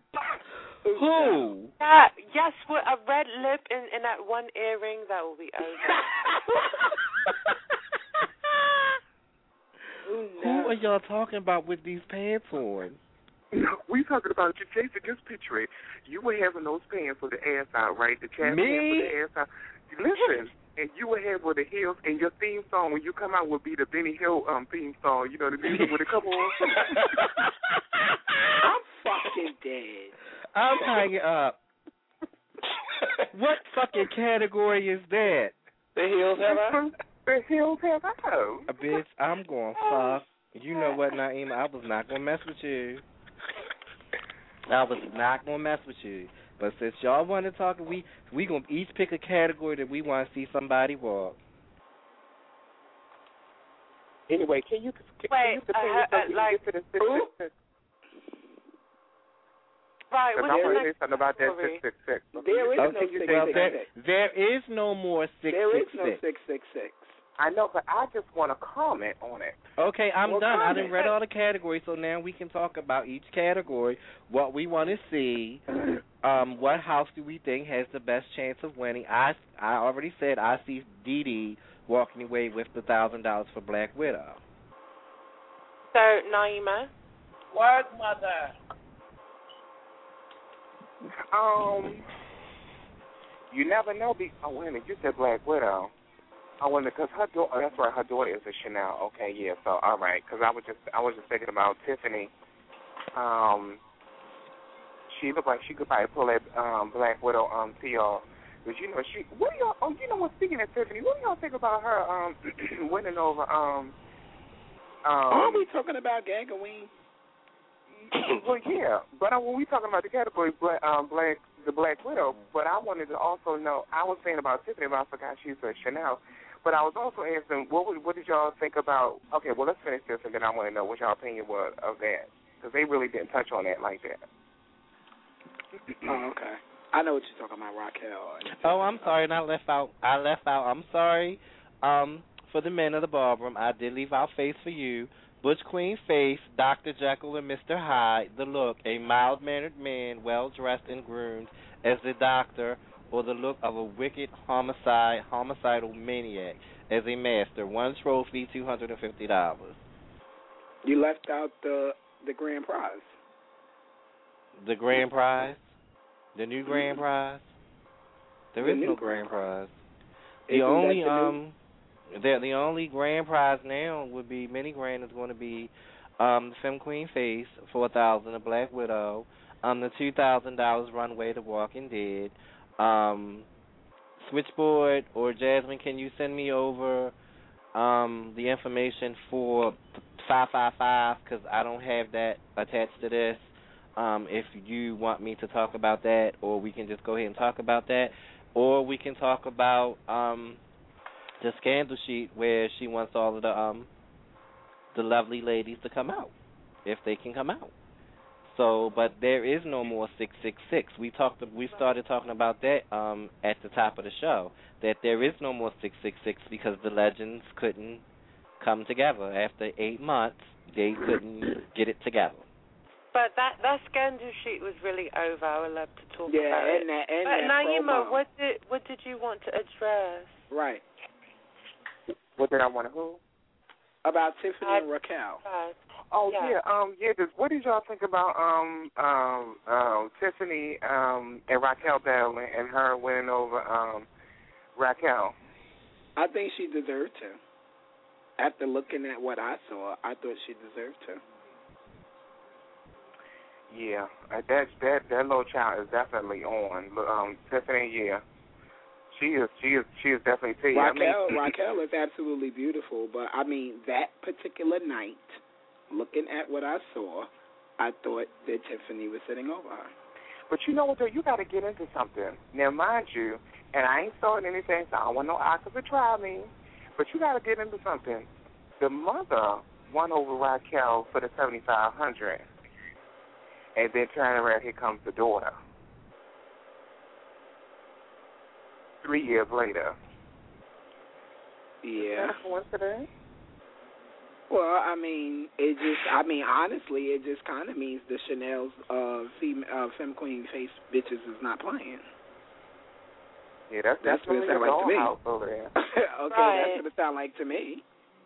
M: Who?
P: Uh, yes, with a red lip and, and that one earring, that will be over.
O: Oh,
M: Who are y'all talking about with these pants on?
R: No, we talking about you, Jason. Just picture it. You were having those pants with the ass out, right? The cat
M: Me?
R: pants with the ass out. Listen, and you were having with the heels, and your theme song when you come out would be the Benny Hill um theme song. You know, the music with a couple on.
O: I'm fucking dead.
M: I'm hanging up. What fucking category is that?
T: The heels have out?
R: The heels have out.
M: A bitch, I'm going fuck. You know what, Naima? I was not going to mess with you. I was not going to mess with you. But since y'all want to talk, we we going to each pick a category that we want to see somebody walk.
R: Anyway, can you can,
P: Wait,
R: can you continue
P: uh,
R: so
P: uh,
R: we
P: like,
R: can get to the six six six?
P: Right,
R: I
P: what's
R: want
P: the
R: to
P: next
R: say something about that
P: category?
R: six six six.
O: There is
M: Okay,
O: no six
M: well,
O: six
M: there,
O: six.
M: there is no more six
O: There is
M: six
O: no
M: six.
O: six six six.
R: I know, but I just want to comment on it.
M: Okay, I'm
R: Well,
M: done. I
R: comment.
M: done read all the categories, so now we can talk about each category, what we want to see, um, what house do we think has the best chance of winning. I, I already said I see Dee Dee walking away with the one thousand dollars for Black Widow.
P: So, Naima?
C: Work, mother.
R: Um, you never know. Be- oh, wait a minute. You said Black Widow. I wonder because her daughter. Oh, that's right. Her daughter is a Chanel. Okay, yeah. So all right. Because I was just I was just thinking about Tiffany. Um, she looked like she could probably pull that um Black Widow um to y'all. But you know she. What do y'all? Oh, you know what? Speaking of Tiffany, what do y'all think about her um winning over um um?
O: Are we talking about Gangaween?
R: Well, yeah, but uh, when we talking about the category, Black, um, Black, the Black Widow, but I wanted to also know. I was saying about Tiffany, but I forgot she's a Chanel. But I was also asking, what would, what did y'all think about? Okay, well, let's finish this, and then I want to know what y'all opinion was of that, because they really didn't touch on that like that.
O: Oh, okay. I know what you're talking about, Raquel.
M: Oh, I'm sorry, and I left out. I left out. I'm sorry. Um, for the men of the ballroom, I did leave out Face for You. Butch Queen Face, Doctor Jekyll and Mister Hyde, The Look, a mild-mannered man, well-dressed and groomed as the doctor, or the look of a wicked homicide, homicidal maniac as a master. One trophy, two hundred fifty dollars.
O: You left out the the grand prize.
M: The grand prize? The new grand prize? There
O: The
M: is
O: new
M: no
O: grand
M: grand prize. The
O: Isn't
M: only
O: that the new-
M: um the the only grand prize now would be mini grand is going to be um the Femme Queen Face, four thousand, a Black Widow, um the two thousand dollars runway to Walking Dead. Um Switchboard or Jasmine, can you send me over um the information for five five five, because I don't have that attached to this. Um if you want me to talk about that, or we can just go ahead and talk about that, or we can talk about um the scandal sheet where she wants all of the um the lovely ladies to come out, if they can come out. So, but there is no more six six six. We talked. We started talking about that um at the top of the show, that there is no more six six six because the legends couldn't come together. After eight months, they couldn't get it together.
P: But that that scandal sheet was really over. I would love to talk
O: Yeah,
P: about
O: and
P: it.
O: that, and
P: but
O: that
P: Naima,
O: promo.
P: what did what did you want to address?
O: Right.
R: What did I want to who?
O: About Tiffany
P: I,
O: and Raquel.
P: Uh,
R: Oh
P: yeah.
R: yeah, um, yeah. Just, what did y'all think about um, um, um, Tiffany um, and Raquel Bell and, and her winning over um, Raquel?
O: I think she deserved to. After looking at what I saw, I thought she deserved to.
R: Yeah, uh, that that that little child is definitely on. Um, Tiffany, yeah, she is. She is. She is definitely. T.
O: Raquel,
R: I mean,
O: Raquel is absolutely beautiful, but I mean that particular night, looking at what I saw, I thought that Tiffany was sitting over her.
R: But you know what, though? You got to get into something. Now, mind you, and I ain't starting anything, so I don't want no eye to try me. But you got to get into something. The mother won over Raquel for the seventy-five hundred, and then turn around, here comes the daughter. Three years later.
O: Yeah.
R: Is that a coincidence?
O: Well, I mean, it just, I mean, honestly, it just kind of means the Chanel's uh, fem, uh, Femme Queen face bitches is not playing.
R: Yeah, that's,
O: that's what it sounds like to me.
R: Over there.
O: Okay,
N: right.
O: That's what it sounds like to me.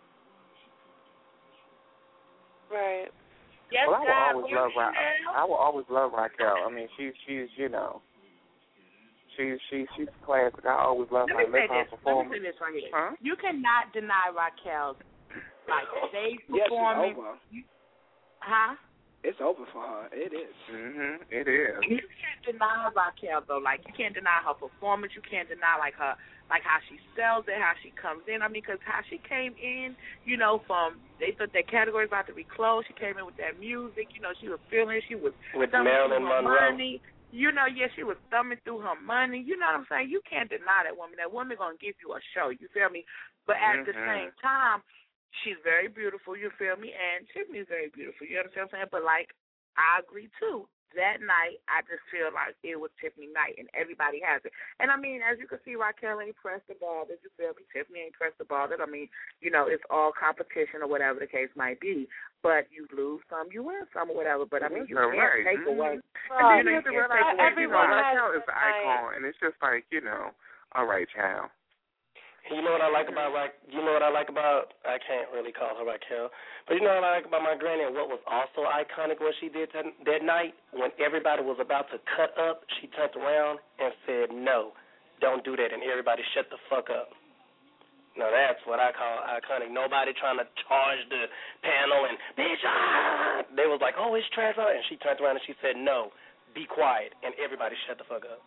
N: Right.
W: Yes,
R: well, I will
W: God,
R: always love Ra- I will always love Raquel. I mean, she's she's you know, she's she's she's classic. I always love her.
W: Let me say
R: her
W: this. Let me
R: performance.
W: say this right here.
R: Huh?
W: You cannot deny Raquel's like stage
O: Yes,
W: performance.
O: it's over.
W: You, huh?
O: It's over for her. It is.
R: Mhm. It is.
W: You can't deny Raquel though. Like you can't deny her performance. You can't deny like her, like how she sells it, how she comes in. I mean, because how she came in, you know, from they thought that category was about to be closed. She came in with that music. You know, she was feeling it. She was
T: with
W: thumbing
T: Marilyn
W: through her
T: Monroe.
W: money. You know, yeah, she was thumbing through her money. You know what I'm saying? You can't deny that woman. That woman gonna give you a show. You feel me? But at the
R: Mhm.
W: same time, she's very beautiful. You feel me? And Tiffany's very beautiful. You understand what I'm saying? But like, I agree too. That night, I just feel like it was Tiffany night, and everybody has it. And I mean, as you can see, Raquel ain't pressed the ball. Did you feel me? Tiffany ain't pressed the ball. That I mean, you know, it's all competition or whatever the case might be. But you lose some, you win some, or whatever. But I mean, you
R: That's
W: can't
R: right.
W: take
R: Mhm.
W: away.
R: And you
W: You
R: have to
W: can't
R: realize,
W: take away.
R: you know,
W: Everyone
R: Raquel
W: has
R: is an icon, and it's just like, you know, all right, child.
T: You know what I like about Ra- you know what I like about I can't really call her Raquel, but you know what I like about my granny and what was also iconic what she did that, that night when everybody was about to cut up, she turned around and said, "No, don't do that," and everybody shut the fuck up. Now that's what I call iconic. Nobody trying to charge the panel and bitch, ah! They was like, "Oh, it's trash," and she turned around and she said, "No, be quiet," and everybody shut the fuck up.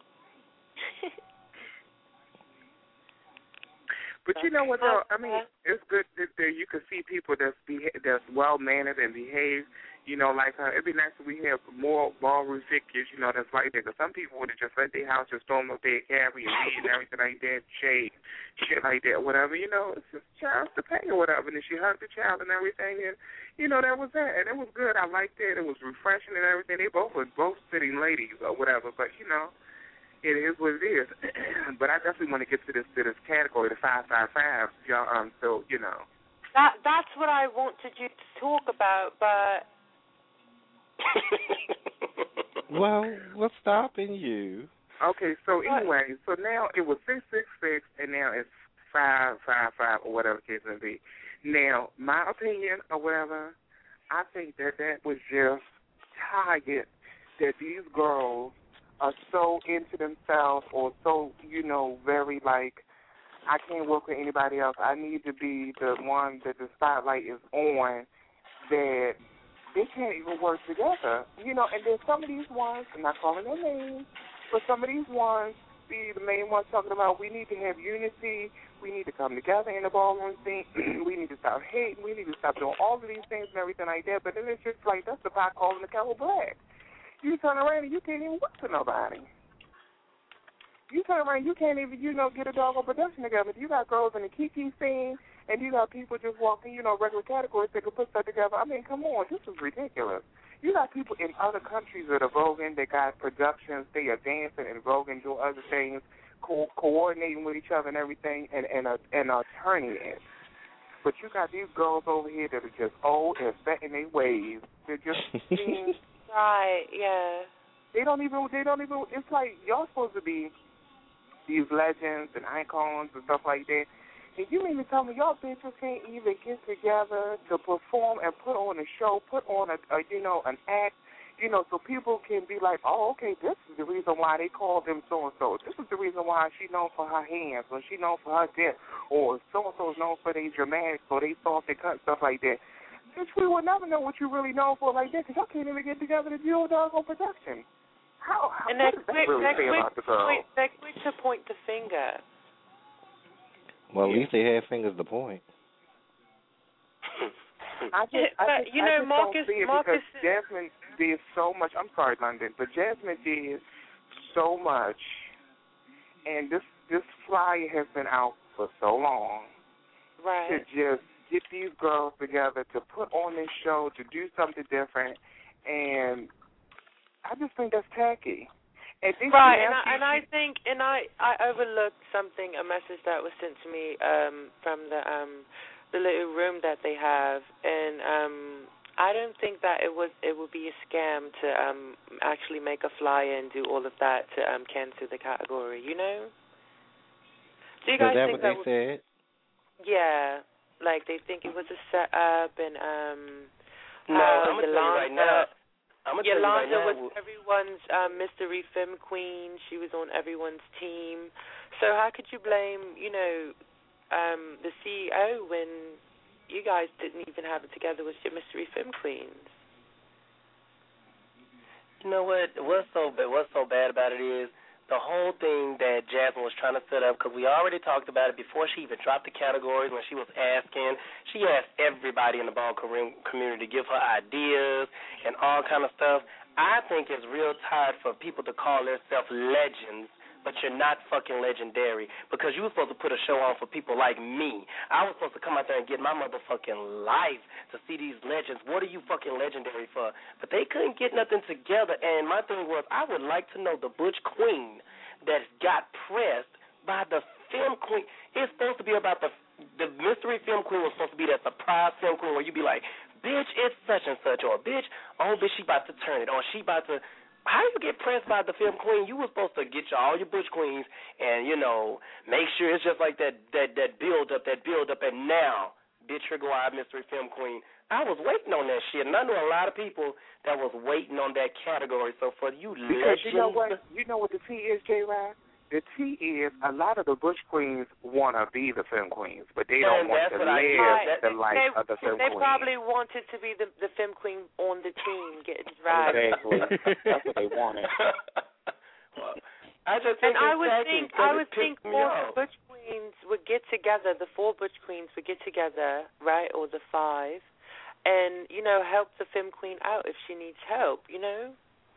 R: But you know what, though? I mean, it's good that there you can see people that's beha- that's well mannered and behave. You know, like her. It'd be nice if we have more ballroom figures. You know, that's like that. Because some people would have just let their house just storm up there, carry and weed and everything like that, shade, shit like that, whatever. You know, it's just child's to pay or whatever. And then she hugged the child and everything, and you know that was that. And it was good. I liked it. It was refreshing and everything. They both were both sitting ladies or whatever. But you know. It is what it is, but I definitely want to get to this to this category, the five five five. Y'all, um, so you know.
P: That that's what I wanted you to talk about, but.
M: Well, what's stopping you?
R: Okay, so anyway, so now it was six six six, and now it's five five five, or whatever the case may be. Now, my opinion or whatever, I think that that was just tired that these girls are so into themselves or so, you know, very like, I can't work with anybody else. I need to be the one that the spotlight is on, that they can't even work together. You know, and then some of these ones, I'm not calling their names, but some of these ones, be the main ones talking about we need to have unity, we need to come together in the ballroom scene, we need to stop hating, we need to stop doing all of these things and everything like that. But then it's just like, that's the pot calling the kettle black. You turn around and you can't even work with nobody. You turn around, you can't even, you know, get a doggone production together. You got girls in the Kiki scene, and you got people just walking, you know, regular categories that can put stuff together. I mean, come on, this is ridiculous. You got people in other countries that are voguing, they got productions, they are dancing and voguing, doing other things, co- coordinating with each other and everything, and, and, uh, and are turning it. But you got these girls over here that are just old and set in their ways. They're just being...
P: Right, yeah.
R: They don't even, they don't even, it's like y'all supposed to be these legends and icons and stuff like that. And you mean to tell me y'all bitches can't even get together to perform and put on a show, put on a, a you know, an act, you know, so people can be like, oh, okay, this is the reason why they call them so-and-so. This is the reason why she's known for her hands, or she's known for her dip, or so-and-so is known for their dramatics, or they soft and cut, stuff like that. bitch, we will never know what you really known for like that because y'all can't even get together to do doggone production. How, how
P: and
R: what
P: they're
R: does that
P: quick,
R: really
P: they're
R: say
P: quick,
R: about the girl?
P: quick, they're quick to point the finger.
M: Well, at least they had fingers to point.
R: I just,
P: but,
R: I just,
P: you
R: I
P: know,
R: just
P: Marcus,
R: don't see it
P: Marcus,
R: because Jasmine did so much. I'm sorry, London, but Jasmine did so much, and this this flyer has been out for so long.
P: Right.
R: To just get these girls together to put on this show to do something different, and I just think that's tacky. And this
P: right, and I,
R: nasty,
P: and I think, and I, I overlooked something, a message that was sent to me um, from the um, the little room that they have, and um, I don't think that it was it would be a scam to um, actually make a flyer and do all of that to um, cancel the category, you know? Do you guys
M: Is that
P: think
M: what
P: that
M: they
P: was,
M: said?
P: Yeah, like they think it was a setup, and um,
T: no,
P: uh,
T: I'm gonna tell you right now. I'm gonna tell you right
P: Yolanda
T: now.
P: was everyone's um, mystery film queen. She was on everyone's team. So how could you blame, you know, um, the C E O when you guys didn't even have it together with your mystery film queens?
T: You know what? What's so bad, what's so bad about it is the whole thing that Jasmine was trying to set up, because we already talked about it before she even dropped the categories. When she was asking, she asked everybody in the ball community to give her ideas and all kind of stuff. I think it's real tired for people to call themselves legends, but you're not fucking legendary, because you were supposed to put a show on for people like me. I was supposed to come out there and get my motherfucking life to see these legends. What are you fucking legendary for? But they couldn't get nothing together, and my thing was, I would like to know the Butch Queen that got pressed by the film queen. It's supposed to be about the the mystery film queen was supposed to be that surprise film queen where you be like, bitch, it's such and such, or bitch, oh, bitch, she about to turn it, or she about to. How you get pressed by the film queen? You were supposed to get your, all your Butch queens and, you know, make sure it's just like that that, that build up, that build up, and now, bitch, here go our mystery film queen. I was waiting on that shit, and I knew a lot of people that was waiting on that category. So for you
R: because
T: legends,
R: you know what, you know what the T is, J-Rod? The T is a lot of the Butch queens want to be the film queens, but they
T: And
R: don't want
T: that's
R: to
T: what I-
R: live
T: Right.
R: the life
P: they,
R: of the film
P: they
R: queen.
P: probably wanted to be the the film queen on the team, getting dragged.
R: Exactly. That's what they wanted.
T: well, I just think
P: And I
T: it's
P: would
T: tacky,
P: think
T: 'cause
P: I
T: it
P: would
T: pissed
P: think
T: me
P: more
T: off.
P: Butch queens would get together. The four Butch queens would get together, right, or the five, and you know help the film queen out if she needs help. You know.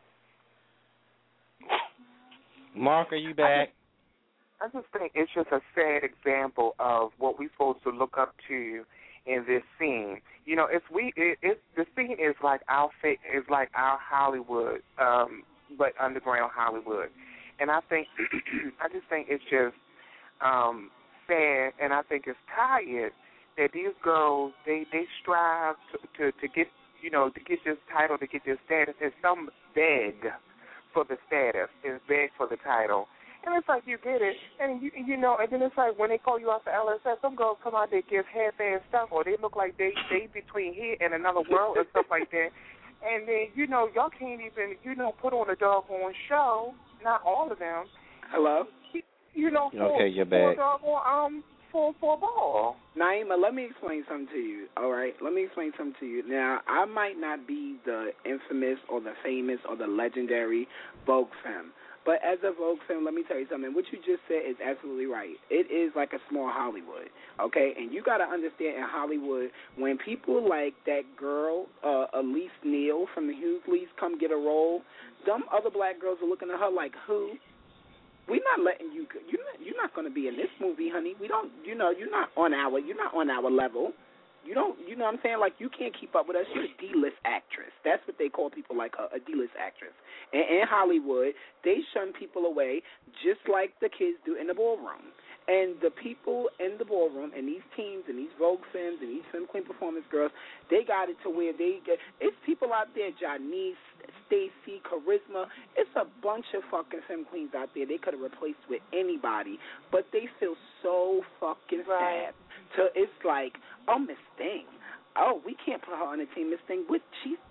M: Mark, are you back?
R: I just think it's just a sad example of what we're supposed to look up to in this scene. You know, it's we it, it's the scene is like our fa- is like our Hollywood, um, but underground Hollywood, and I think I just think it's just um, sad, and I think it's tired that these girls they they strive to, to to get you know to get this title, to get this status, and some beg for the status, and beg for the title. And it's like you get it, and you you know, and then it's like when they call you out for L S S, some girls come out, they give half-ass stuff, or they look like they they between here and another world or stuff like that. And then you know, y'all can't even you know put on a doggone show. Not all of them.
O: Hello.
R: You know, for,
M: Okay, you're
R: for
M: back.
R: doggone um for for a ball.
O: Naima, let me explain something to you, all right? Let me explain something to you. Now, I might not be the infamous or the famous or the legendary Vogue femme, but as a Vogue femme, let me tell you something. What you just said is absolutely right. It is like a small Hollywood, okay? And you got to understand in Hollywood, when people like that girl, uh, Elise Neal from the Hughleys, come get a role, them other black girls are looking at her like, who? We're not letting you. You're not, you're not going to be in this movie, honey. We don't. You know, you're not on our. You're not on our level. You don't. You know what I'm saying? Like you can't keep up with us. You're a D-list actress. That's what they call people like a, a D-list actress. And in Hollywood, they shun people away just like the kids do in the ballroom. And the people in the ballroom and these teams and these Vogue femmes and these Femme Queen performance girls, they got it to where they get. It's people out there, Janice, Stacy, Charisma. It's a bunch of fucking Femme Queens out there. They could have replaced with anybody, but they feel so fucking
P: Right.
O: sad. So it's like, oh, Miss Thing. Oh, we can't put her on the team, Miss Thing. What, she's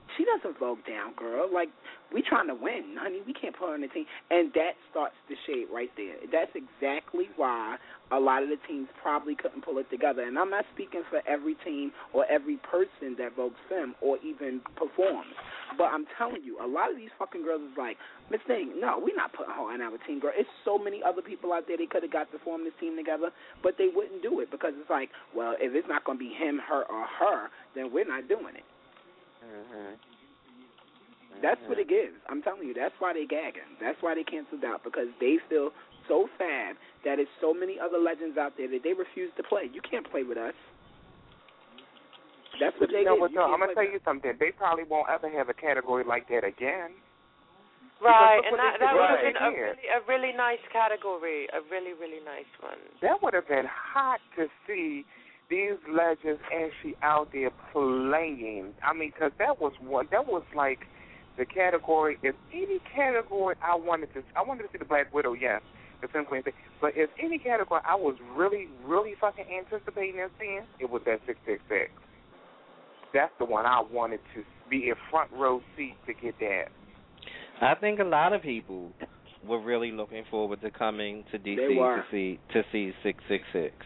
O: She doesn't vote down, girl. Like, we trying to win, honey. We can't put her on the team. And that starts the shade right there. That's exactly why a lot of the teams probably couldn't pull it together. And I'm not speaking for every team or every person that votes them or even performs. But I'm telling you, a lot of these fucking girls is like, Miss Thing, no, we're not putting her on our team, girl. It's so many other people out there they could have got to form this team together, but they wouldn't do it because it's like, well, if it's not going to be him, her, or her, then we're not doing it.
T: Mm-hmm.
O: That's what it gives. I'm telling you, that's why they gagging. That's why they canceled out, because they feel so fab that there's so many other legends out there that they refuse to play. You can't play with us. That's what
R: but
O: they
R: you know
O: did.
R: What, I'm going to tell you something. They probably won't ever have a category like that again.
P: Right, and that, that would have
R: right.
P: been a really, a really nice category, a really, really nice one.
R: That would have been hot to see these legends actually out there playing. I mean, because that was one. That was like the category. If any category I wanted to, I wanted to see the Black Widow, yes, the film queen thing. But if any category I was really, really fucking anticipating and seeing, it was that six six six. That's the one I wanted to be in front row seat to get that.
M: I think a lot of people were really looking forward to coming to D C to see to see six six six.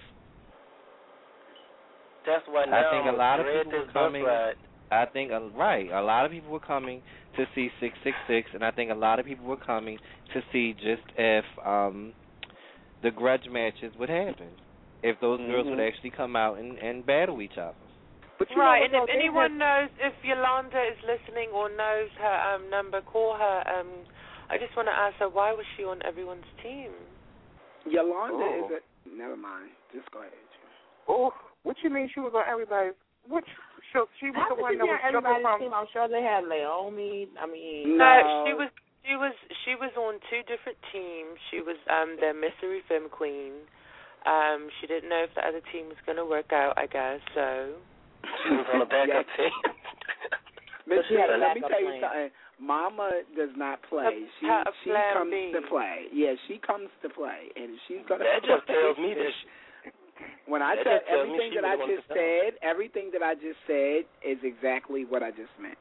T: That's why now
M: I think a lot of
T: read
M: people
T: this
M: were coming.
T: book right.
M: I think uh, right. A lot of people were coming to see six six six, and I think a lot of people were coming to see just if um, the grudge matches would happen, if those mm-hmm. girls would actually come out and, and battle each other.
P: But right, and if anyone knows, if Yolanda is listening or knows her um, number, call her. Um, I just want to ask her, why was she on everyone's team?
O: Yolanda
R: oh.
O: is a... Never mind. Just go ahead.
R: Oh, what you mean she was on everybody's... Which, so she was
W: How
R: the one that was
W: everybody's
R: from...
W: team? I'm sure they had Naomi. I mean...
P: No, no, she was she was, she was on two different teams. She was um, their Mystery Femme Queen. Um, she didn't know if the other team was going to work out, I guess, so...
T: She was on a backup team.
O: But she had let me tell you something. Mama does not play. She she comes
P: B.
O: to play. Yeah, she comes to play, and she's gonna.
T: That just tells me that. She,
O: when I
T: that
O: tell
T: just tells
O: everything
T: me
O: that I just said, everything that I just said is exactly what I just meant.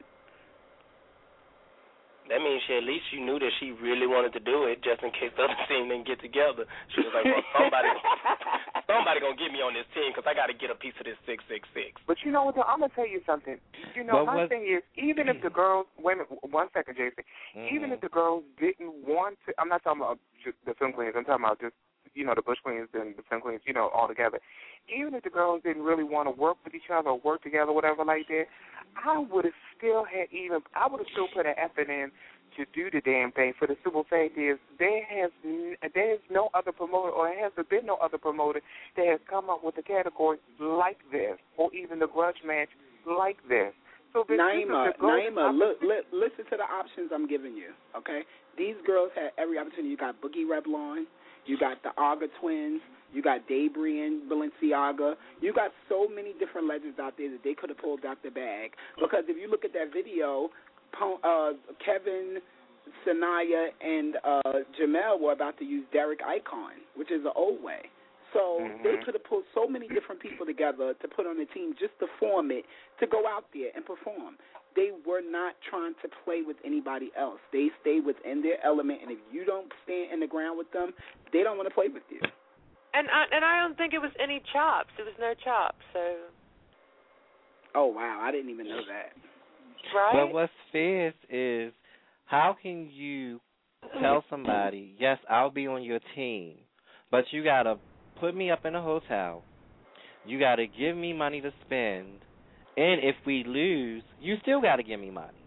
T: That means she at least you knew that she really wanted to do it, just in case the other team didn't get together. She was like, well, somebody, somebody gonna get me on this team because I got to get a piece of this six six six.
R: But you know what? Though, I'm gonna tell you something. You know,
M: but
R: my
M: what,
R: thing is, even if the girls, wait a minute, one second, Jason. Mm-hmm. Even if the girls didn't want to, I'm not talking about just the film queens. I'm talking about just you know the Bush queens and the film queens. You know, all together. Even if the girls didn't really want to work with each other or work together, whatever like that, I would have still had even. I would have still put an effort in to do the damn thing. For the simple fact is, there has there is no other promoter, or there has been no other promoter that has come up with a category like this, or even the grudge match like this. So this,
O: Naima,
R: this is
O: Naima, look, li- listen to the options I'm giving you. Okay, these girls had every opportunity. You got Boogie Revlon, you got the Aga twins, you got Debris and Balenciaga. You got so many different legends out there that they could have pulled out the bag. Because if you look at that video, Uh, Kevin, Sanaya, and uh, Jamel were about to use Derek Icon, which is an old way. So mm-hmm. they could have pulled so many different people together to put on the team just to form it, to go out there and perform. They were not trying to play with anybody else. They stay within their element, and if you don't stand in the ground with them, they don't want to play with you.
P: And I, and I don't think it was any chops. There was no chops, so...
O: Oh, wow. I didn't even know that.
P: Right?
M: But what's fierce is, how can you tell somebody, yes, I'll be on your team, but you got to put me up in a hotel, you got to give me money to spend, and if we lose, you still got to give me money.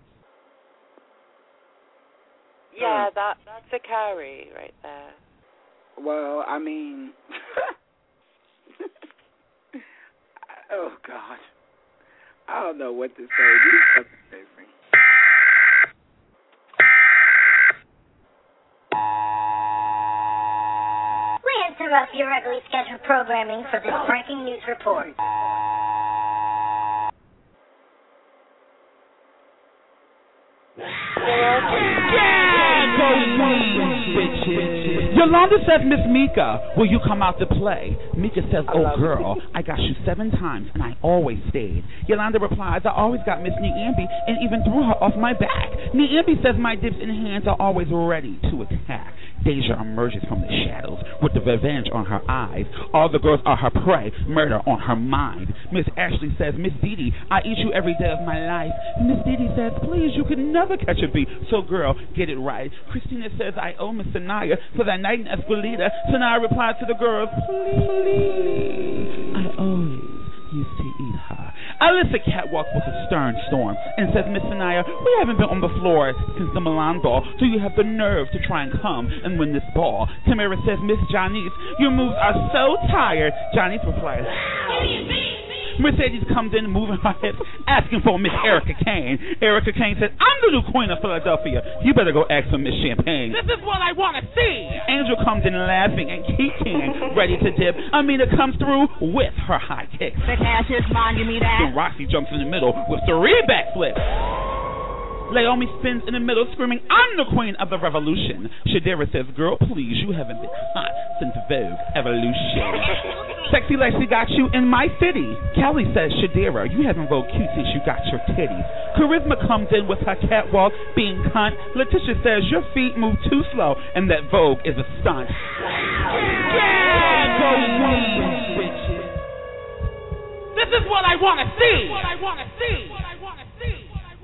P: Yeah, that that's a carry right there.
O: Well, I mean, oh, God. I don't know what to say.
I: We interrupt your regularly scheduled programming for this breaking news report.
K: Bitches. You're Yolanda says, Miss Mika, will you come out to play? Mika says, oh, girl, I got you seven times, and I always stayed. Yolanda replies, I always got Miss Niambi and even threw her off my back. Niambi says, my dips and hands are always ready to attack. Deja emerges from the shadows with the revenge on her eyes. All the girls are her prey, murder on her mind. Miss Ashley says, Miss Didi, I eat you every day of my life. Miss Didi says, please, you can never catch a beat. So, girl, get it right. Christina says, I owe Miss Sanaya for that night in Esquilita. Sanaya replied to the girls, please, I always used to eat her. Alyssa catwalks with a stern storm and says, Miss Sanaya, we haven't been on the floor since the Milan ball, so you have the nerve to try and come and win this ball. Tamara says, Miss Janice, your moves are so tired. Janice replies, Mercedes comes in moving her hips, asking for Miss Erica Kane. Erica Kane said, I'm the new queen of Philadelphia. You better go ask for Miss Champagne. This is what I want to see. Angel comes in laughing and Kiki ready to dip. Amina comes through with her high kicks.
B: The cash is mine, give me that.
K: Then Roxy jumps in the middle with three backflips. Naomi spins in the middle, screaming, I'm the queen of the revolution. Shadira says, girl, please, you haven't been hot since Vogue Evolution. Sexy Lexi got you in my city. Kelly says, Shadira, you haven't Vogue cute since you got your titties. Charisma comes in with her catwalk being cunt. Letitia says, your feet move too slow, and that Vogue is a stunt. Yeah, go win, bitches. This is what I want to see. What I want to see. What I want to see.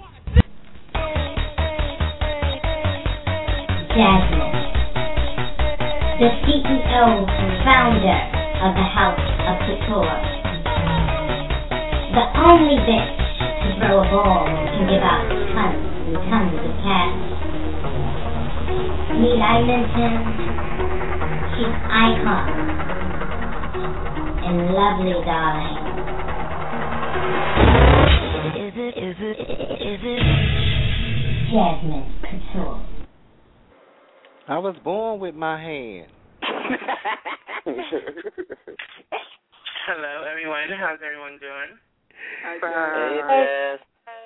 I: Jasmine, the C E O and founder of the House of Couture, the only bitch to throw a ball and can give out tons and tons of cash. Need I mention? She's icon and lovely, darling. Is it, is it, is it Jasmine Couture?
M: I was born with my hand.
H: Hello, everyone. How's everyone doing?
F: Hi,
H: Jess.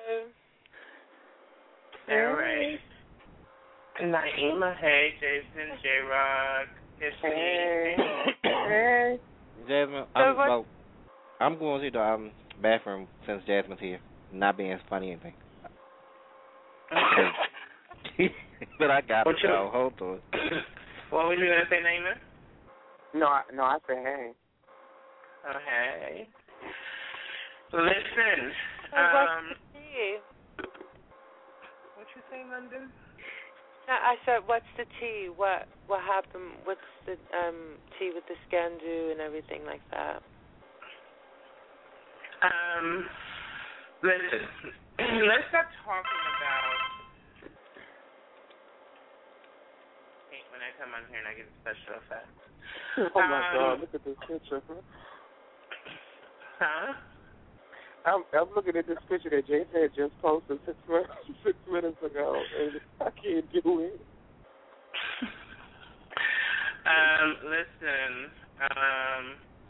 H: All right. Naima, hey, Jason, J-Rock, Tiffany.
F: Hey.
M: Jasmine, I'm, well, I'm going to the um, bathroom since Jasmine's here. Not being funny or anything. But I got it, y'all. Hold on.
H: What were you going to say, Naima?
F: No, I, no, I said hey.
H: Oh, hey. Listen.
P: Oh,
H: um,
P: what's the tea?
H: What you say, London?
P: No, I said, what's the tea? What what happened? What's the um tea with the Scandu and everything like that?
H: Um, listen. Let's stop talking about. When I come on here and I get a special effect.
F: Oh my
H: um,
F: God! Look at this picture.
H: Huh?
F: I'm, I'm looking at this picture that Jason had just posted six minutes, six minutes ago, and I can't do it.
H: um, listen. Um,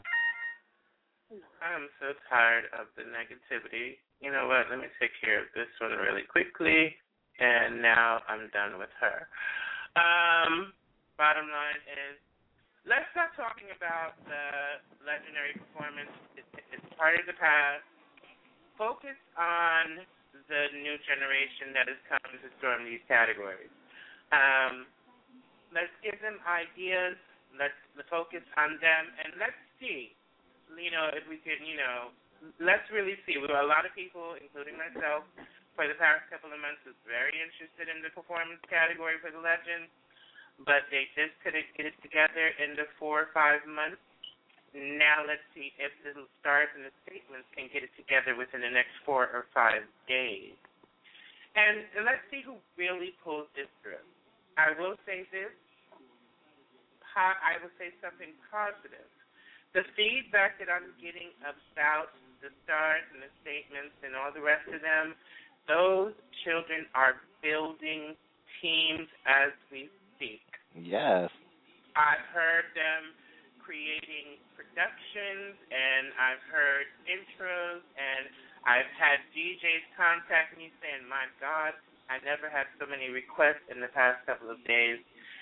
H: I'm so tired of the negativity. You know what? Let me take care of this one really quickly, and now I'm done with her. Um, bottom line is, let's stop talking about the legendary performance. It, it's part of the past. Focus on the new generation that is coming to storm these categories. Um, let's give them ideas. Let's focus on them, and let's see, you know, if we can, you know, let's really see. We have a lot of people, including myself, for the past couple of months was very interested in the performance category for the Legends, but they just couldn't get it together in the four or five months. Now let's see if the stars and the statements can get it together within the next four or five days. And let's see who really pulls this through. I will say this. I will say something positive. The feedback that I'm getting about the stars and the statements and all the rest of them, those children are building teams as we speak.
M: Yes.
H: I've heard them creating productions, and I've heard intros, and I've had D Js contact me saying, my God, I never had so many requests in the past couple of days.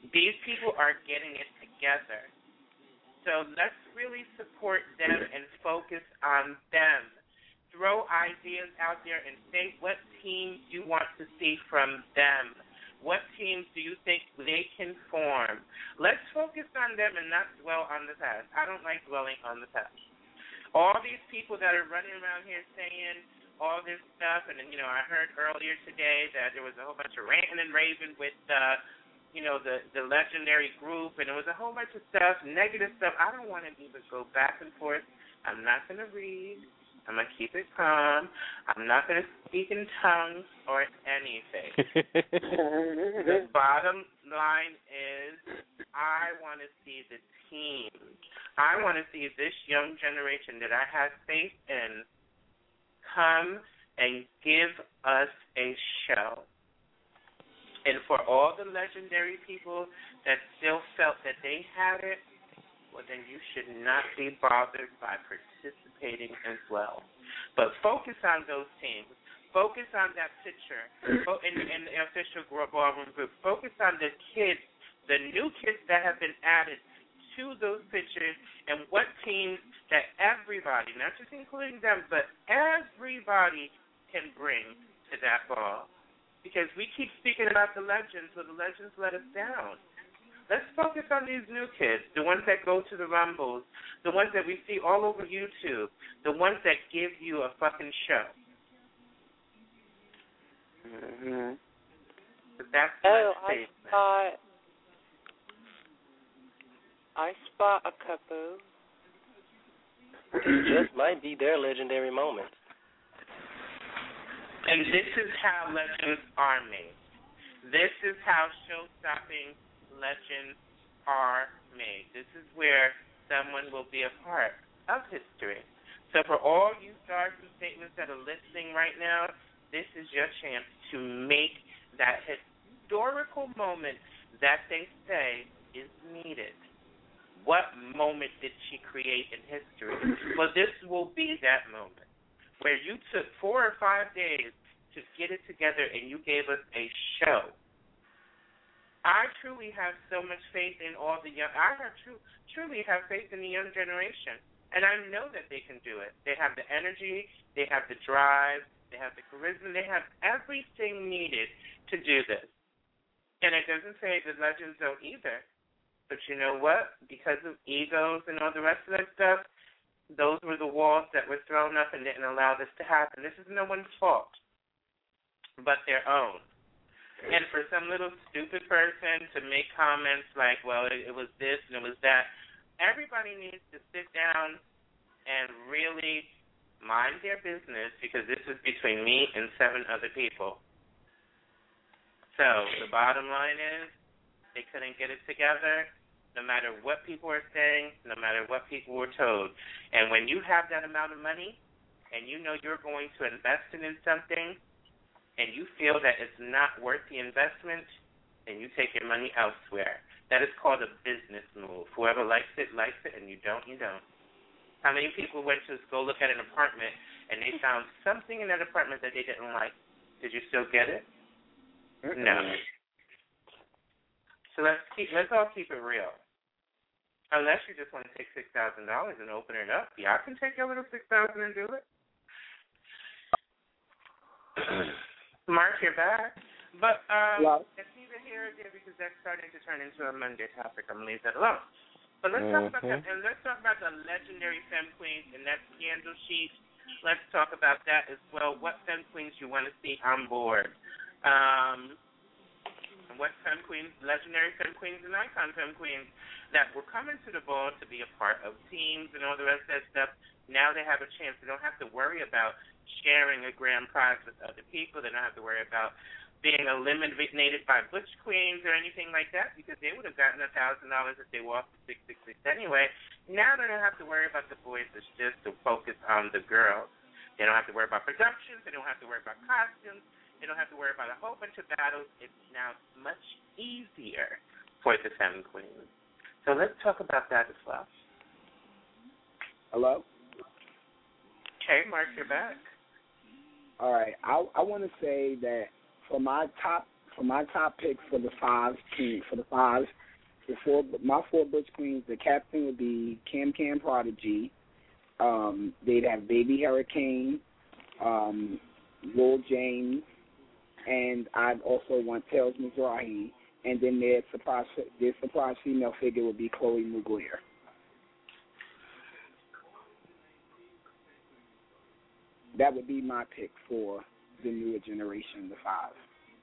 H: These people are getting it together. So let's really support them and focus on them. Throw ideas out there and say what teams you want to see from them. What teams do you think they can form? Let's focus on them and not dwell on the past. I don't like dwelling on the past. All these people that are running around here saying all this stuff, and, you know, I heard earlier today that there was a whole bunch of ranting and raving with, uh, you know, the, the legendary group, and it was a whole bunch of stuff, negative stuff. I don't want to even go back and forth. I'm not going to read. I'm going to keep it calm. I'm not going to speak in tongues or anything. The bottom line is I want to see the team. I want to see this young generation that I have faith in come and give us a show. And for all the legendary people that still felt that they had it, well, then you should not be bothered by participating as well. But focus on those teams. Focus on that picture in, in the official ballroom group. Focus on the kids, the new kids that have been added to those pictures, and what teams that everybody, not just including them, but everybody can bring to that ball. Because we keep speaking about the legends, but the legends let us down. Let's focus on these new kids, the ones that go to the Rumbles, the ones that we see all over YouTube, the ones that give you a fucking show.
P: Mm-hmm.
H: But that's my
P: oh,
H: statement.
P: I spot, I spot a couple.
T: It just might be their legendary moment.
H: And this is how legends are made. This is how show-stopping legends are made. This is where someone will be a part of history. So for all you stars and statements that are listening right now, this is your chance to make that historical moment that they say is needed. What moment did she create in history? Well, this will be that moment where you took four or five days to get it together and you gave us a show. I truly have so much faith in all the young, I have true, truly have faith in the young generation. And I know that they can do it. They have the energy, they have the drive, they have the charisma, they have everything needed to do this. And it doesn't say the legends don't either. But you know what? Because of egos and all the rest of that stuff, those were the walls that were thrown up and didn't allow this to happen. This is no one's fault but their own. And for some little stupid person to make comments like, well, it, it was this and it was that, everybody needs to sit down and really mind their business, because this is between me and seven other people. So the bottom line is they couldn't get it together, no matter what people are saying, no matter what people were told. And when you have that amount of money and you know you're going to invest it in something and you feel that it's not worth the investment, then you take your money elsewhere. That is called a business move. Whoever likes it, likes it, and you don't, you don't. How many people went to go look at an apartment and they found something in that apartment that they didn't like? Did you still get it? Mm-hmm. No. So let's keep let's all keep it real. Unless you just want to take six thousand dollars and open it up, yeah, I can take your little six thousand and do it. Mark, you're back. But um, well, it's neither here or there because that's starting to turn into a Monday topic. I'm gonna leave that alone. But let's mm-hmm. talk about that, and let's talk about the legendary Femme Queens and that scandal sheet. Let's talk about that as well. What Femme Queens you want to see on board? Um, what Femme Queens, legendary Femme Queens and icon Femme Queens that were coming to the ball to be a part of teams and all the rest of that stuff. Now they have a chance. They don't have to worry about sharing a grand prize with other people. They don't have to worry about being eliminated by Butch Queens or anything like that, because they would have gotten a thousand dollars if they walked to six six six anyway. Now they don't have to worry about the boys. It's just to focus on the girls. They don't have to worry about productions. They don't have to worry about costumes. They don't have to worry about a whole bunch of battles. It's now much easier for the Femme Queens. So let's talk about that as well.
O: Hello?
H: Okay, Mark, you're back.
O: All right. I I want to say that for my top for my top picks for the five team for the fives, the four my four Butch Queens. The captain would be Cam Cam Prodigy. Um, they'd have Baby Hurricane, um, Lil James, and I'd also want Tails Mizrahi. And then their surprise their surprise female figure would be Chloe Mugler. That would be my pick for the newer generation, the five.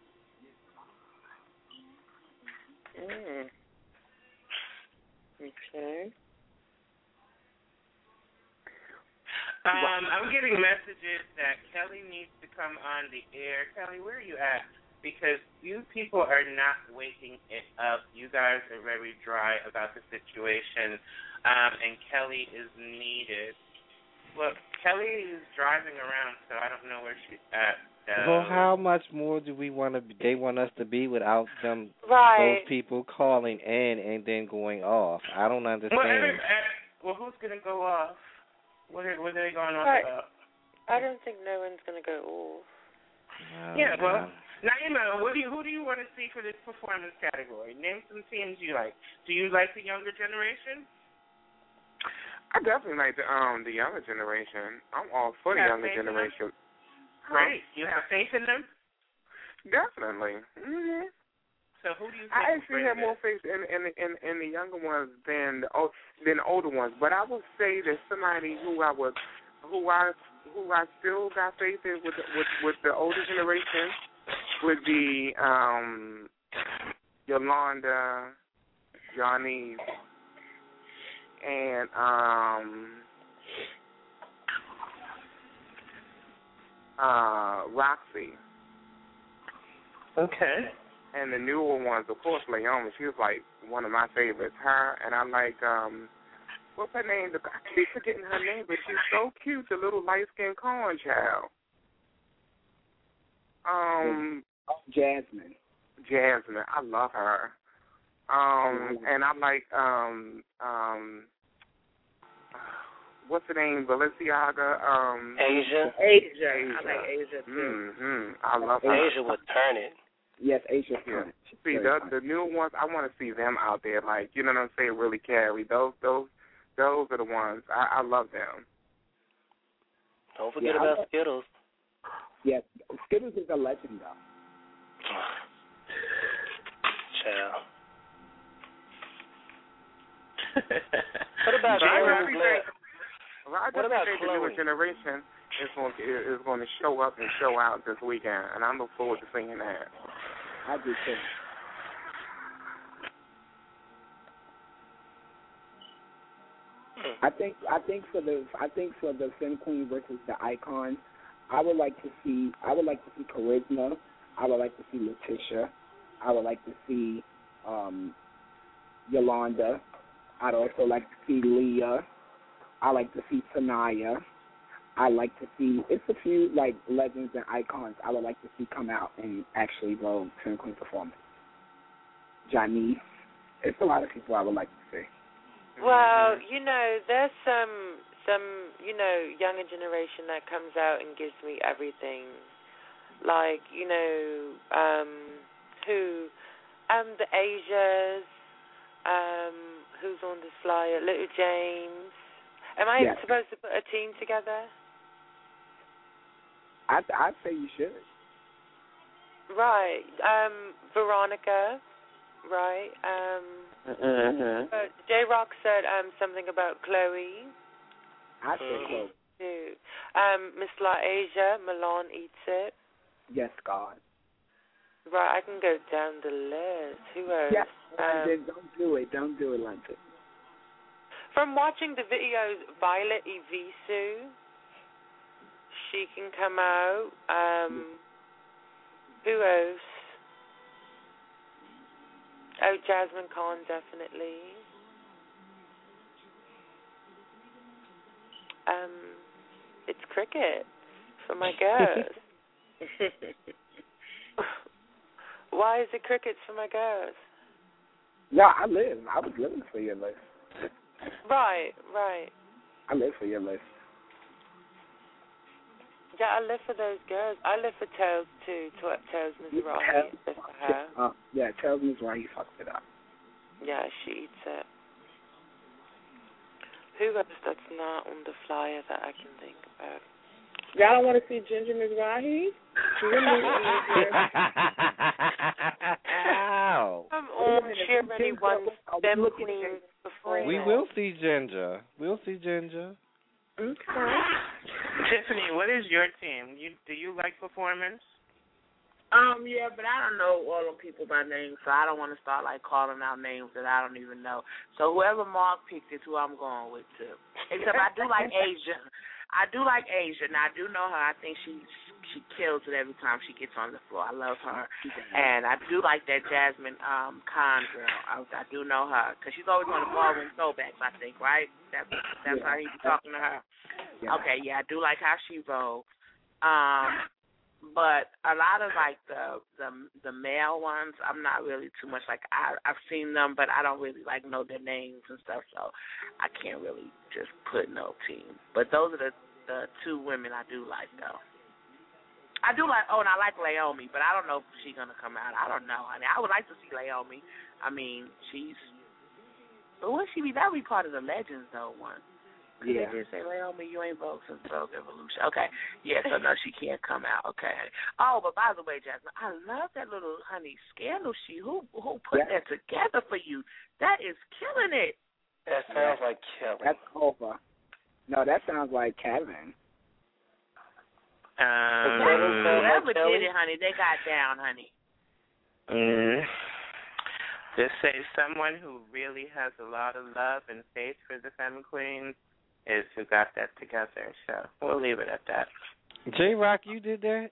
H: Mm. Okay. Um, I'm getting messages that Kelly needs to come on the air. Kelly, where are you at? Because you people are not waking it up. You guys are very dry about the situation, um, and Kelly is needed. Look, Kelly is driving around, so I don't know where she's at. So.
M: Well, how much more do we want to? They want us to be without them,
N: right.
M: those people calling in and then going off. I don't understand.
H: Well, every, well who's gonna go off? What are, what are they going off
P: right.
H: about?
P: I don't think no one's gonna go off.
M: Oh,
H: yeah, well, Naima, what do you who do you want to see for this performance category? Name some teams you like. Do you like the younger generation?
R: I definitely like the um the younger generation. I'm all for the younger generation.
H: Great. You have faith in them?
R: Definitely. Mm-hmm.
H: So who do you think
R: I actually have
H: it?
R: more faith in in, in in the younger ones than the old, than the older ones. But I will say that somebody who I was who I who I still got faith in with with with the older generation would be um Yolanda, Johnny, and um uh Roxy.
H: Okay.
R: And the newer ones, of course, Leona. She was like one of my favorites. Her and I like um what's her name? I keep forgetting her name, but she's so cute, the little light skinned corn child. Um
O: Jasmine.
R: Jasmine. I love her. Um, and I like um um what's her name? Balenciaga. Um,
T: Asia.
R: Asia.
N: I like Asia too.
R: Mm-hmm. I love her.
T: Asia would turn it.
O: Yes, Asia.
R: Yeah. See the the new ones. I want to see them out there. Like you know what I'm saying? Really carry those those those are the ones. I, I love them.
T: Don't forget
O: yeah,
T: about
O: I,
T: Skittles.
O: Yes, Skittles is a legend though.
T: Child. What about Chloe?
R: Well, I
T: what about
R: think
T: Chloe?
R: the newer generation is going to, is going to show up and show out this weekend, and I look forward to seeing that.
O: I do too. I think I think for the I think for the Femme Queen versus the Icon, I would like to see I would like to see Charisma. I would like to see Letitia. I would like to see um, Yolanda. I'd also like to see Leah. I like to see Sanaya. I like to see it's a few like legends and icons I would like to see come out and actually go Femme Queen performance. Janice. It's a lot of people I would like to see.
P: Well, you know, there's some some you know younger generation that comes out and gives me everything. Like you know um, who um the Asias. Um, who's on this flyer? Little James. Am I
O: yes.
P: supposed to put a team together?
O: I I'd say you should.
P: Right. Um, Veronica. Right. Um,
H: mm-hmm.
P: uh, J Rock said um something about Chloe.
O: I said Chloe.
P: Too. Um, Miss La Asia. Milan eats it.
O: Yes, God.
P: Right. I can go down the list. Who else?
O: Yes.
P: Um,
O: don't do it. Don't do it, London.
P: From watching the videos, Violet Ivisu, she can come out. Um, who else? Oh, Jasmine Khan, definitely. Um, it's cricket for my girls. Why is it crickets for my girls?
O: No, I live. I was living for your list.
P: Right, right.
O: I live for your list.
P: Yeah, I live for those girls. I live for Tails too. T- Tails Mizrahi. I live for her.
O: Uh, yeah, Tails Mizrahi fucked it up.
P: Yeah, she eats it. Who else that's not on the flyer that I can think about?
W: Y'all don't want to see Ginger Mizrahi?
M: Ow.
P: Come on, Cheermany wants them queens before.
M: We will see Ginger. We'll see Ginger.
W: Okay.
H: Tiffany, what is your team? You do you like performance?
W: Um, yeah, but I don't know all the people by name, so I don't want to start like calling out names that I don't even know. So whoever Mark picked is who I'm going with too. Except I do like Asia. I do like Asia. Now I do know her. I think she she kills it every time she gets on the floor. I love her, and I do like that Jasmine um Khan girl. I, I do know her because she's always on the ballroom throwbacks. I think, right? That that's how he be talking to her. Okay, yeah, I do like how she rolls. Um. But a lot of like the the the male ones, I'm not really too much like I I've seen them, but I don't really like know their names and stuff, so I can't really just put no team. But those are the the two women I do like though. I do like oh, and I like Laomi, but I don't know if she's gonna come out. I don't know. I mean, I would like to see Laomi. I mean, she's but would she be that would be part of the Legends though one.
O: Yeah.
W: They did say, Laomi, you ain't vote since Vogue Evolution. Okay. Yeah, so no, she can't come out. Okay. Oh, but by the way, Jasmine, I love that little, honey, scandal sheet. Who who put
O: yeah.
W: that together for you? That is killing it.
T: That sounds like Kevin.
O: That's over. No, that sounds like Kevin.
H: Um,
W: Whoever did it, honey, they got down, honey.
H: Mm. Just say someone who really has a lot of love and faith for the Femme Queens is who got that together. So we'll leave it at that.
M: J-Rock, you did that?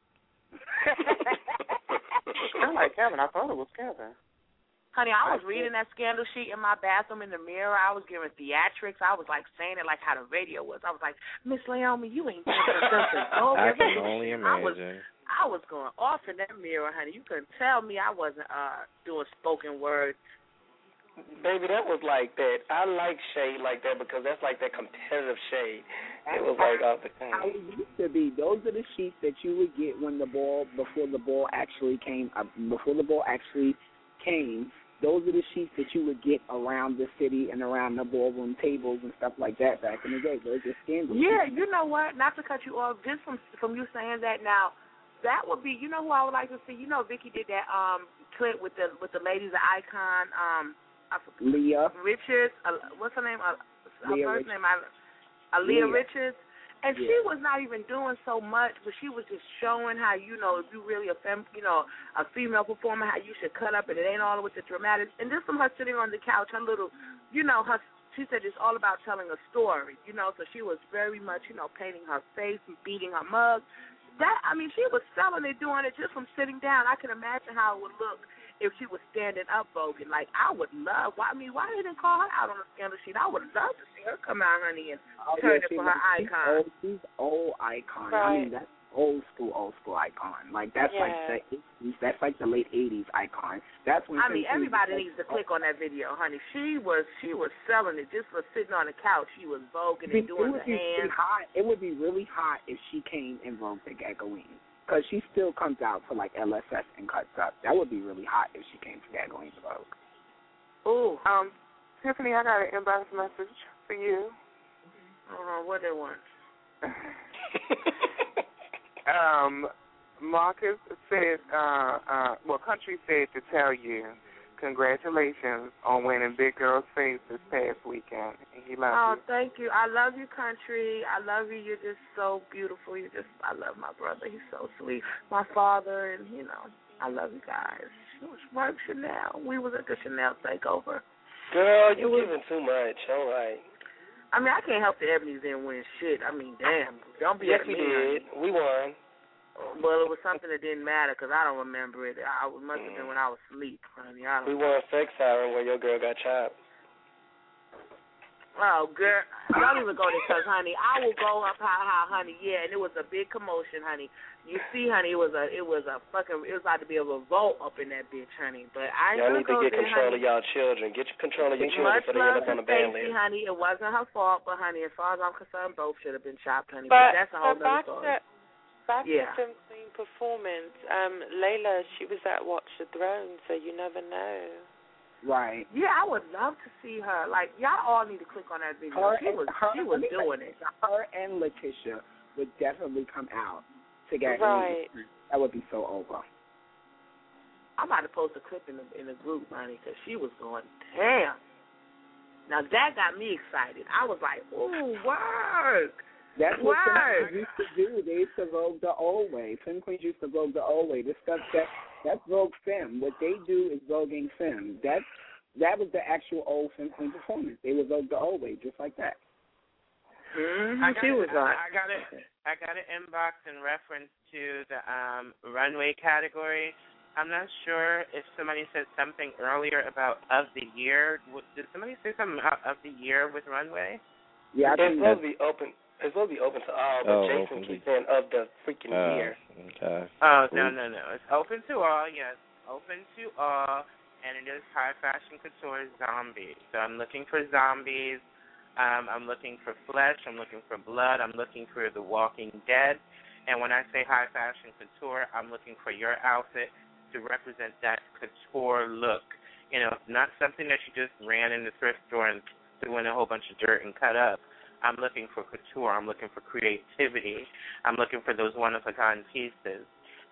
R: I like Kevin. I thought it was Kevin.
W: Honey, I was reading that scandal sheet in my bathroom in the mirror. I was giving theatrics. I was like saying it like how the radio was. I was like, Miss Laomi, you ain't
M: I can only imagine.
W: I was, I was going off in that mirror, honey. You couldn't tell me I wasn't uh doing spoken word.
T: Baby, that was like that. I like shade like that because that's like that competitive shade. It was like off the
O: How it used to be. Those are the sheets that you would get when the ball, before the ball actually came, uh, before the ball actually came. Those are the sheets that you would get around the city and around the ballroom tables and stuff like that back in the day. Those are scandals.
W: Yeah, you know what? Not to cut you off, just from from you saying that now, that would be. You know who I would like to see? You know, Vicky did that um clip with the with the ladies of Icon. Um, I
O: Leah
W: Richards. Uh, what's her name? Uh, her
O: Leah
W: first
O: Richards.
W: name? I, uh, Leah,
O: Leah
W: Richards. And
O: yeah.
W: she was not even doing so much, but she was just showing how, you know, if you really a fem, you know, a female performer, how you should cut up, and it ain't all with the dramatics. And just from her sitting on the couch, her little, you know, her, she said it's all about telling a story, you know. So she was very much, you know, painting her face and beating her mug. That, I mean, she was selling it, doing it just from sitting down. I can imagine how it would look if she was standing up voguing. Like, I would love, why, I mean, why they didn't call her out on the scandal sheet? I would love to see her come out, honey, and
O: oh,
W: turn
O: yeah,
W: it
O: she,
W: for her
O: she's
W: icon.
O: Old, she's old icon.
W: Right.
O: I mean, that's old school, old school icon. Like, that's
W: Yeah.
O: like the eighties, that's like the late eighties icon. That's when
W: I mean,
O: she-
W: everybody
O: she-
W: needs to click on that video, honey. She was she was selling it just for sitting on the couch. She was voguing and
O: It
W: doing
O: would
W: the
O: be
W: hands.
O: really hot. It would be really hot if she came and vogued the Gagaween. Because she still comes out for, like, L S S and cuts up. That would be really hot if she came to Gagaween's vogue.
W: Ooh.
R: Um, Tiffany, I got an inbox message for you.
W: Hold on, what they want?
R: um, Marcus said, uh, uh, well, Country said to tell you, congratulations on winning Big Girl's Face this past weekend. He loves
W: Oh,
R: you.
W: thank you. I love you, Country. I love you. You're just so beautiful. You just, I love my brother. He's so sweet. My father, and, you know, I love you guys. It was Mark Chanel. We was at the Chanel takeover.
T: Girl, you
W: was-
T: giving too much. All right.
W: I mean, I can't help the Ebony's didn't win shit. I mean, damn. Don't be
T: Yes,
W: at
T: we
W: me.
T: did. We won.
W: Well, it was something that didn't matter because I don't remember it. I it must have been when I was asleep, honey. I don't
T: We won Sex Siren where your girl got chopped.
N: Oh, girl, don't even go there, cause honey, I will go up how, how, honey, yeah, and it was a big commotion, honey. You see, honey, it was a, it was a fucking, it was about to be a revolt up in that bitch, honey. But I ain't
T: y'all
N: gonna
T: need
N: go
T: to get
N: there,
T: control
N: honey.
T: of y'all children. Get your control of your children
N: Much
T: so they end
N: love
T: up on
N: to
T: the band
N: Stacey,
T: list.
N: honey. It wasn't her fault, but honey, as far as I'm concerned, both should have been chopped, honey.
P: But,
N: But that's a whole
P: but
N: nother
P: back
N: story.
P: to back
N: Yeah.
P: to some clean performance. Um, Layla, she was at Watch the Throne, so you never know.
O: Right.
N: Yeah, I would love to see her. Like, y'all all need to click on that video.
O: Her
N: she
O: and,
N: was
O: her,
N: she was
O: let me
N: doing
O: say,
N: it.
O: Her and Letitia would definitely come out together.
P: Right.
O: That would be so over.
N: I'm about to post a clip in the in the group, honey, because she was going, damn. Now that got me excited. I was like, ooh, work.
O: That's what
N: work.
O: Femme used to do. They used to vogue the old way. Femme Queens used to vogue the old way. This stuff that that's Vogue Femme. What they do is voguing Femme. That's that was the actual old Femme Queen performance. They would vogue the old way, just like that.
N: Mm-hmm.
H: I got,
N: She was
H: I,
N: like,
H: I got it. I got an inbox in reference to the um, runway category. I'm not sure if somebody said something earlier about of the year. Did somebody say something about of the year with runway?
O: Yeah, I
T: it's
O: think
T: supposed to be open. It's supposed to be open to all, but
M: Oh,
T: Jason
M: open
T: keeps
M: to-
T: saying of the freaking
M: Oh,
T: year.
M: okay.
H: Oh, no, no, no. It's open to all, yes. Open to all, and it is High Fashion Couture Zombies. So I'm looking for zombies. Um, I'm looking for flesh. I'm looking for blood. I'm looking for The Walking Dead. And when I say High Fashion Couture, I'm looking for your outfit to represent that couture look. You know, not something that you just ran in the thrift store and threw in a whole bunch of dirt and cut up. I'm looking for couture. I'm looking for creativity. I'm looking for those one-of-a-kind pieces.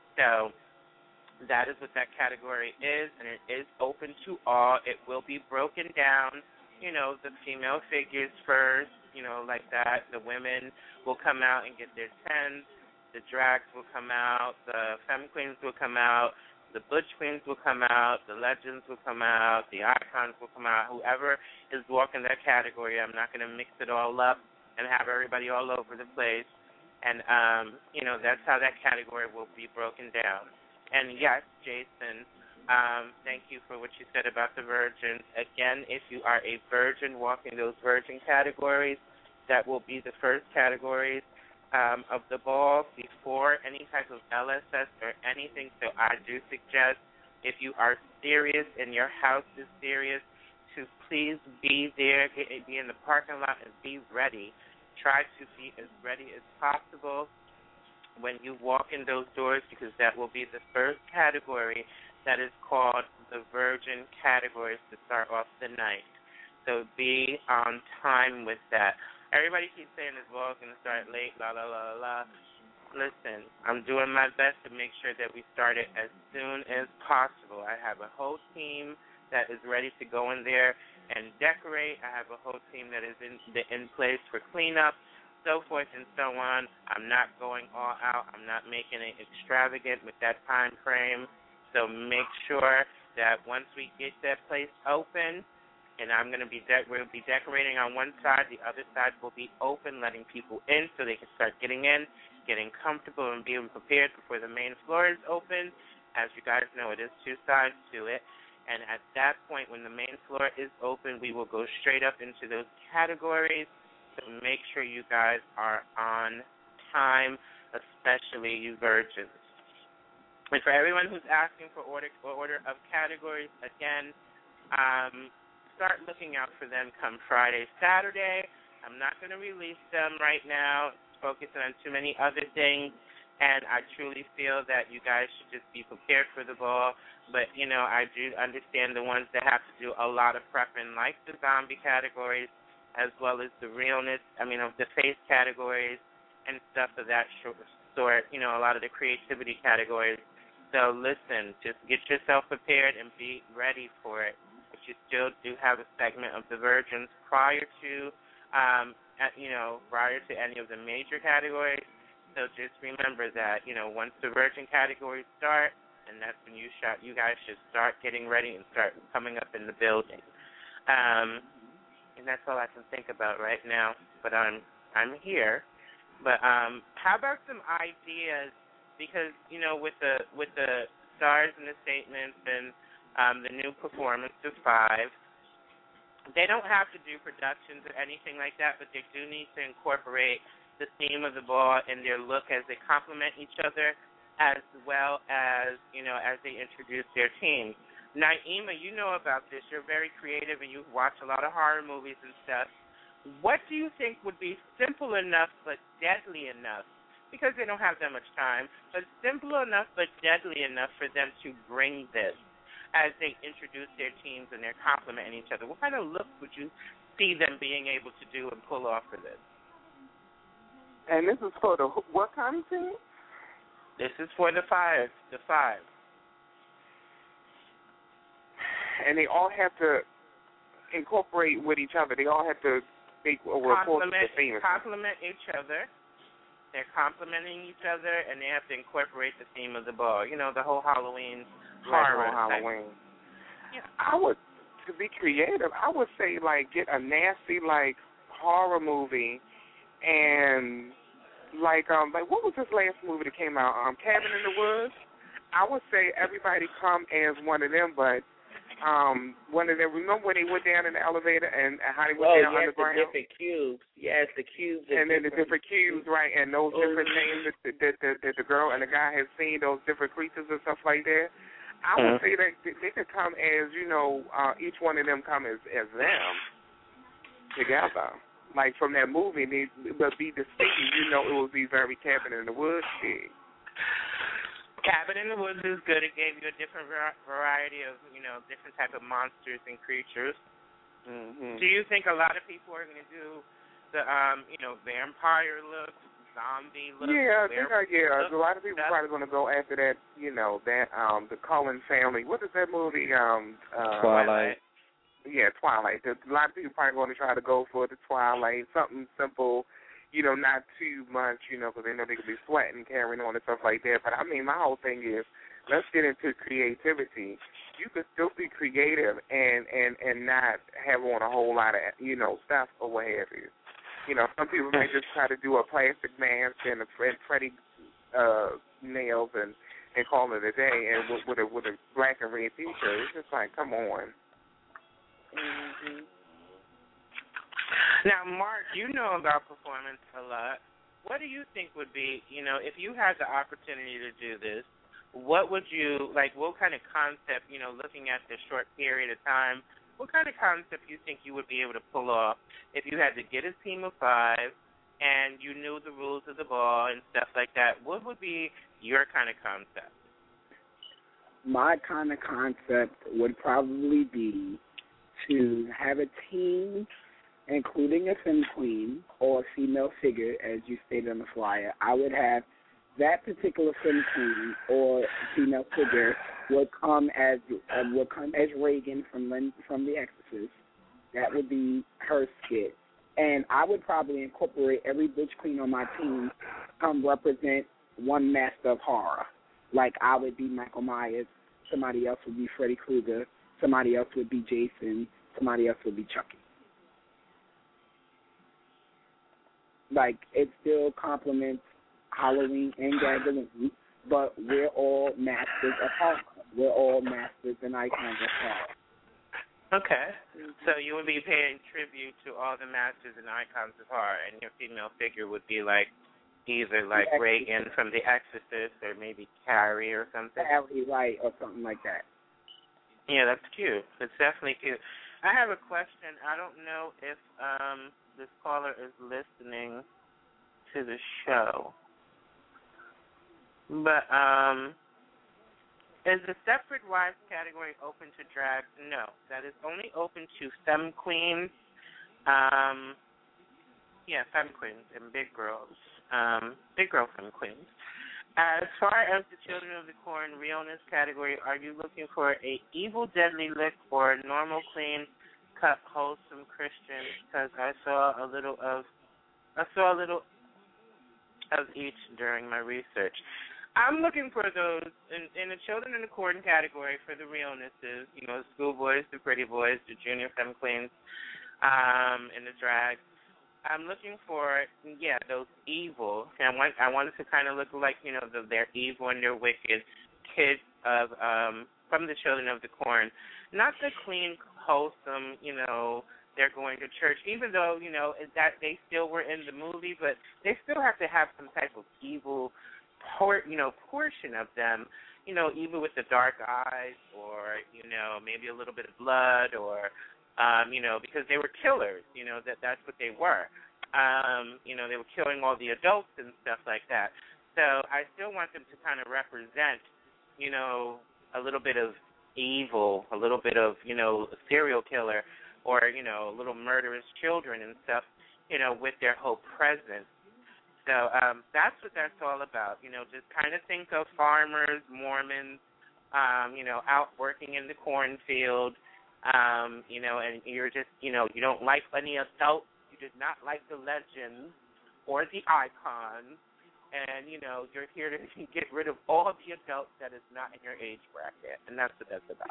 H: So that is what that category is, and it is open to all. It will be broken down, you know, the female figures first, you know, like that. The women will come out and get their tens. The drags will come out. The femme queens will come out. The butch queens will come out. The legends will come out. The icons will come out. Whoever is walking that category, I'm not going to mix it all up and have everybody all over the place. And, um, you know, that's how that category will be broken down. And, yes, Jason, um, thank you for what you said about the virgins. Again, if you are a virgin walking those virgin categories, that will be the first categories um, of the ball before any type of L S S or anything. So I do suggest, if you are serious and your house is serious, to please be there, get, be in the parking lot and be ready. Try to be as ready as possible when you walk in those doors, because that will be the first category that is called the virgin categories to start off the night. So be on time with that. Everybody keeps saying this ball is going to start late, la, la, la, la. Listen, I'm doing my best to make sure that we start it as soon as possible. I have a whole team that is ready to go in there and decorate. I have a whole team that is in, in place for cleanup, so forth and so on. I'm not going all out. I'm not making it extravagant with that time frame. So make sure that once we get that place open, and I'm going to be de- we'll be decorating on one side, the other side will be open, letting people in so they can start getting in, getting comfortable and being prepared before the main floor is open. As you guys know, it is two sides to it. And at that point, when the main floor is open, we will go straight up into those categories. So make sure you guys are on time, especially you virgins. And for everyone who's asking for order, for order of categories, again, um, start looking out for them come Friday, Saturday. I'm not going to release them right now. It's focusing on too many other things. And I truly feel that you guys should just be prepared for the ball. But, you know, I do understand the ones that have to do a lot of prepping, like the zombie categories, as well as the realness, I mean, of the face categories and stuff of that sort, you know, a lot of the creativity categories. So, listen, just get yourself prepared and be ready for it. But you still do have a segment of the virgins prior to, um, at, you know, prior to any of the major categories. So just remember that, you know, once the virgin categories start, and that's when you shot, you guys should start getting ready and start coming up in the building. Um, and that's all I can think about right now. But I'm I'm here. But um, how about some ideas? Because you know, with the with the stars and the statements and um, the new performance of five, they don't have to do productions or anything like that, but they do need to incorporate the theme of the ball and their look as they complement each other, as well as, you know, as they introduce their teams. Naima, you know about this. You're very creative and you watch a lot of horror movies and stuff. What do you think would be simple enough but deadly enough, because they don't have that much time, but simple enough but deadly enough for them to bring this as they introduce their teams and they're complementing each other? What kind of look would you see them being able to do and pull off for this?
R: And this is for the what kind of team?
H: This is for the five. The five.
R: And they all have to incorporate with each other. They all have to make a report to the theme.
H: Complement each other. They're complementing each other, and they have to incorporate the theme of the ball. You know, the whole Halloween horror.
R: Halloween. Yeah, I would, to be creative, I would say, like, get a nasty, like, horror movie and, like, um, like what was this last movie that came out? Um, Cabin in the Woods? I would say everybody come as one of them, but um, one of them, remember when they went down in the elevator and, and how they went
G: oh,
R: down
G: yes,
R: underground?
G: the different cubes. Yes, the cubes.
R: And then the different cubes, right, and those
G: oh,
R: different names that, that, that, that the girl and the guy had seen, those different creatures and stuff like that. I would uh-huh. say that they could come as, you know, uh, each one of them come as, as them together. Like from that movie, they would be distinct. You know, it would be very Cabin in the Woods shit.
H: Cabin in the Woods is good. It gave you a different variety of, you know, different type of monsters and creatures.
R: Mm-hmm.
H: Do you think a lot of people are going to do the, um, you know, vampire look, zombie look?
R: Yeah, I think I, yeah.
H: Look,
R: a lot of people
H: stuff?
R: probably going to go after that. You know, that um, the Cullen family. What is that movie? Um, uh,
M: Twilight.
R: Yeah, Twilight. A lot of people probably going to try to go for the Twilight, something simple, you know, not too much, you know, because they know they could be sweating, carrying on and stuff like that. But, I mean, my whole thing is, let's get into creativity. You could still be creative and, and, and not have on a whole lot of, you know, stuff or what have you. You know, some people may just try to do a plastic mask and a Fred, Freddy uh, nails and, and call it a day, and with, with, a, with a black and red T-shirt. It's just like, come on.
H: Mm-hmm. Now, Mark, you know about performance a lot. What do you think would be, you know, if you had the opportunity to do this, what would you, like, what kind of concept, you know, looking at this short period of time, what kind of concept you think you would be able to pull off if you had to get a team of five and you knew the rules of the ball and stuff like that? What would be your kind of concept?
O: My kind of concept would probably be to have a team, including a femme queen or a female figure, as you stated on the flyer. I would have that particular femme queen or female figure would come as uh, would come as Reagan from Lin, from The Exorcist. That would be her skit, and I would probably incorporate every bitch queen on my team come represent one master of horror. Like I would be Michael Myers, somebody else would be Freddy Krueger, somebody else would be Jason, somebody else would be Chucky. Like, it still complements Halloween and Halloween, but we're all masters of horror. We're all masters and icons of horror.
H: Okay. So you would be paying tribute to all the masters and icons of horror, and your female figure would be like either like Reagan from The Exorcist or maybe Carrie or something.
O: Carrie, right, or something like that.
H: Yeah, that's cute. It's definitely cute. I have a question. I don't know if um, this caller is listening to the show, but um, is the separate wives category open to drag? No, that is only open to femme queens. Um, yeah, femme queens and big girls, um, big girl femme queens. As far as the Children of the Corn realness category, are you looking for a evil, deadly look or a normal, clean cut, wholesome Christian? Because I saw a little of, I saw a little of each during my research. I'm looking for those in, in the Children of the Corn category for the realnesses. You know, the schoolboys, the pretty boys, the junior femme queens, um, and the drag. I'm looking for, yeah, those evil. And I want, I want it to kind of look like, you know, the, they're evil and they're wicked kids of um, from the Children of the Corn. Not the clean, wholesome, you know, they're going to church, even though, you know, that they still were in the movie, but they still have to have some type of evil, por- you know, portion of them, you know, even with the dark eyes or, you know, maybe a little bit of blood or, um, you know, because they were killers, you know, that that's what they were. Um, you know, they were killing all the adults and stuff like that. So I still want them to kind of represent, you know, a little bit of evil, a little bit of, you know, a serial killer, or, you know, little murderous children and stuff, you know, with their whole presence. So um, that's what that's all about. You know, just kind of think of farmers, Mormons, um, you know, out working in the cornfield, um, you know, and you're just, you know, you don't like any adults. You did not like the legends or the icons. And, you know, you're here to get rid of all the adults that is not in your age bracket. And that's what that's about.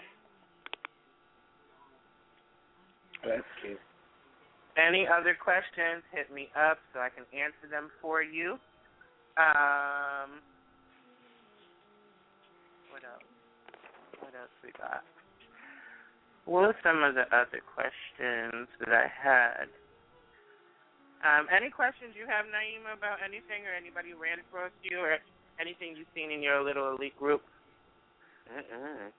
O: That's cute.
H: Any other questions, hit me up so I can answer them for you. Um, what else? What else we got? What are some of the other questions that I had? Um, any questions you have, Naima, about anything or anybody ran across you or anything you've seen in your little elite group?
F: Mm-mm.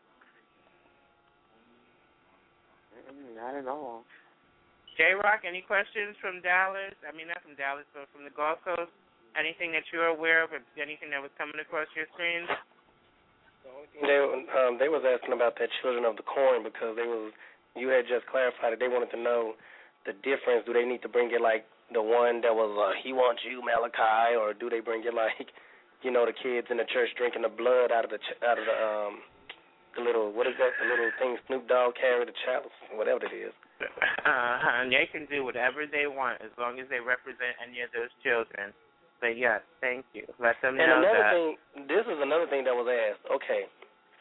F: Mm-mm, not at all.
H: J-Rock, any questions from Dallas? I mean, not from Dallas, but from the Gulf Coast. Anything that you're aware of or anything that was coming across your screens?
T: They um, they was asking about that Children of the Corn because they was you had just clarified it. They wanted to know the difference. Do they need to bring it like the one that was uh, He Wants You, Malachi, or do they bring it like, you know, the kids in the church drinking the blood out of the ch- out of the um the little what is that the little thing Snoop Dogg carried, the chalice, whatever it is.
H: Uh-huh. And they can do whatever they want as long as they represent any of those children. But, yes, thank you. Let them
T: and
H: know
T: another
H: that.
T: thing, this is another thing that was asked. Okay.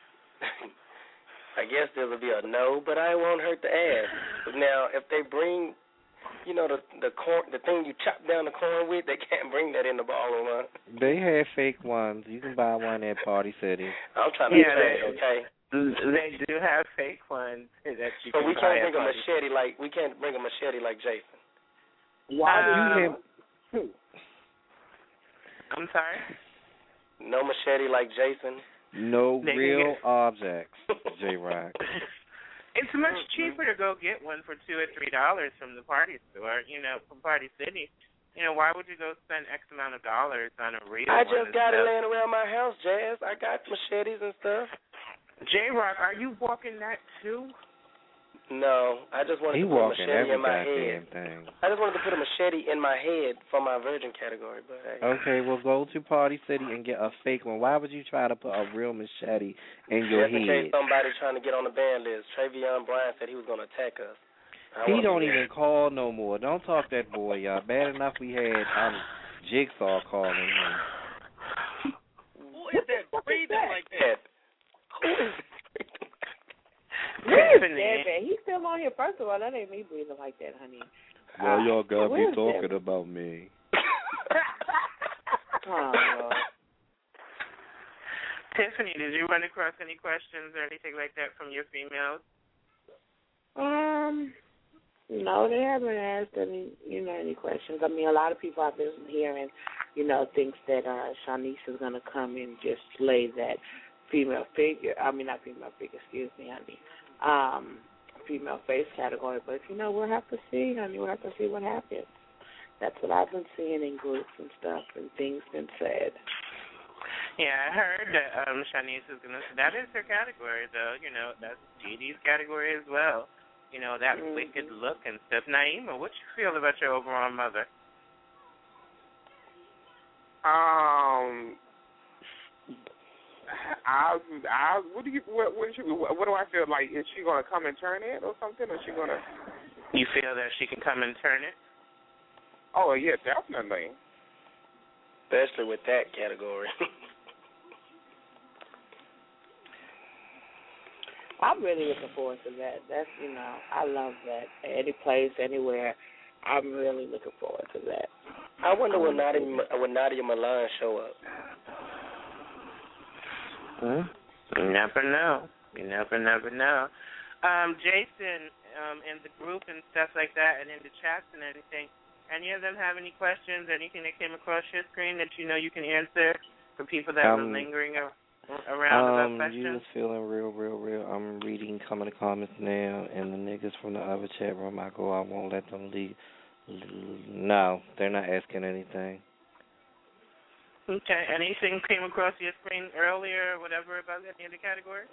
T: I guess this will be a no, but I won't hurt to ask. Now, if they bring, you know, the the corn, the thing you chop down the corn with, they can't bring that in the ballroom, huh?
M: They have fake ones. You can buy one at Party City.
T: I'm trying to
H: Yeah,
T: say,
H: they-
T: okay?
H: They do have fake ones that you
T: So
H: can
T: we
H: buy
T: can't
H: at
T: bring a
H: parties.
T: machete like we can't bring a machete like Jason.
O: Why
H: Um,
O: would you have?
H: I'm sorry?
T: No machete like Jason.
M: No
H: They can
M: real
H: get-
M: objects, J-Rock.
H: It's much cheaper to go get one for two or three dollars from the party store, you know, from Party City. You know, why would you go spend X amount of dollars on a real
T: I
H: one?
T: just got it
H: instead-
T: laying around my house, Jazz. I got machetes and stuff.
H: J-Rock, are you walking that too?
T: No, I just wanted
M: He
T: to put a
M: walking
T: machete
M: every
T: in my
M: goddamn
T: head.
M: thing.
T: I just wanted to put a machete in my head for my virgin category, but hey.
M: Okay, well, go to Party City and get a fake one. Why would you try to put a real machete in your
T: Just in case
M: head?
T: somebody trying to get on the ban list. Travion Bryan said he was going to attack us. I
M: He
T: wanna
M: don't
T: be
M: even call no more. Don't talk that boy, y'all. Bad enough we had um, Jigsaw calling him.
T: Who is that breathing like that? Who is
D: Yeah, man, he's still on here. First of all, that ain't me breathing like that, honey.
M: Well, y'all got
D: where's
M: me talking
D: that?
M: about me.
D: Oh, Lord.
H: Tiffany, did you run across any questions or anything like that from your females?
D: Um, no, they haven't asked any, you know, any questions. I mean, a lot of people I've been hearing, you know, thinks that uh, Shanice is going to come and just slay that female figure. I mean, not female figure, excuse me, honey. Um, female face category. But, you know, we'll have to see, honey. We'll have to see what happens. That's what I've been seeing in groups and stuff and things been said.
H: Yeah, I heard that um, Shanice is going to, that is her category, though. You know, that's G D's category as well. You know, that mm-hmm. wicked look and stuff. Naima, what you feel about your overall mother?
R: Um, I, I, what do you, what, what, you, what do I feel like? Is she gonna come and turn it or something? Or is she gonna?
H: You feel that she can come and turn it?
R: Oh yeah, definitely.
T: Especially with that category.
D: I'm really looking forward to that. That's, you know, I love that. Any place, anywhere, I'm really looking forward to that.
T: I wonder will Nadia, will Nadia Milan show up?
H: Hmm? You never know. You never, never know. Um, Jason, um, in the group and stuff like that, and in the chats and everything. Any of them have any questions, anything that came across your screen that you know you can answer for people that
M: Um,
H: were lingering ar- around about
M: Um,
H: questions?
M: you was feeling real, real, real. I'm reading some of the comments now, and the niggas from the other chat room, I go, I won't let them leave. No, they're not asking anything.
H: Okay. Anything came across your screen earlier or whatever about any of the categories?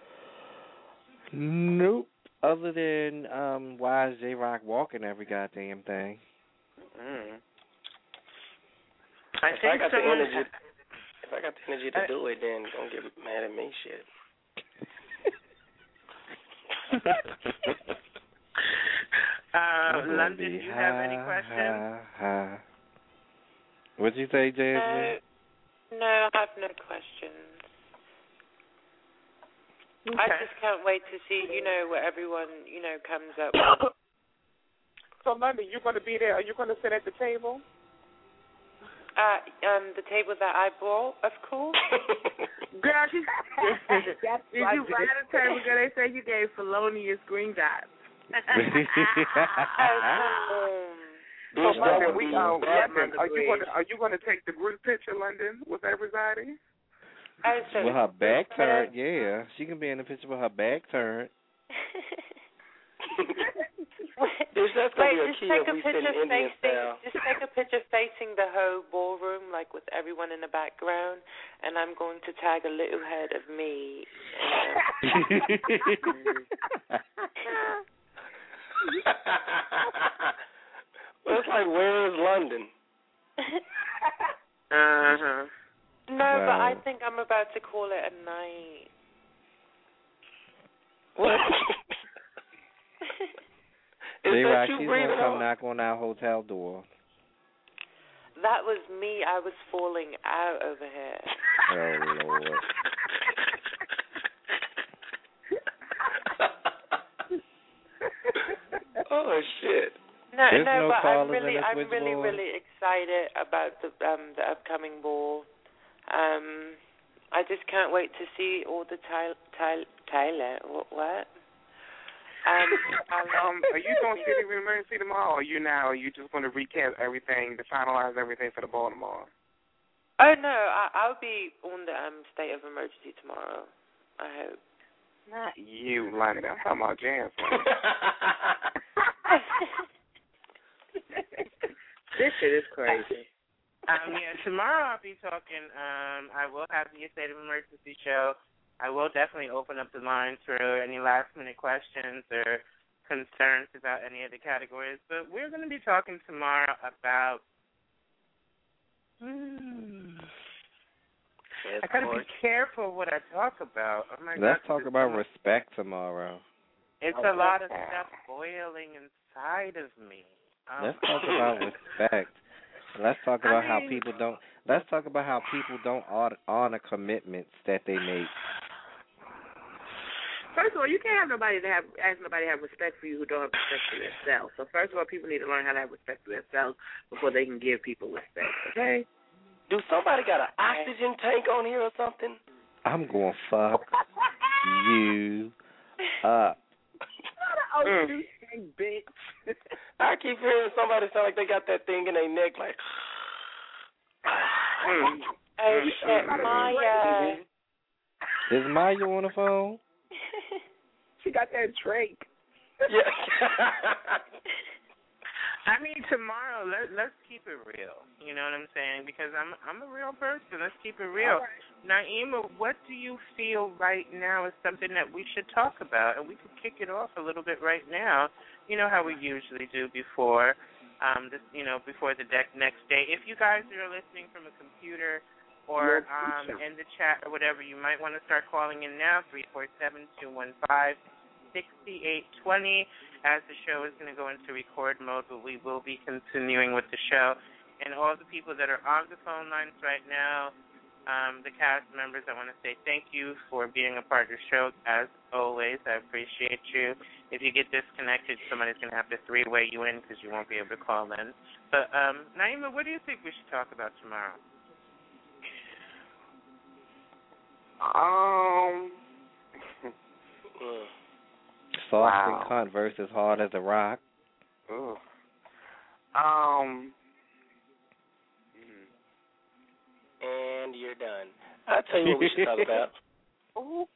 M: Nope. Other than um, why is J-Rock walking every goddamn thing?
H: Mm.
T: I if I got
H: someone,
T: the energy, if I got the energy to
H: I,
T: do it, then don't get mad at me, shit.
H: uh, London, do you
M: high,
H: have any questions?
M: High, high. What'd you say, Jasmine?
P: No, no, I have no questions.
H: Okay.
P: I just can't wait to see, you know, what everyone, you know, comes up with.
R: So, London, you're going to be there. Are you going to sit at the table?
P: Uh, um, the table that I brought, of course.
W: Girl, she's, did you buy the table? Girl, they say you gave felonious green dots.
R: So, London, we, uh, London, are you going to are you going to take the group picture, London, with everybody?
M: With her back turned, yeah. She can be in the picture with her back turned.
T: There's that's gonna
P: Wait,
T: be a
P: just
T: key
P: take
T: if
P: a
T: we sit
P: picture
T: in Indian
P: facing,
T: style.
P: just take a picture facing the whole ballroom, like with everyone in the background, and I'm going to tag a little head of me.
T: Well, it's like, where is London?
H: Uh-huh.
P: No,
M: Wow.
P: but I think I'm about to call it a night.
T: What?
M: J-Rock,
T: you
M: she's
T: breathing
M: gonna come
T: on?
M: knock on our hotel door.
P: That was me. I was falling out over here.
M: Oh, Lord.
T: Oh, shit.
P: No,
M: There's
P: no,
M: no
P: but I'm
M: callers
P: really,
M: in the
P: I'm really,
M: switchboard?
P: really excited about the um the upcoming ball. Um, I just can't wait to see all the Tyler, Tyler, Tyler what, what? Um,
R: um, are you going to City of Emergency tomorrow, or are you now? Are you just going to recap everything, to finalize everything for the ball tomorrow?
P: Oh no, I, I'll be on the um state of emergency tomorrow. I hope.
R: Not you, London. I'm talking about Jams.
W: This shit is crazy.
H: Um, yeah, tomorrow I'll be talking. Um, I will have the State of Emergency show. I will definitely open up the lines for any last-minute questions or concerns about any of the categories. But we're going to be talking tomorrow about. Hmm, I got to be careful what I talk about. Oh my
M: Let's
H: God,
M: talk about respect tomorrow.
H: It's a lot of stuff boiling inside of me. Um,
M: Let's talk about respect. Let's talk about
H: I
M: how
H: mean,
M: people don't. Let's talk about how people don't honor commitments that they make.
W: First of all, you can't have nobody to have ask nobody to have respect for you who don't have respect for themselves. So first of all, people need to learn how to have respect for themselves before they can give people respect. Okay?
T: Do somebody got an oxygen tank on here or something?
M: I'm going to fuck you up.
R: Oh,
T: Mm.
R: you bitch.
T: I keep hearing somebody sound like they got that thing in their neck, like.
P: Oh shit, Maya.
M: Is Maya on the phone?
R: She got that Drake.
T: Yeah.
H: I mean, tomorrow, let, let's keep it real. You know what I'm saying? Because I'm I'm a real person. Let's keep it real. Right. Naima, what do you feel right now is something that we should talk about? And we could kick it off a little bit right now. You know how we usually do before, um, this, you know, before the de- next day. If you guys are listening from a computer or um, in the chat or whatever, you might want to start calling in now, three four seven, two one five, six eight two zero. As the show is going to go into record mode, but we will be continuing with the show. And all the people that are on the phone lines right now, um, the cast members, I want to say thank you for being a part of the show. As always, I appreciate you. If you get disconnected, somebody's going to have to three-way you in because you won't be able to call in. But, um, Naima, what do you think we should talk about tomorrow?
R: Um...
M: Soft
R: Wow.
M: and cunt versus hard as a rock.
R: Ugh. Um.
T: And you're done. I'll tell you what we should talk about.
R: Ooh.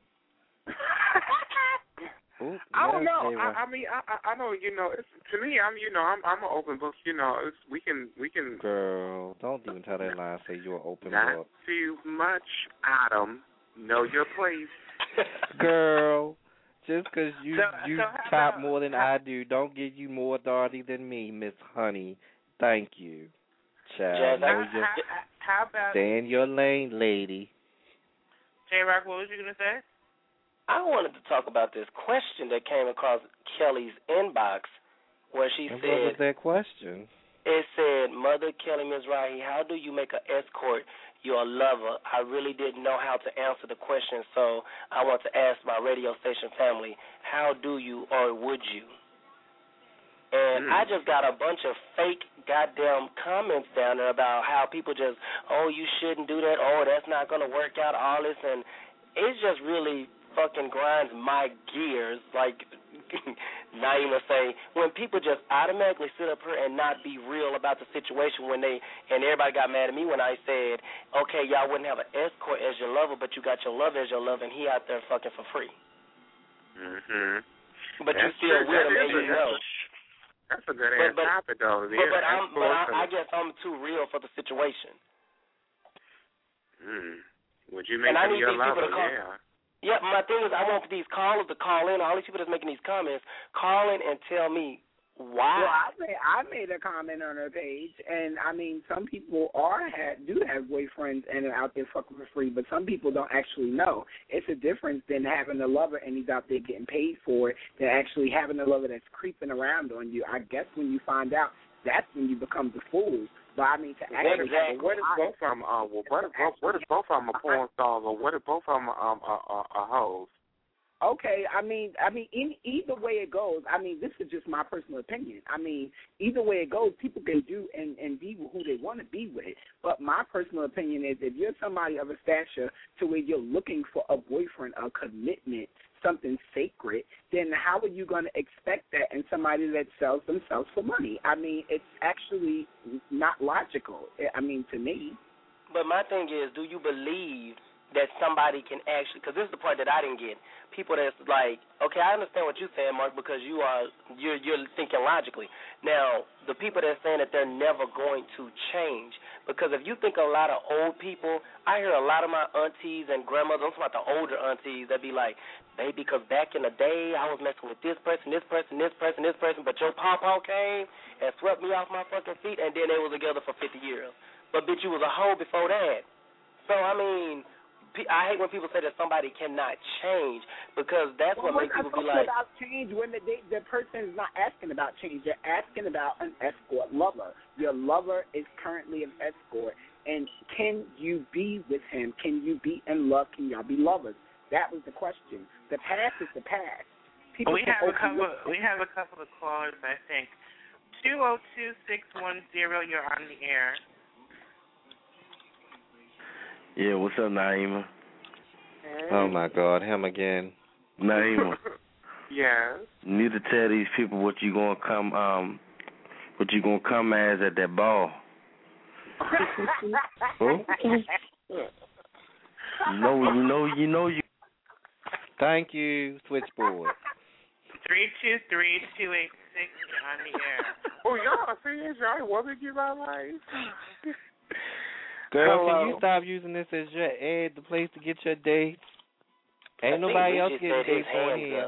M: Ooh,
R: I don't
M: yes,
R: know.
M: they
R: I,
M: were.
R: I mean, I, I I know. You know, it's, to me, I'm. You know, I'm. I'm an open book. You know, it's, we can. We can.
M: Girl, don't even tell that lie. Say you're an open
R: Not
M: book.
R: too much, Adam. Know your place.
M: Girl, just 'cause you
R: So-
M: you
R: so how
M: top
R: about-
M: more than I do, don't give you more authority than me, Miss Honey. Thank you, child.
T: Jazz,
M: Know
T: I-
M: your,
R: How, how about
M: stay in your lane, lady.
R: J Rock? What was you gonna say?
T: I wanted to talk about this question that came across Kelly's inbox where she
M: And what was
T: said,
M: that question?
T: it said, Mother Kelly Mizrahi, how do you make an escort your lover? I really didn't know how to answer the question, so I want to ask my radio station family, how do you or would you? And
R: Mm.
T: I just got a bunch of fake goddamn comments down there about how people just, oh, you shouldn't do that, oh, that's not going to work out, all this, and it's just really fucking grinds my gears, like Naima say, when people just automatically sit up here and not be real about the situation when they, and everybody got mad at me when I said, okay, y'all wouldn't have an escort as your lover, but you got your lover as your lover, and he out there fucking for free.
R: Mm-hmm.
T: But
R: That's
T: you still
R: true.
T: with
R: That
T: him
R: is
T: and
R: a-
T: you know.
R: That's a good
T: But-
R: ass
T: but-
R: topic, though.
T: But,
R: Yeah,
T: but, I'm, but
R: escorts
T: I, I
R: and-
T: guess I'm too real for the situation.
R: Mm. Would you make
T: And I
R: him
T: need
R: your
T: these people
R: lover?
T: to call-
R: Yeah.
T: Yeah, my thing is I want these callers to call in, all these people that's making these comments, call in and tell me why.
O: Well, I made I made a comment on her page, and I mean, some people are have, do have boyfriends and are out there fucking for free, but some people don't actually know. It's a difference than having a lover and he's out there getting paid for it than actually having a lover that's creeping around on you. I guess when you find out, that's when you become the fool. But I mean, to actually,
R: Exactly. What if both of them? Uh, well, what if both? What if both of them are porn stars, or what if both of them um are, are, are hoes?
O: Okay, I mean, I mean, in, either way it goes, I mean, this is just my personal opinion. I mean, either way it goes, people can do and, and be who they want to be with. But my personal opinion is, if you're somebody of a stature to where you're looking for a boyfriend, a commitment, something sacred, then how are you going to expect that in somebody that sells themselves for money? I mean, it's actually not logical. I mean, to me.
T: But my thing is, do you believe that somebody can actually, because this is the part that I didn't get, people that's like, okay, I understand what you're saying, Mark, because you are, you're, you're thinking logically. Now, the people that's saying that they're never going to change, because if you think a lot of old people, I hear a lot of my aunties and grandmothers, I'm talking about the older aunties, that be like, baby, because back in the day, I was messing with this person, this person, this person, this person, but your papa came and swept me off my fucking feet, and then they were together for fifty years. But, bitch, you was a hoe before that. So, I mean, I hate when people say that somebody cannot change, because that's
O: well,
T: what makes people be like,
O: about change when the, they, the person is not asking about change. They're asking about an escort lover. Your lover is currently an escort, and can you be with him? Can you be in love? Can y'all be lovers? That was the question. The past is the past. People
H: we
O: can
H: have a
O: open
H: couple.
O: up-
H: We have a couple of callers. I think two zero two six one zero. You're on the air.
J: Yeah, what's up, Naima?
M: Oh my God, him again.
J: Naima.
R: Yes.
J: You need to tell these people what you gonna come um what you gonna come as at that ball. Who? You know you know you know you
M: Thank you, switchboard.
H: Three two three two eight six. You're on the air.
R: Oh, y'all serious? Y'all want me to give my life?
M: Girl,
R: Hello.
M: can you stop using this as your ad, the place to get your dates?
T: I
M: Ain't
T: think
M: nobody
T: we
M: else
T: just
M: getting
T: said his
M: dates on
T: hands
M: here.
T: up.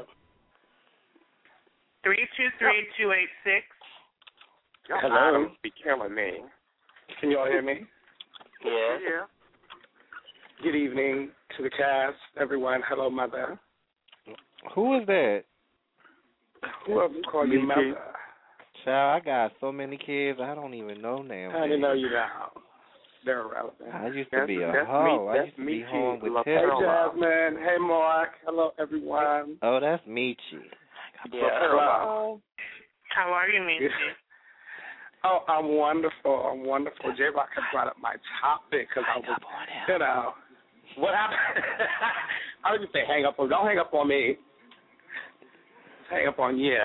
H: Three two three two eight six.
R: Y'all
C: Hello.
R: Adam be killing me.
C: Can y'all hear me?
T: Yeah.
R: Yeah.
C: Good evening to the cast, everyone. Hello, mother.
M: Who is that?
C: Whoever call you
R: Me
C: mother.
R: too.
M: Child, I got so many kids, I don't even know now.
C: I didn't know you now. They're irrelevant.
M: I used to
C: That's-
M: be a
C: that's
M: hoe.
C: me-
M: I
C: that's
M: used to
C: me
M: be home
C: too.
M: with
C: La
M: Ted.
C: Hey, Jasmine. Hey, Mark. Hello, everyone.
M: Oh, that's Michi.
T: Yeah.
C: Hello.
H: How are you, Minty?
C: Oh, I'm wonderful. I'm wonderful. J Rock has brought up my topic because I was, you know, what happened? I was just say hang up on. Don't hang up on me. hang up on you.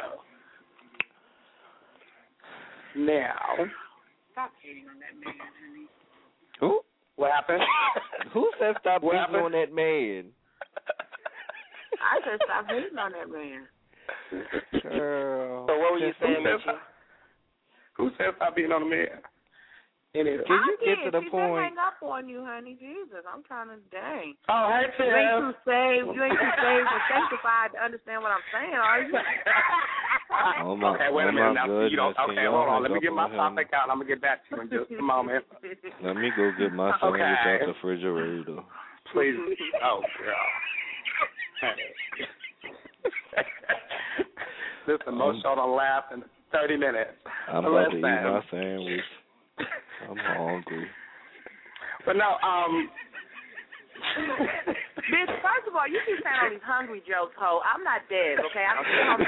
C: Now.
N: Stop hating on that man, honey.
M: Who?
C: What happened?
M: Who said stop
C: What
M: hating
C: happened?
M: on that man?
N: I said stop hating on that man.
M: Girl.
T: So what were you saying,
C: Who said,
T: Mitchie?
C: who said stop being on the man? Anyway.
M: Can you
N: I
M: get
N: did.
M: to the
N: she
M: point?
N: She hang up on you, honey. Jesus, I'm trying to, dang.
C: Oh, hey,
N: You ain't
C: Tim.
N: too saved. You ain't too saved and sanctified to understand what I'm saying, are you?
M: Oh my,
C: okay, wait
M: oh
C: a minute.
M: my
C: Now, see, you don't,
M: goodness,
C: okay,
M: can
C: hold
M: y'all
C: on. Let me
M: hang
C: get
M: up
C: my
M: on him?
C: topic out. I'm going to get back to you in just a moment.
M: Let me go get my
C: Okay.
M: sandwich out the refrigerator.
C: Please. Oh, girl. This is the most show to laugh in thirty minutes.
M: I'm about to
C: Listen.
M: eat my sandwich. I'm hungry.
C: But no, um...
N: Bitch, first of all, you keep saying all these hungry jokes, ho. I'm not dead, okay? I'm still hungry.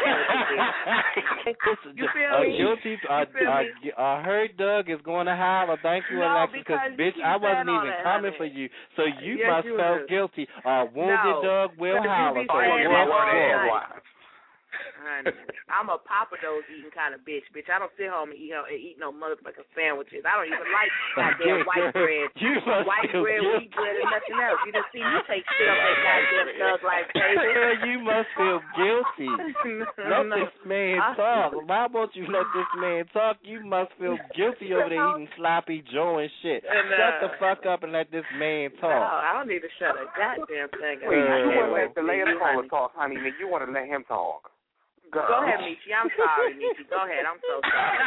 N: You feel
M: uh,
N: me?
M: Guilty.
N: You
M: Uh,
N: feel
M: uh,
N: me?
M: I heard Doug is going to holler. Thank you,
N: No,
M: Alexis,
N: because you
M: bitch,
N: keep
M: I wasn't
N: saying all
M: even
N: that,
M: coming
N: honey.
M: for you. So you
N: Yes,
M: must
N: you
M: felt
N: was.
M: guilty. Uh, wounded
N: No,
M: Doug will
N: because you
M: holler.
N: be
M: So
N: saying
M: guess
N: that all
M: what?
N: night. Honey, I'm a Papa Do's eating kind of bitch, bitch. I don't sit home and eat, and eat no motherfucking sandwiches. I don't even like goddamn white bread.
M: You must
N: White
M: feel
N: bread,
M: guilty.
N: wheat bread, and nothing else. You just see me take still that goddamn Thug Life table.
M: Girl, you must feel guilty. Let
N: No.
M: this man
N: I-
M: talk. Why won't you let this man talk? You must feel guilty over there eating sloppy Joe and shit.
N: And, uh,
M: Shut the fuck up and let this man
N: No,
M: talk.
N: I don't need to shut a goddamn thing up.
C: Wait,
M: Girl.
C: you want to let the
N: You,
C: lady
N: honey.
C: talk, honey, and you want to let him talk. Girl.
N: Go ahead, Michi. I'm sorry, Michi. Go ahead. I'm so sorry.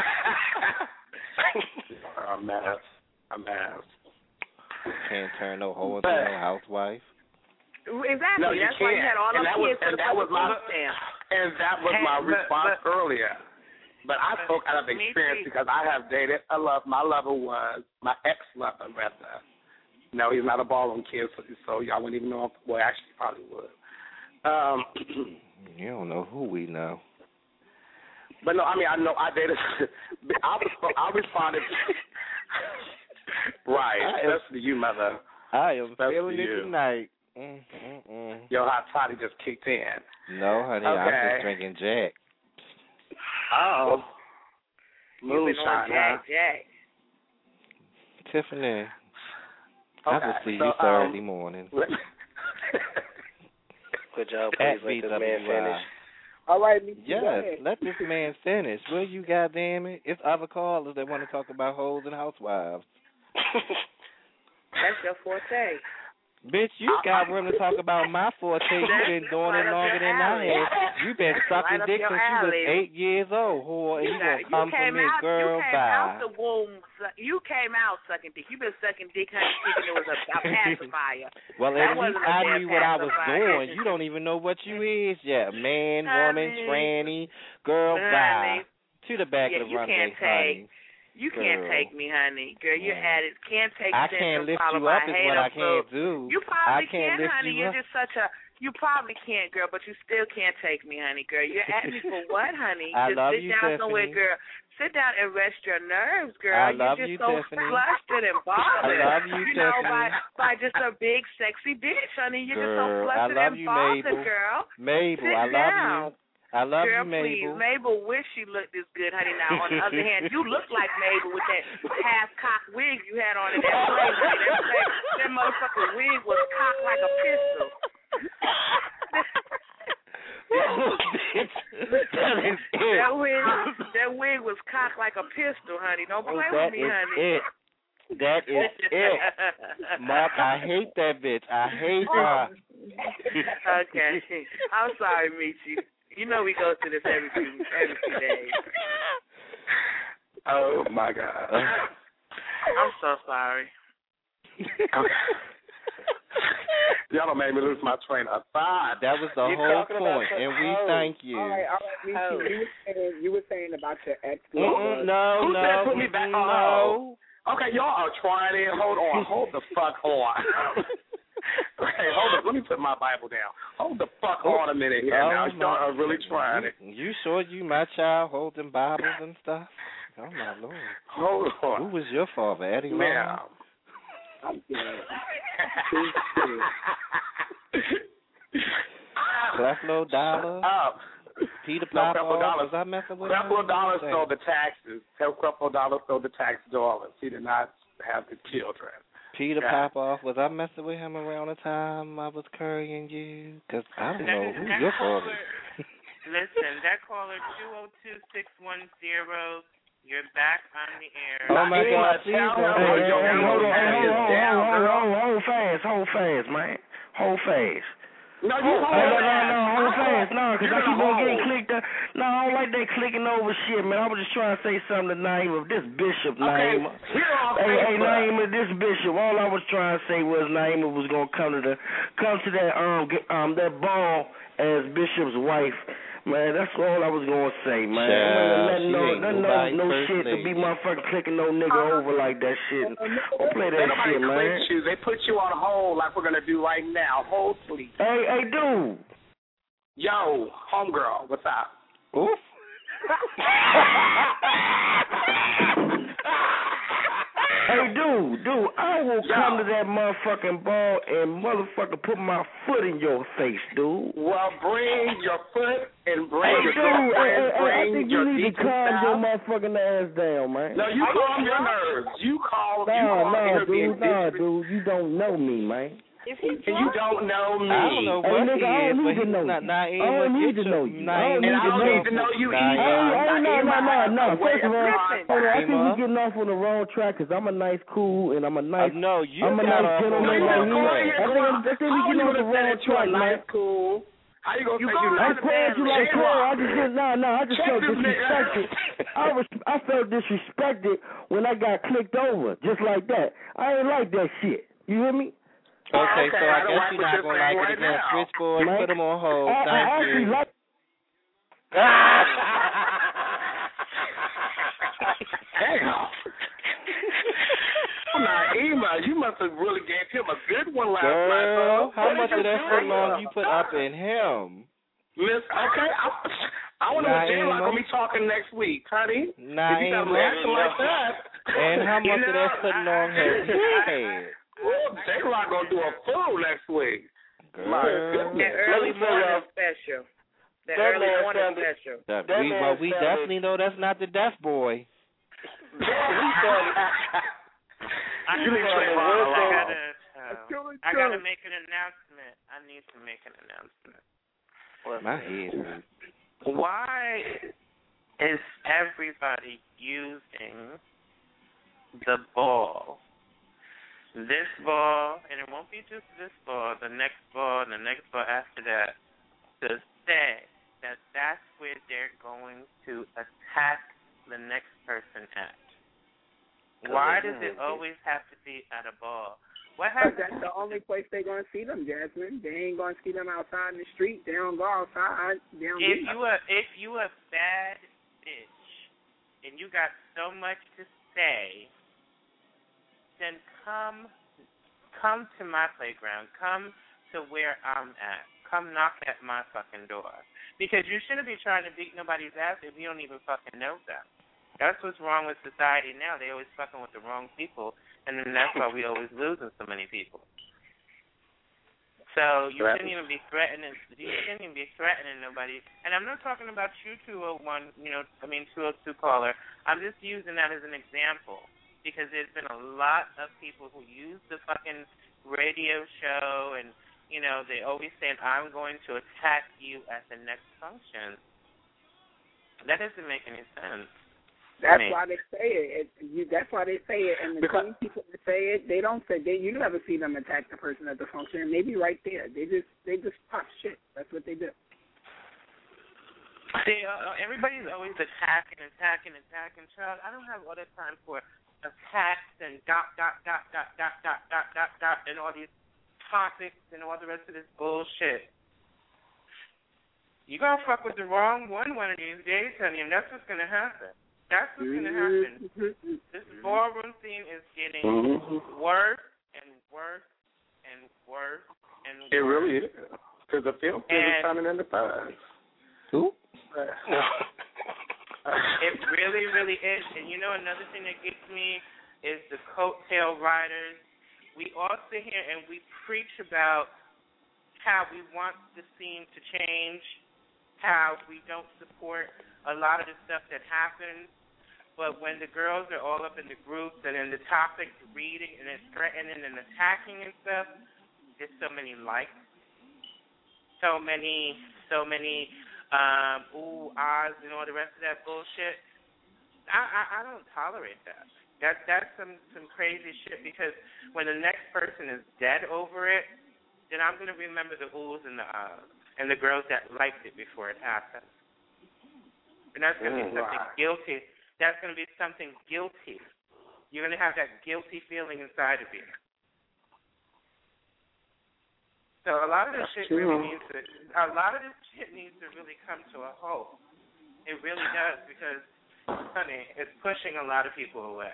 C: I'm mad. I'm mad.
M: Can't turn no hoe into
C: But-
M: no housewife.
N: Exactly.
C: No, you
N: That's why you
C: can't.
N: had all
C: And
N: those
C: that was-
N: kids for
C: and
N: the
C: that was
N: fucking
C: my-
N: food stamp.
C: And that was my
N: But-
C: response
N: but-
C: earlier. But I spoke out of
N: Me
C: experience
N: too.
C: because I have dated a love. My lover was my ex-lover, rather. No, he's not a ballroom kid, so, so y'all wouldn't even know. If, well, actually, he probably would. Um,
M: You don't know who we know.
C: but no, I mean, I know I dated. I was. I responded. Right,
M: I am-
C: especially you, mother.
M: I am
C: Especially
M: feeling it
C: you.
M: tonight. Mm, mm, mm.
C: Your hot toddy just kicked in.
M: No, honey, I'm
C: Okay.
M: just drinking Jack.
C: Oh.
N: You've been on
C: Moonshine,
N: Jack, Jack.
M: Tiffany, I
C: Okay,
M: will see
C: so,
M: you Thursday
C: um,
M: morning.
T: Good job,
M: At
T: please let
M: B
T: this
M: W
T: man
M: I.
T: finish.
O: All right, me too. Go
M: Yes,
O: ahead.
M: let this man finish. Will you, goddamn it? It's other callers that want to talk about hoes and housewives.
N: That's your forte.
M: Bitch, you got room to talk about my forte. You've been doing it
N: right up
M: longer
N: your
M: than I
N: alley.
M: have. You've been
N: That's
M: sucking
N: right up
M: dick
N: your
M: since you was
N: alley.
M: eight years old, whore, and you,
N: got-
M: gonna come for
N: came
M: me,
N: out,
M: girl,
N: You came
M: bye.
N: out the womb. su- You came out sucking dick. You've been sucking dick, honey, thinking it was a, a pacifier.
M: Well,
N: That
M: at least
N: wasn't a
M: I
N: damn
M: knew what I was
N: pacifier.
M: doing. You don't even know what you is yet. Man, woman,
N: Honey.
M: tranny, girl, bye.
N: Honey.
M: To the back
N: Yeah,
M: of the
N: you
M: runway,
N: can't take-
M: honey.
N: You can't
M: Girl.
N: take me, honey. Girl, you're
M: Yeah.
N: at it. Can't take
M: I
N: sense
M: can't
N: from
M: lift
N: followed
M: you
N: by
M: up is what I
N: hater
M: can't
N: fruit.
M: do.
N: You
M: I
N: probably
M: can't
N: can,
M: lift
N: honey.
M: you
N: You're
M: up.
N: just such a. You probably can't, girl, but you still can't take me, honey, girl. You're at me for what, honey?
M: I
N: just
M: love
N: sit
M: you,
N: down somewhere,
M: Tiffany.
N: girl. Sit down and rest your nerves, girl.
M: I love
N: you're
M: you,
N: just so
M: Tiffany.
N: flustered and bothered.
M: I love you,
N: You know,
M: Tiffany.
N: by by just a big sexy bitch, honey. You're just so
M: Girl, I
N: flustered
M: love
N: and
M: you,
N: bothered,
M: Mabel.
N: girl.
M: Mabel,
N: Sit
M: I love
N: down.
M: you. I love
N: Girl,
M: you, Mabel.
N: please. Mabel wish she looked this good, honey. Now, on the other hand, you look like Mabel with that half-cocked wig you had on in that play. Honey. That, that, that motherfucking wig was cocked like a pistol.
M: That is it.
N: That wig, that wig was cocked like a pistol, honey. Don't
M: Oh,
N: play
M: that
N: with me,
M: is
N: honey.
M: it. That is it. Mark, I hate that bitch. I hate her.
N: Okay. I'm sorry, Michi. You know we go through this every few, every few days.
C: Oh, my God.
N: I'm so sorry.
C: Y'all done made me lose my train of thought.
M: That was the
C: You're
M: whole
C: talking about
M: point,
C: the-
M: and we
C: oh,
M: thank you.
O: All right, all right, me
N: Oh.
O: too. You were saying you were saying about your ex.
M: Mm-mm, no,
C: Who
M: no,
C: said put me back?
M: mm-mm,
C: Oh,
M: no.
C: Okay, y'all are trying it. Hold on. Hold the fuck on. Okay, hold up. Let me put my Bible down. Hold the fuck
M: Oh.
C: on a minute here
M: Oh,
C: now.
M: my-
C: Y'all are really trying it.
M: You, you sure you my child holding Bibles and stuff? Oh, my Lord.
C: Hold on.
M: Who was your father, Eddie Long?
C: Now.
O: I'm dead.
M: Creflo Dollar?
C: Up.
M: Peter
C: No,
M: Pop
C: Creflo
M: off.
C: Dollar.
M: Was I messing with
C: Creflo
M: him?
C: Dollar
M: Say.
C: stole the taxes. Tell Creflo Dollar stole the tax dollars. He did not have the children.
M: Peter
C: Yeah.
M: Popoff, was I messing with him around the time I was currying you? Because I don't
G: That-
M: know who
G: that
M: your
G: caller-
M: father is.
G: Listen, that caller two oh two, six one zero, you're back on the air.
M: Oh, my
V: Hey,
M: God, please
V: hey,
M: don't.
V: hey, hey,
M: Hey,
V: hey, hold on, hey,
M: hey,
V: hold on,
M: hey,
V: hold on, hold on, hold fast, hold fast, man. Hold fast.
C: No, you
V: hold
C: hold
V: no, no,
C: fast.
V: no, hold fast, no, because I
C: You're
V: keep
C: gonna
V: on getting
C: hold.
V: clicked up. No, I don't like that clicking over shit, man. I was just trying to say something to Naima, this Bishop
C: Okay,
V: Naima.
C: here on
V: Hey, hey,
C: Facebook.
V: Naima, this Bishop. All I was trying to say was Naima was gonna come to the, come to that um, get, um, that ball as Bishop's wife. Man, that's all I was gonna say, man.
M: Child,
V: Nothing,
M: she
V: no,
M: ain't
V: nothing, no,
M: nobody's
V: no
M: first
V: shit to be
M: lady.
V: motherfucking clicking no nigga over like that shit. Don't play that
C: Nobody
V: shit, man.
C: clicks you. They put you on hold like we're gonna do right now. Hold, please.
V: Hey, hey, dude.
C: Yo, homegirl, what's up?
V: Oof. Hey, dude, dude, I will
C: Yo.
V: come to that motherfucking ball and motherfucker put my foot in your face, dude.
C: Well, bring your foot and bring
V: Hey,
C: your
V: dude, hey,
C: girlfriend,
V: hey, hey, I
C: bring
V: think
C: your
V: you need to
C: decent
V: calm
C: style.
V: your motherfucking ass down, man.
C: No, you calm your nerves. You call. you
V: Nah,
C: call
V: nah,
C: here being
V: dude, nah,
C: disres-
V: dude, you don't know me, man.
C: And you don't know me.
M: I don't know
V: Hey,
M: what
V: nigga,
M: he
V: I
M: is,
V: don't
M: but
V: need to
M: he's
V: know
M: not
V: you.
M: Naima.
V: I don't need
M: Get
V: to
M: your
V: know you. I
M: Naima.
V: don't
C: And
V: need
C: I
V: to
C: don't
V: know
C: need to know you
V: Hey,
C: either.
V: hey, no, no, no, no.
C: Naima
V: First of all,
C: has
V: hold on, I think
M: Naima.
V: we're getting off on the wrong track because I'm a nice, cool, and I'm a nice,
M: Uh, no, you
V: I'm a
M: got
V: nice
M: off on
V: gentleman
M: the
V: like
M: wrong
V: you.
M: track.
V: I think, I think we
C: How
V: getting
C: you
V: off the
C: gonna say
V: wrong
C: that you a
V: track, man.
C: nice, cool? How you gonna
V: You
C: say you
V: I
C: nice?
V: called you like
C: J-Rock.
V: cool. I just did, no, no, I just
C: Check
V: felt
C: this nigga.
V: disrespected. I was, I felt disrespected when I got clicked over, just like that. I ain't like that shit. You hear me?
M: Okay,
C: Okay,
M: so
C: I
M: I
C: don't
M: guess
C: like
M: you're
C: what
M: not
C: you're
M: going to
C: saying
M: like
C: right
M: it again.
C: now.
M: Switchboard,
V: Man,
M: put him on hold.
V: I, I
M: Thank
V: actually
M: you.
V: like.
C: Damn. Naima, you must have really gave him a good one last
M: Girl,
C: night, bro.
M: how
C: What
M: much
C: did
M: of that
C: you
M: foot
C: do?
M: long you put up in him?
C: Miss, okay, I, I want to know J-Rock
M: Naima.
C: gonna be talking next week, honey. If you got a
M: Naima.
C: reaction like that.
M: And how much
C: you
M: of
C: know,
M: that foot long has he had?
C: Ooh, J-Rock gonna do a full next week. My
M: Girl.
C: goodness.
W: That early morning special. The
F: That
W: early
F: man
W: morning
F: sounded-
W: special.
M: That
F: That
M: we,
F: man
M: but we
F: sounded-
M: definitely know that's not the deaf boy.
F: he sounded,
G: I
C: You need to
G: gotta,
C: try
G: I
C: it.
G: gotta, uh, I gotta make an announcement. I need to make an announcement.
M: My head hurts.
G: Why is everybody using the ball? This ball, and it won't be just this ball, the next ball, and the next ball after that, to say that that's where they're going to attack the next person at. Why does it always have to be at a ball? What
O: Because
G: happens?
O: that's the only place they're going to see them, Jasmine. They ain't going to see them outside in the street. They don't go outside. They don't
G: If
O: do
G: you a if you a bad bitch and you got so much to say, then come come to my playground. Come to where I'm at. Come knock at my fucking door. Because you shouldn't be trying to beat nobody's ass if you don't even fucking know them. That's what's wrong with society now. They always fucking with the wrong people, and then that's why we always losing so many people. So you shouldn't even be threatening. You shouldn't even be threatening nobody. And I'm not talking about you, two oh one. You know, I mean two oh two caller. I'm just using that as an example because there's been a lot of people who use the fucking radio show, and you know they always saying I'm going to attack you at the next function. That doesn't make any sense.
O: That's
G: Me.
O: why they say it. it you, that's why they say it. And the
C: Because-
O: same people that say it, they don't say they. You never see them attack the person at the function. And they be right there. They just they just pop shit. That's what they do.
G: See, uh, everybody's always attacking, attacking, attacking. Child, I don't have all that time for attacks and dot, dot, dot, dot, dot, dot, dot, dot, dot, and all these topics and all the rest of this bullshit. You gonna fuck with the wrong one one of these days, honey, and that's what's gonna happen. That's what's gonna happen. This ballroom scene is getting
C: Mhm.
G: worse and worse and worse and worse.
C: It really is. Because the film is
G: And-
C: turning into thugs.
M: Who?
G: It really, really is. And you know another thing that gets me is the coattail riders. We all sit here and we preach about how we want the scene to change,
H: how we don't support a lot of the stuff that happens. But when the girls are all up in the groups and in the topics reading and it's threatening and attacking and stuff, there's so many likes, so many, so many, um, ooh, ahs, and all the rest of that bullshit. I, I, I don't tolerate that. That that's some, some crazy shit because when the next person is dead over it, then I'm gonna remember the oohs and the ahs and the girls that liked it before it happened. And that's gonna mm, be something right. guilty. That's going to be something guilty. You're going to have that guilty feeling inside of you. So a lot of this That's shit true. really needs to, a lot of this shit needs to really come to a halt. It really does because, honey, it's pushing a lot of people away.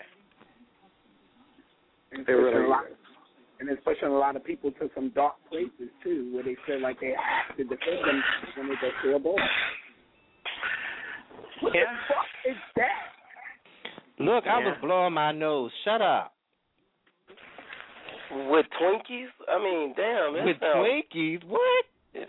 O: It really a lot, and it's pushing a lot of people to some dark places, too, where they feel like they have to defend them when they go to a ball. What
H: yeah.
O: the fuck is that?
M: Look,
H: yeah.
M: I was blowing my nose. Shut up.
T: With Twinkies? I mean, damn.
M: With
T: sounds...
M: Twinkies? What?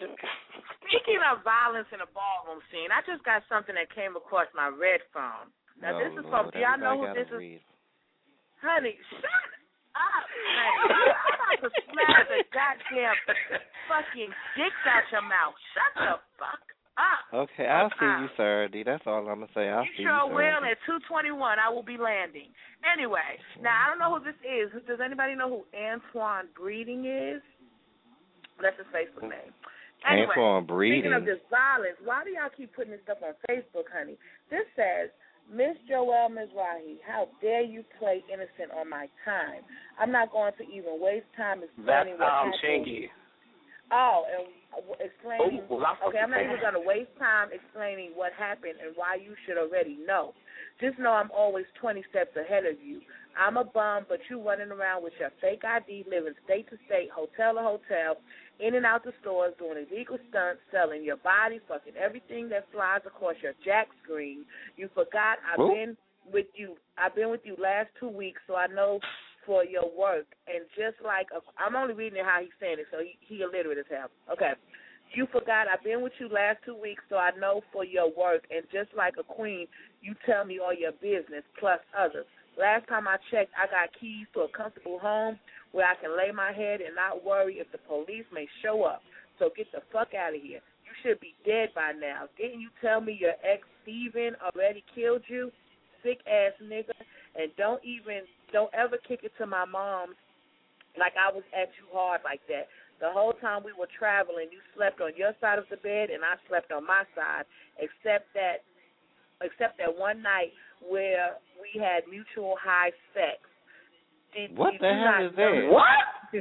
W: Speaking of violence in a ballroom scene, I just got something that came across my red phone. Now,
M: oh,
W: this is
M: Lord,
W: from, do y'all know who this
M: read.
W: is? Honey, shut up, man. I'm about to smash the goddamn fucking dicks out your mouth. Shut the fuck up.
M: Okay, I'll see you Saturday. That's all I'm going to say. I'll
W: you
M: see you
W: sure
M: Saturday.
W: will. At two twenty-one, I will be landing. Anyway, now, I don't know who this is. Does anybody know who Antoine Breeding is? That's his Facebook name. Anyway,
M: Antoine Breeding.
W: Speaking of this violence, why do y'all keep putting this stuff on Facebook, honey? This says, Miss Joelle Mizrahi, how dare you play innocent on my time? I'm not going to even waste time explaining
R: That's
W: what
R: um,
W: happened.
R: Chingy.
W: Oh, and explaining.
R: Oh, well,
W: okay, I'm not even going to waste time explaining what happened and why you should already know. Just know I'm always twenty steps ahead of you. I'm a bum, but you running around with your fake I D, living state to state, hotel to hotel, in and out the stores, doing illegal stunts, selling your body, fucking everything that flies across your jack screen. You forgot I've
R: Ooh.
W: been with you. I've been with you last two weeks, so I know for your work. And just like, a, I'm only reading it how he's saying it, so he, he illiterate as hell. Okay. You forgot I've been with you last two weeks, so I know for your work. And just like a queen, you tell me all your business, plus others. Last time I checked, I got keys to a comfortable home where I can lay my head and not worry if the police may show up. So get the fuck out of here. You should be dead by now. Didn't you tell me your ex, Steven, already killed you? Sick-ass nigga. And don't even, don't ever kick it to my mom's like I was at you hard like that. The whole time we were traveling, you slept on your side of the bed and I slept on my side, except that except that one night where we had mutual high sex. Did,
M: what
W: did
M: the
W: you
M: hell
W: not
M: is that?
W: know?
M: What?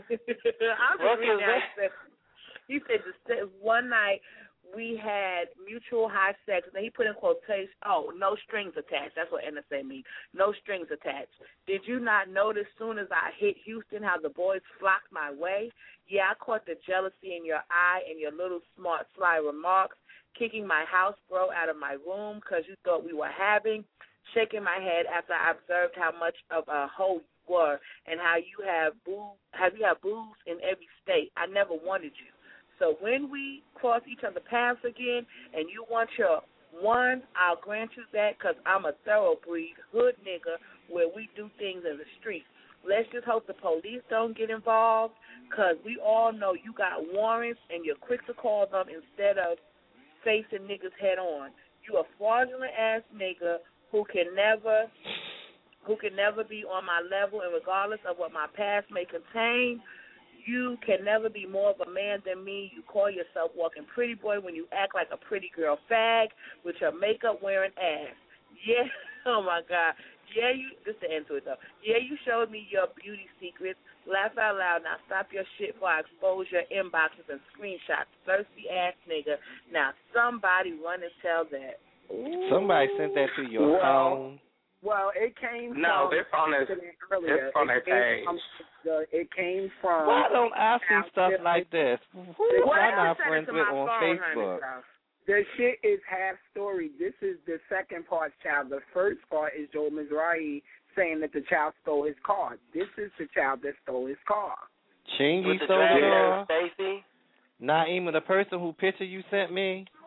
W: I'm
M: What
W: reading
M: is
W: how
M: that?
W: he said, he said one night we had mutual high sex, and then he put in quotation, oh, no strings attached. That's what N S A means, no strings attached. Did you not notice soon as I hit Houston how the boys flocked my way? Yeah, I caught the jealousy in your eye and your little smart, sly remarks, kicking my house bro out of my room because you thought we were having, shaking my head after I observed how much of a hoe you were and how you have boo, how you have booze in every state. I never wanted you. So when we cross each other's paths again and you want your one, I'll grant you that because I'm a thoroughbreed hood nigga where we do things in the street. Let's just hope the police don't get involved because we all know you got warrants and you're quick to call them instead of facing niggas head on. You a fraudulent-ass nigga who can never who can never be on my level, and regardless of what my past may contain, you can never be more of a man than me. You call yourself walking pretty boy when you act like a pretty girl fag with your makeup wearing ass. Yeah, oh my God. Yeah, you, this is the end to it though. Yeah, you showed me your beauty secrets. Laugh out loud. Now stop your shit before I expose your inboxes and screenshots. Thirsty ass nigga. Now somebody run and tell that.
M: Ooh. Somebody sent that to your
O: well,
M: phone.
O: Well, it came
R: no,
O: from...
R: it's on his,
O: earlier.
R: it's on their
O: it came
R: page.
O: From the, it came from...
M: Why don't I see stuff like this? Who am I not friends with on Facebook?
O: The shit is half story. This is the second part, child. The first part is Joel Mizrahi saying that the child stole his car. This is the child that stole his car.
M: Chingy stole the car? Naima, the person who picture you sent me?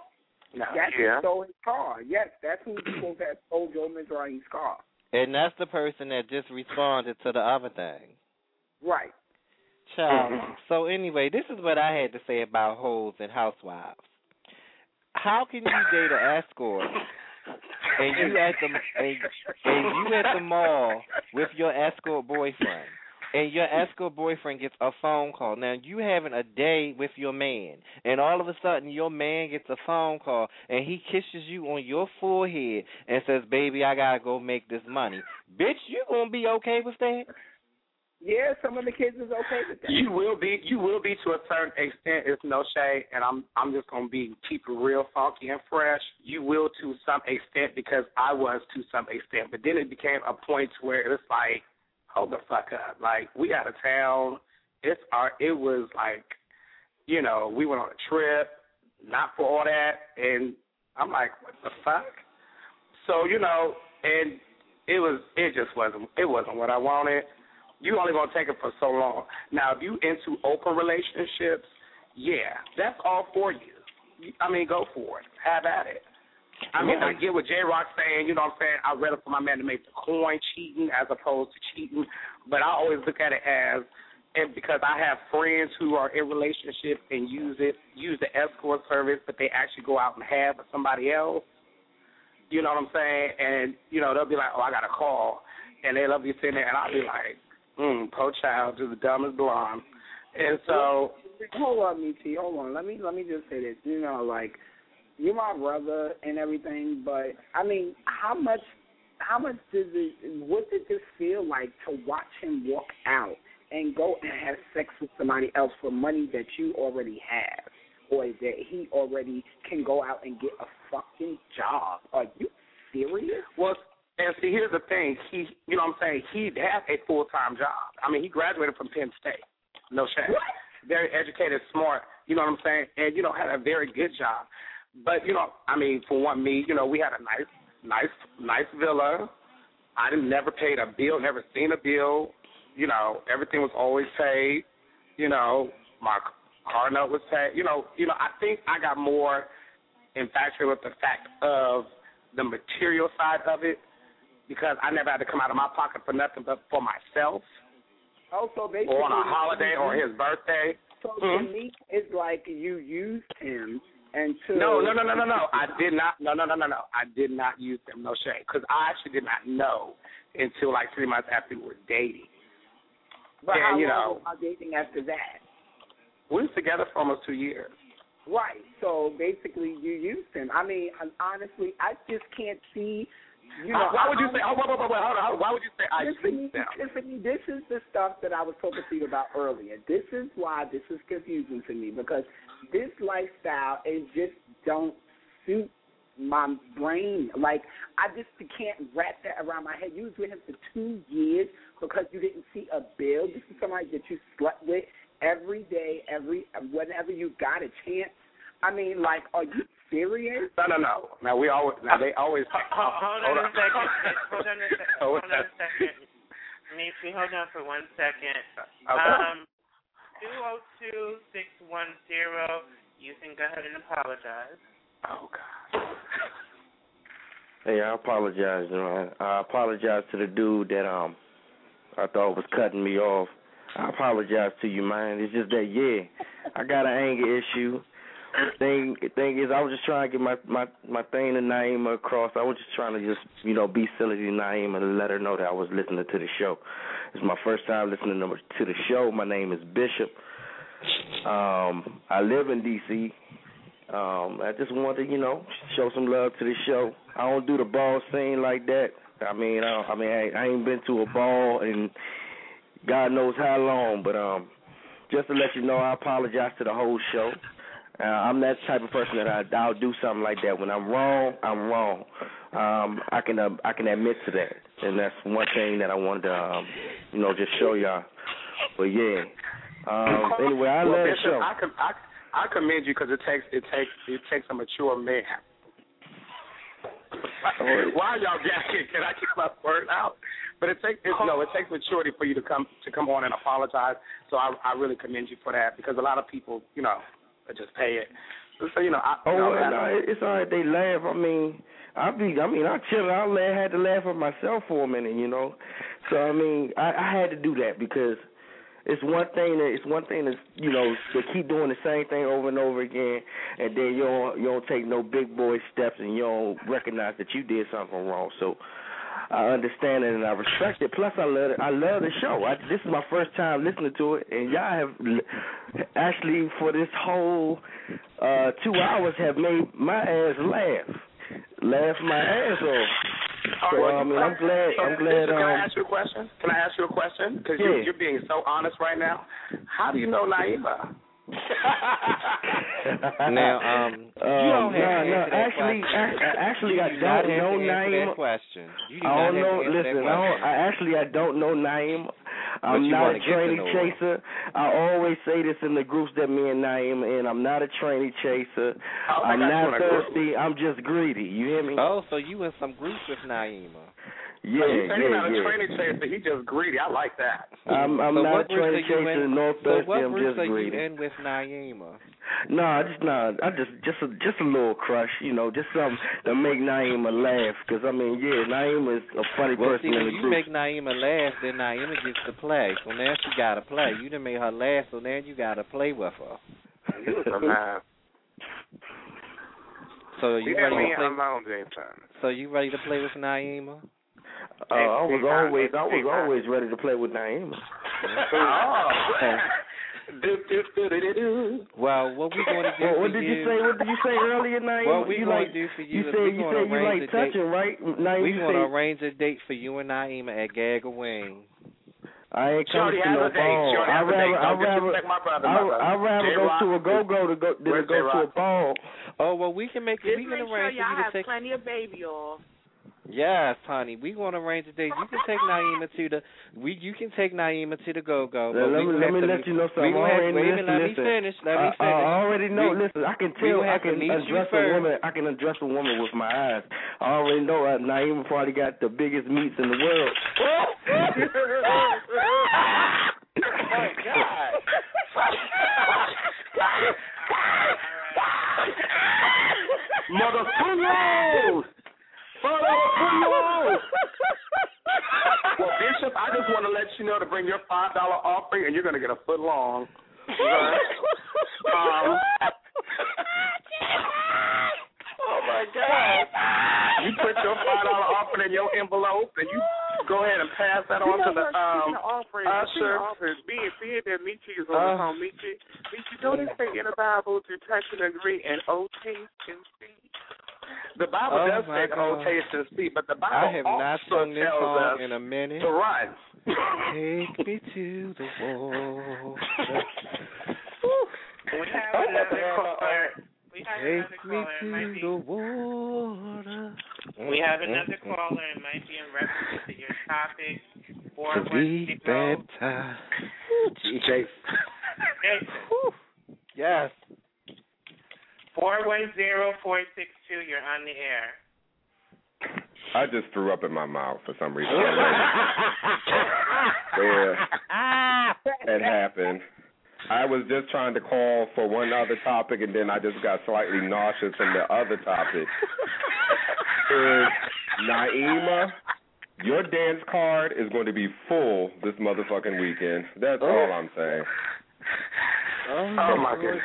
L: No,
O: That's
L: yeah.
O: who stole his car. Yes, that's who supposed to have stole Joe Mizrahi's car.
M: And that's the person that just responded to the other thing.
O: Right.
M: Child. So anyway, this is what I had to say about hoes and housewives. How can you date an escort and you at the and, and you at the mall with your escort boyfriend, and your escort boyfriend gets a phone call? Now you having a day with your man, and all of a sudden your man gets a phone call and he kisses you on your forehead and says, "Baby, I gotta go make this money." Bitch, you gonna be okay with that?
O: Yeah, some of the kids is okay with that.
L: You will be, you will be to a certain extent. It's no shade, and I'm, I'm just gonna be keep it real funky and fresh. You will to some extent because I was to some extent, but then it became a point where it's like, hold the fuck up, like we out of town. It's our, it was like, you know, we went on a trip, not for all that, and I'm like, what the fuck? So you know, and it was, it just wasn't, it wasn't what I wanted. You only gonna take it for so long. Now, if you into open relationships, yeah, that's all for you. I mean, go for it. Have at it. I mean, I get what J Rock saying. You know what I'm saying? I'd rather for my man to make the coin cheating as opposed to cheating. But I always look at it as, and because I have friends who are in relationships and use it, use the escort service, but they actually go out and have with somebody else. You know what I'm saying? And you know they'll be like, "Oh, I got a call," and they'll be sitting there, and I'll be like, Mm, poor child to the dumbest blonde. And so,
O: hold on, me T. Hold on. Let me let me just say this. You know, like you're my brother and everything, but I mean, how much, how much does it? What did this feel like to watch him walk out and go and have sex with somebody else for money that you already have, or that he already can go out and get a fucking job? Are you serious?
L: Well. And see, here's the thing. He, you know what I'm saying, he has a full-time job. I mean, he graduated from Penn State. No shame. Very educated, smart, you know what I'm saying, and, you know, had a very good job. But, you know, I mean, for one, me, you know, we had a nice, nice, nice villa. I didn't never paid a bill, never seen a bill. You know, everything was always paid. You know, my car note was paid. You know, you know, I think I got more infatuated with the fact of the material side of it, because I never had to come out of my pocket for nothing but for myself.
O: Oh, so basically,
L: or on a holiday or his birthday.
O: So
L: mm-hmm.
O: to me, it's like you used him and to
L: no, no, no, no, no, no. I did not. No, no, no, no, no. I did not use him. No shame, because I actually did not know until like three months after we were dating.
O: But
L: and,
O: how
L: you
O: long
L: know,
O: was our dating after that?
L: We was together for almost two years.
O: Right. So basically, you used him. I mean, honestly, I just can't see. You know,
L: uh, why would you
O: I,
L: say? Oh, wait, wait, wait, hold on, hold on. Why would you say I
O: Tiffany,
L: used them?
O: Tiffany, this is the stuff that I was talking to you about earlier. This is why this is confusing to me, because this lifestyle it just don't suit my brain. Like I just can't wrap that around my head. You was with him for two years because you didn't see a bill. This is somebody that you slept with every day, every whenever you got a chance. I mean, like, are you serious?
L: No, no, no. Now we always, now they always.
H: Hold, hold, hold on a second. Hold on a second. Hold on a second. Niecy, hold on for one second.
L: Okay.
H: Um, two oh two, six one zero. You can go ahead and apologize.
L: Oh God.
J: Hey, I apologize, man. I apologize to the dude that um I thought was cutting me off. I apologize to you, man. It's just that, yeah, I got an anger issue. Thing thing is, I was just trying to get my, my, my thing to Naima across. I was just trying to just, you know, be silly to Naima and let her know that I was listening to the show. It's my first time listening to the show. My name is Bishop. Um, I live in D C Um, I just wanted to, you know, show some love to the show. I don't do the ball scene like that. I mean, I, I mean, I, I ain't been to a ball in God knows how long. But um, just to let you know, I apologize to the whole show. Uh, I'm that type of person that I, I'll do something like that. When I'm wrong, I'm wrong. Um, I can uh, I can admit to that, and that's one thing that I wanted to, um, you know, just show y'all. But yeah. Um, anyway, I
L: well,
J: love
L: Bishop,
J: the show.
L: I, com- I, I commend you because it takes it takes it takes a mature man. Why y'all gagging? Can I get my word out? But it takes it, no, it takes maturity for you to come to come on and apologize. So I I really commend you for that because a lot of people, you know, just pay it. So you know, I,
J: Oh,
L: you know,
J: well,
L: I,
J: no, it's all right. They laugh. I mean, I be. I mean, I chill. I laugh, had to laugh at myself for a minute, you know. So I mean, I, I had to do that because it's one thing that it's one thing to you know to keep doing the same thing over and over again, and then you don't you don't take no big boy steps and you don't recognize that you did something wrong. So I understand it and I respect it. Plus, I love it. I love the show. I, this is my first time listening to it, and y'all have actually for this whole uh, two hours have made my ass laugh, laugh my ass off. So I mean, I'm glad. I'm glad.
L: Can
J: Um,
L: I ask you a question? Can I ask you a question? Because
J: yeah.
L: you, you're being so honest right now. How do you know Naima?
M: Now, um, you don't have
J: no,
M: to
J: no,
M: answer that
J: actually,
M: question.
J: I, actually,
M: you
J: I
M: do
J: don't
M: not have
J: know
M: to answer
J: Naima.
M: that question. You do
J: I
M: not
J: don't
M: have
J: know.
M: to answer
J: Listen,
M: that
J: I, don't,
M: question.
J: I actually I don't know Naima. I'm
M: you
J: not
M: wanna
J: a
M: get to
J: trainee
M: know her.
J: chaser. I always say this in the groups that me and Naima in. I'm not a trainee chaser.
L: Oh,
J: I'm
L: I got you
J: not
L: in a group.
J: thirsty. I'm just greedy. You hear me?
M: Oh, so you in some groups with Naima?
J: Yeah,
L: so you say he's
J: yeah,
L: not a
J: yeah.
L: training chaser. He just greedy. I like that.
J: I'm I'm
M: so
J: not
M: what
J: a
M: groups
J: trainee
M: are you
J: chaser,
M: in?
J: nor
M: So
J: thirsty.
M: what
J: I'm
M: groups
J: just
M: are you
J: greedy.
M: in with Naima?
J: No, I just no, I just just a just a little crush, you know, just something to make Naima laugh. Cause I mean, yeah, Naima is a funny
M: Well,
J: person
M: see,
J: in
M: when
J: the
M: you
J: group.
M: make Naima laugh, then Naima gets to play. So now she got to play. You done made her laugh, so now you got to play with her.
L: You somehow.
M: So you
R: Leave
M: ready
R: me
M: to play?
R: alone, Jason.
M: So you ready to play with Naima?
J: Uh, I was always I was
R: Hey,
J: always ready to play with Naima.
L: Oh. do, do, do, do, do.
M: Well, what we going to do
J: Well,
M: for
J: what did you say? What did you say earlier, Naima?
M: What we
J: you
M: going
J: like,
M: to do for you,
J: you
M: is
J: said
M: we
J: you
M: going
J: said
M: to
J: you
M: arrange
J: like
M: a date.
J: touching, right? Naima,
M: We
J: you
M: going to
J: say,
M: arrange a date for you and Naima at Gagga Wing.
J: I ain't
L: She
J: coming
L: already
J: to
L: has
J: no
L: a date. She
J: ball.
L: already
J: I
L: has a date.
J: rather I
L: Don't
J: rather
L: disrespect my brother,
J: I
L: my brother.
J: I rather go
L: J-Rock.
J: to a go go to go than to
L: Where's
J: go to a
L: J-Rock?
J: ball.
M: Oh well, we can make
N: Just
M: we can
N: make sure
M: arrange for
N: y'all
M: you to
N: have
M: take.
N: plenty of baby oil.
M: Yes, honey, we going to arrange a date. You can take Naima to the we. You can take Naima to the go go.
J: Let, let me let me let you know something.
M: We gonna have,
J: already,
M: wait a
J: listen,
M: minute, let me
J: listen.
M: finish. Let
J: I,
M: me finish.
J: I already know.
M: We,
J: listen, I can
M: we
J: tell.
M: gonna
J: I
M: have to
J: can
M: meet you
J: address a
M: first.
J: woman. I can address a woman with my eyes. I already know. Uh, Naima probably got the biggest meats in the world.
L: Oh, God. Motherfuckers! Motherfuckers! Well, Bishop, I just want to let you know to bring your five dollar offering, and you're going to get a foot long. um, oh, my God. You put your five dollar offering in your envelope, and you go ahead and pass that on to the um, usher.
R: Being, being that Michi is on the phone, Michi, Michi, don't it say in the Bible to touch and agree and oh, taste and see?
L: The Bible
M: Oh,
L: does
M: my
L: say, oh,
M: God.
L: taste and see, but the Bible
M: I have
L: also
M: not sung this
L: tells
M: song
L: us
M: in a minute.
L: to run.
M: Take me to the wall.
H: We have another caller. We have
M: Take
H: another
M: me
H: caller. It might
M: to
H: be.
M: the water.
H: We have another caller. It might be in reference to your topic. Four
M: To
H: one
M: be
H: zero.
M: baptized. Yes.
H: Four one zero four six two. You're on the air.
Q: I just threw up in my mouth for some reason. Yeah, it happened. I was just trying to call for one other topic, and then I just got slightly nauseous from the other topic. Is Naima, your dance card is going to be full this motherfucking weekend. That's all I'm saying.
L: Oh, my goodness.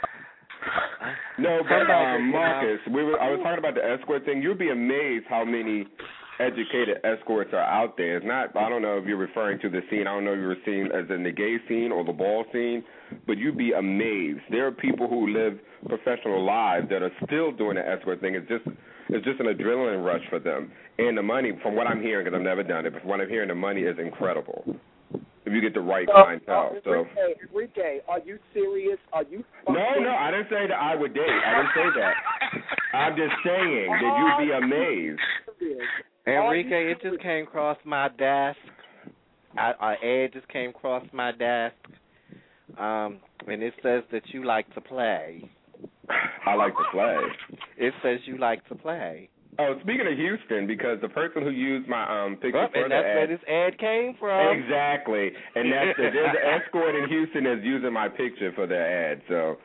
Q: No, but um, Marcus, we were. I was talking about the escort thing. You'd be amazed how many educated escorts are out there. It's not. I don't know if you're referring to the scene. I don't know if you were seeing as in the gay scene or the ball scene, but you'd be amazed. There are people who live professional lives that are still doing the escort thing. It's just. It's just an adrenaline rush for them, and the money. From what I'm hearing, because I've never done it, but from what I'm hearing, the money is incredible if you get the right clientele.
O: Uh,
Q: So.
O: Enrique, Enrique, are you serious? Are you?
Q: No, no, I didn't say that I would date. I didn't say that. I'm just saying that you'd be amazed.
M: Enrique, it just came across my desk. I, an ad just came across my desk, um, and it says that you like to play.
Q: I like to play.
M: It says you like to play.
Q: Oh, speaking of Houston, because the person who used my um picture
M: Oh,
Q: for
M: and
Q: the
M: that's
Q: ad,
M: where this ad came from.
Q: exactly, and that's the, there's an escort in Houston that's using my picture for their ad. So,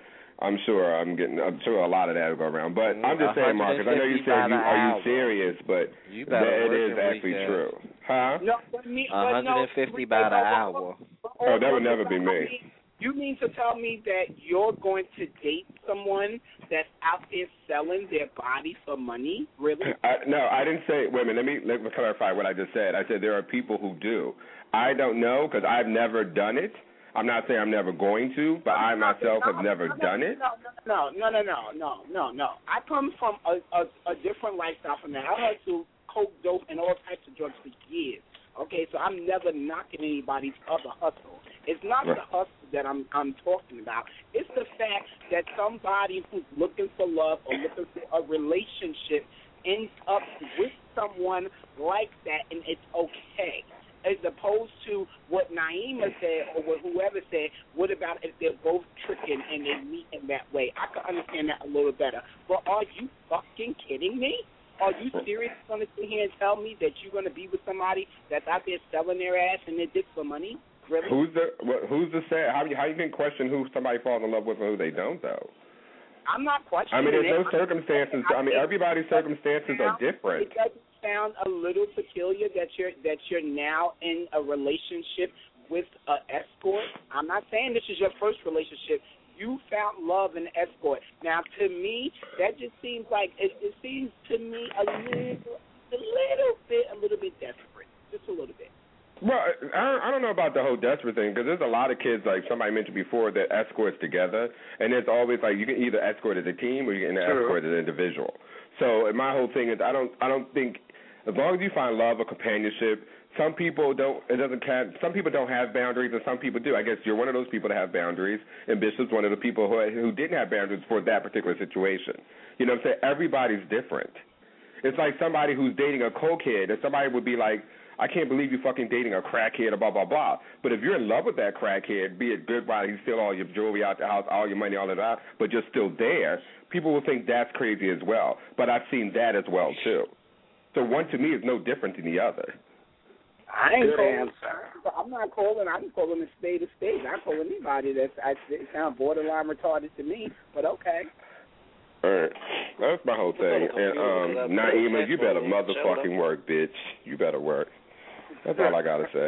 Q: I'm sure I'm getting. I'm sure a lot of that will go around. But I'm just saying, Marcus. I know you said you are you serious, but
M: you
Q: that it
M: work
Q: is actually
M: weekend.
Q: true, huh?
O: No, but me,
M: one hundred fifty
O: but no,
M: by the hour.
Q: Oh, that would never be me.
O: You mean to tell me that you're going to date someone that's out there selling their body for money? Really?
Q: I, no, I didn't say. Wait a minute. Let me let me clarify what I just said. I said there are people who do. I don't know because I've never done it. I'm not saying I'm never going to, but I myself have never done it.
O: No, no, no, no, no, no, no. I come from a, a, a different lifestyle from that. I had to coke, dope, and all types of drugs for years. Okay, so I'm never knocking anybody's other hustle. It's not the hustle that I'm I'm talking about. It's the fact that somebody who's looking for love or looking for a relationship ends up with someone like that, and it's okay. As opposed to what Naima said or what whoever said, what about if they're both tricking and they meet in that way? I can understand that a little better. But are you fucking kidding me? Are you serious going to sit here and tell me that you're going to be with somebody that's out there selling their ass and their dick for money? Really?
Q: Who's the what, who's the say? How you how you can question who somebody falls in love with and who they don't though?
O: I'm not questioning.
Q: I mean, there's no
O: it.
Q: circumstances. I mean, everybody's circumstances are different.
O: It doesn't sound a little peculiar that you're that you're now in a relationship with an escort. I'm not saying this is your first relationship. You found love in an escort. Now, to me, that just seems like it, it seems to me a little, a little bit, a little bit desperate, just a little bit.
Q: Well, I, I don't know about the whole desperate thing because there's a lot of kids, like somebody mentioned before, that escorts together, and it's always like you can either escort as a team or you can escort as an individual. So my whole thing is I don't, I don't think as long as you find love or companionship. Some people don't. It doesn't count. Some people don't have boundaries, and some people do. I guess you're one of those people that have boundaries, and Bishop's one of the people who who didn't have boundaries for that particular situation. You know what I'm saying? Everybody's different. It's like somebody who's dating a cokehead, and somebody would be like, I can't believe you're fucking dating a crackhead or blah, blah, blah. But if you're in love with that crackhead, be it good while he steal all your jewelry out the house, all your money, all of that, but you're still there, people will think that's crazy as well. But I've seen that as well, too. So one to me is no different than the other.
O: I ain't
Q: Good
O: calling.
Q: answer.
O: I'm not calling. I'm calling a spade a spade. I call anybody that's I, it sounds borderline retarded to me. But okay.
Q: All right. That's my whole thing. And um, Naima, you better motherfucking work, bitch. You better work. That's all I gotta say.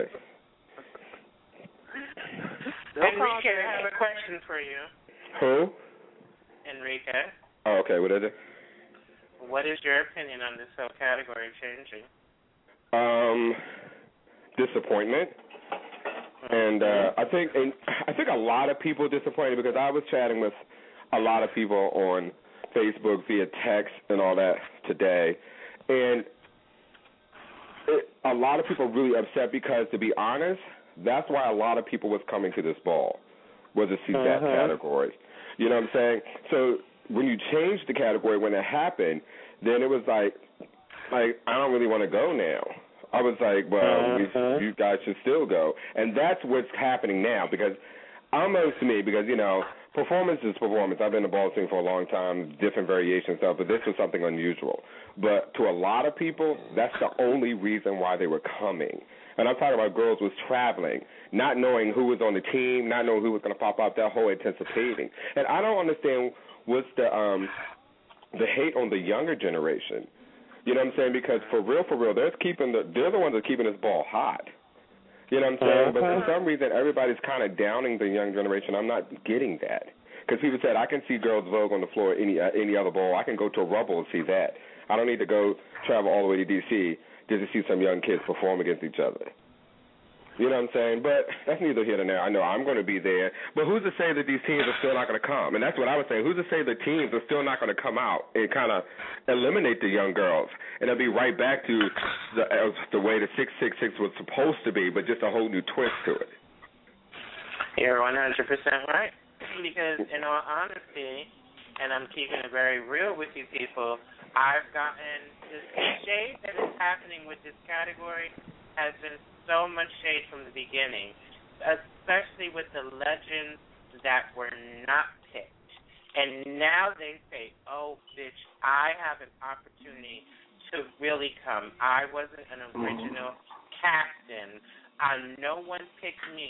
H: Enrique, I have a question for you.
Q: Who?
H: Enrique.
Q: Oh, okay. What is it?
H: What is your opinion on this whole category changing?
Q: Um, disappointment, and uh, I think and I think a lot of people are disappointed because I was chatting with a lot of people on Facebook via text and all that today, and it, a lot of people are really upset because, to be honest, that's why a lot of people was coming to this ball, was to see that
H: Uh-huh.
Q: category. You know what I'm saying? So when you changed the category, when it happened, then it was like, like I don't really want to go now. I was like, well,
H: Uh-huh.
Q: we, you guys should still go. And that's what's happening now because almost to me, because, you know, performance is performance. I've been in the ball scene for a long time, different variations of, but this was something unusual. But to a lot of people, that's the only reason why they were coming. And I'm talking about girls was traveling, not knowing who was on the team, not knowing who was going to pop up, that whole anticipating. And I don't understand what's the um, the hate on the younger generation. You know what I'm saying? Because for real, for real, they're keeping the they're the ones that are keeping this ball hot. You know what I'm saying? But for some reason, everybody's kind of downing the young generation. I'm not getting that. Because people said, I can see girls Vogue on the floor at any, uh, any other ball. I can go to a Rumble and see that. I don't need to go travel all the way to D C just to see some young kids perform against each other. You know what I'm saying? But that's neither here nor there. I know I'm going to be there. But who's to say that these teams are still not going to come? And that's what I was saying. Who's to say the teams are still not going to come out and kind of eliminate the young girls? And it'll be right back to the, uh, the way the six six six was supposed to be, but just a whole new twist to it.
H: You're one hundred percent right. Because in all honesty, and I'm keeping it very real with you people, I've gotten the shade that is happening with this category has been so much shade from the beginning, especially with the legends that were not picked. And now they say, oh, bitch, I have an opportunity to really come. I wasn't an original captain. Uh, no one picked me.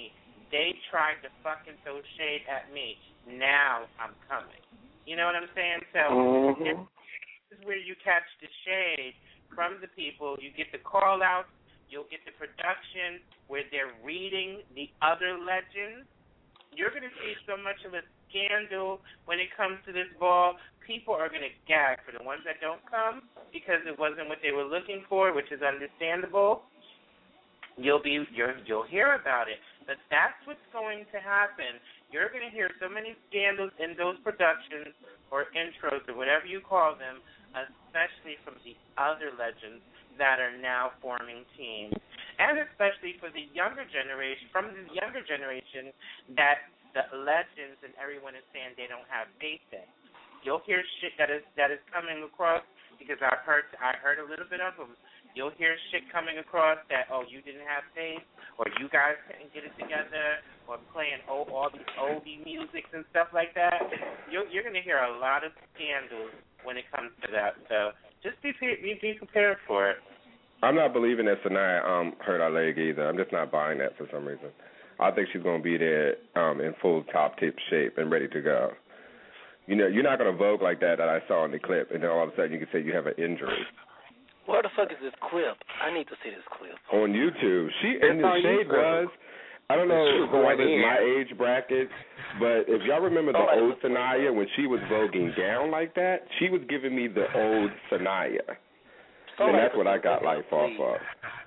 H: they tried to fucking throw shade at me. Now I'm coming. You know what I'm saying? So
V: Mm-hmm.
H: this is where you catch the shade from the people. You get the call-outs. You'll get the production where they're reading the other legends. You're going to see so much of a scandal when it comes to this ball. People are going to gag for the ones that don't come because it wasn't what they were looking for, which is understandable. You'll be you're, you'll hear about it, but that's what's going to happen. You're going to hear so many scandals in those productions or intros or whatever you call them, especially from the other legends that are now forming teams, and especially for the younger generation, from the younger generation that the legends and everyone is saying they don't have faith in. You'll hear shit that is that is coming across because I've heard I heard a little bit of them. You'll hear shit coming across that, oh, you didn't have faith, or you guys couldn't get it together, or playing oh, all these oldie musics and stuff like that. You're, you're going to hear a lot of scandals when it comes to that. So just be be, be prepared for it.
Q: I'm not believing that Sanaya um, hurt her leg either. I'm just not buying that for some reason. I think she's going to be there um, in full top-tip shape and ready to go. You know, you're not going to Vogue like that that I saw in the clip, and then all of a sudden you can say you have an injury.
T: Where the fuck is this clip? I need to see this clip.
Q: On YouTube. She in the shade was, I don't know whether it's my age bracket, but if y'all remember the oh, old Sanaya when she was voguing down like that, she was giving me the old Sanaya. So and that's what I got life off of.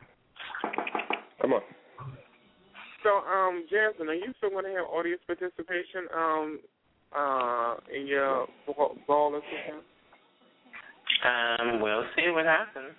Q: Come on.
R: So, um, Jasmine, are you still going to have audience participation um, uh, in your ball or something?
H: Um, we'll see what happens.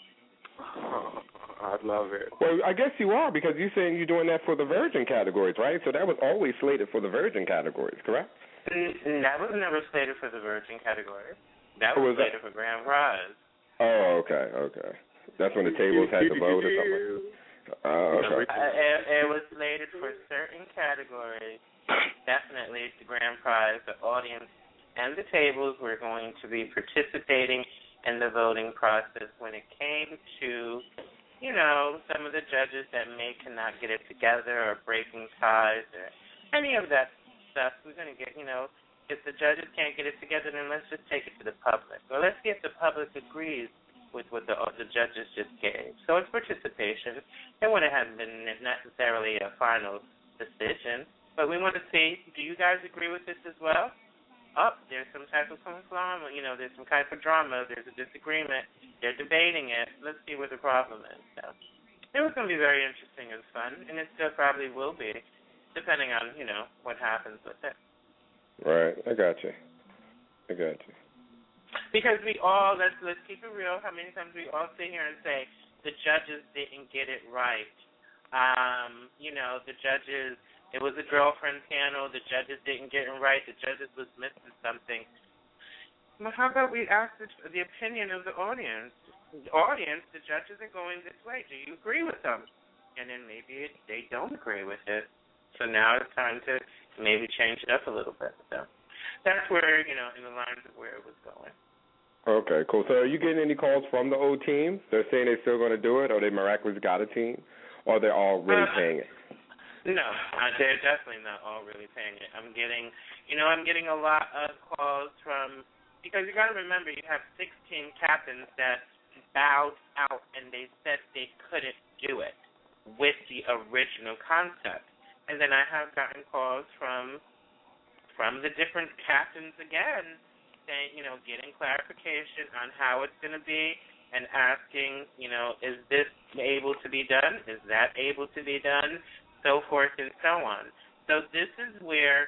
R: Oh, I'd love it.
Q: Well, I guess you are because you're saying you're doing that for the virgin categories, right? So that was always slated for the virgin categories, correct?
H: N- that was never slated for the virgin category. That was, was slated that? for grand prize.
Q: Oh, okay, okay. That's when the tables had to vote or something. Oh, okay.
H: Uh, it, it was slated for certain categories. Definitely the grand prize, the audience, and the tables were going to be participating in the voting process. When it came to, you know, some of the judges that may cannot get it together or breaking ties or any of that stuff, we're going to get, you know, if the judges can't get it together, then let's just take it to the public. Or let's see if the public agrees with what the, the judges just gave. So it's participation. It wouldn't have been necessarily a final decision, but we want to see, do you guys agree with this as well? Oh, there's some type of conflict, you know, there's some type of drama, there's a disagreement, they're debating it. Let's see what the problem is. So it was going to be very interesting and fun, and it still probably will be, depending on, you know, what happens with it.
Q: Right, I got you. I got you.
H: Because we all, let's let's keep it real, how many times we all sit here and say, the judges didn't get it right. Um, you know, the judges, it was a girlfriend panel, the judges didn't get it right, the judges was missing something. Well, how about we ask the, the opinion of the audience? The audience, the judges are going this way. Do you agree with them? And then maybe it, they don't agree with it. So now it's time to maybe change it up a little bit. So that's where, you know, in the lines of where it was going.
Q: Okay, cool. So are you getting any calls from the old teams? They're saying they're still going to do it, or they miraculously got a team, or they're all really uh, paying it?
H: No, uh, they're definitely not all really paying it. I'm getting, you know, I'm getting a lot of calls from, because you got to remember, you have sixteen captains that bowed out and they said they couldn't do it with the original concept. And then I have gotten calls from from the different captains again, saying, you know, getting clarification on how it's going to be and asking, you know, is this able to be done? Is that able to be done? So forth and so on. So this is where,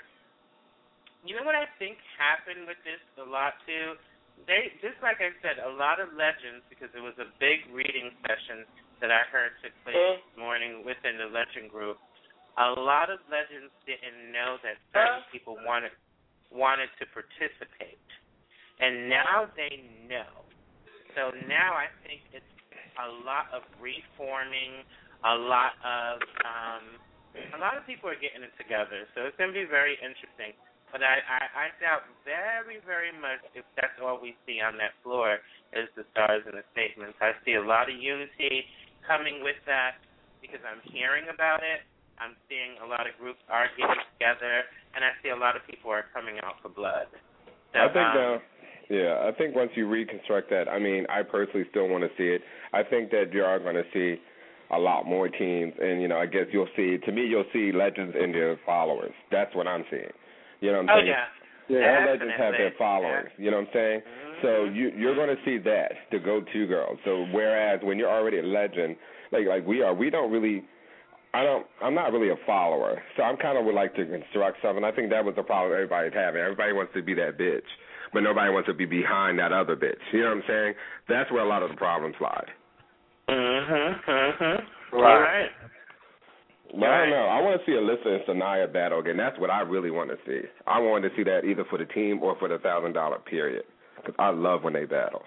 H: you know what I think happened with this a lot too? They, just like I said, a lot of legends, because it was a big reading session that I heard took place this morning within the legend group, a lot of legends didn't know that certain people wanted wanted to participate. And now they know. So now I think it's a lot of reforming, a lot of um, a lot of people are getting it together. So it's going to be very interesting. But I, I, I doubt very, very much if that's all we see on that floor is the stars and the statements. I see a lot of unity coming with that because I'm hearing about it. I'm seeing a lot of groups are getting together, and I see a lot of people are coming out for blood. So,
Q: I think
H: um,
Q: now, yeah, I think once you reconstruct that, I mean, I personally still want to see it. I think that you are going to see a lot more teams, and, you know, I guess you'll see, to me, you'll see legends and their followers. That's what I'm seeing. You know what I'm
H: oh,
Q: saying?
H: yeah.
Q: Yeah, all legends have their followers.
H: Yeah.
Q: You know what I'm saying?
H: Mm-hmm.
Q: So you, you're going to see that, the go-to girl. So whereas when you're already a legend, like like we are, we don't really, I don't, I'm not really a follower. So I'm kind of would like to construct something. I think that was the problem everybody's having. Everybody wants to be that bitch, but nobody wants to be behind that other bitch. You know what I'm saying? That's where a lot of the problems lie.
H: Mm-hmm, mm-hmm.
Q: Right.
H: Right.
Q: But I don't know. I want to see Alyssa and Sanaya battle again. That's what I really want to see. I want to see that either for the team or for the thousand dollar period, because I love when they battle.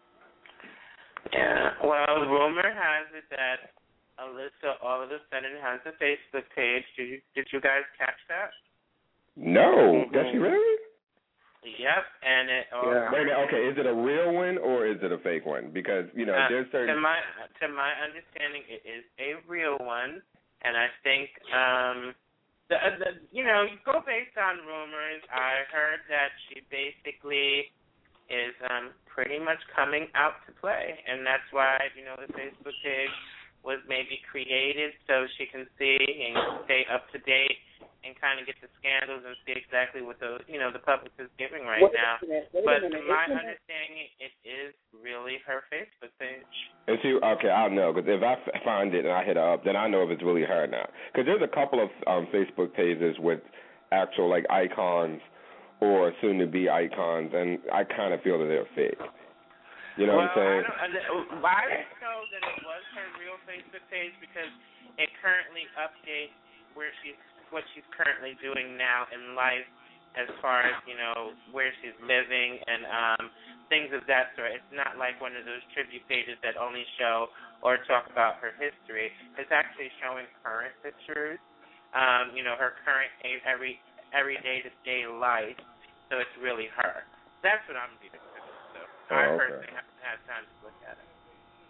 H: Yeah. Well, rumor has it that Alyssa all of a sudden has a Facebook page. Did you did you guys catch that?
Q: No.
H: Mm-hmm.
Q: Does she really?
H: Yep. And it. Oh,
Q: Yeah. Wait a minute. Okay. Is it a real one or is it a fake one? Because you know,
H: uh,
Q: there's certain.
H: To my to my understanding, it is a real one, and I think um, the, the you know you go based on rumors. I heard that she basically is um pretty much coming out to play, and that's why you know the Facebook page was maybe created so she can see and stay up to date and kind of get the scandals and see exactly what the you know the public is giving right
O: wait
H: now.
O: A minute, wait
H: but
O: a minute,
H: from my
O: isn't
H: understanding, it is really her Facebook page.
Q: And see, okay, I'll know, because if I f- find it and I hit her up, then I know if it's really her now. Because there's a couple of um, Facebook pages with actual, like, icons or soon-to-be icons, and I kind of feel that they're fake. You know
H: well,
Q: what I'm saying?
H: I don't, I don't know that it was her real Facebook page because it currently updates where she's what she's currently doing now in life as far as, you know, where she's living and um, things of that sort. It's not like one of those tribute pages that only show or talk about her history. It's actually showing current pictures, um, you know, her current every every day-to-day life. So it's really her. That's what I'm reading. So
Q: Oh,
H: I
Q: okay.
H: personally haven't had time to look at it.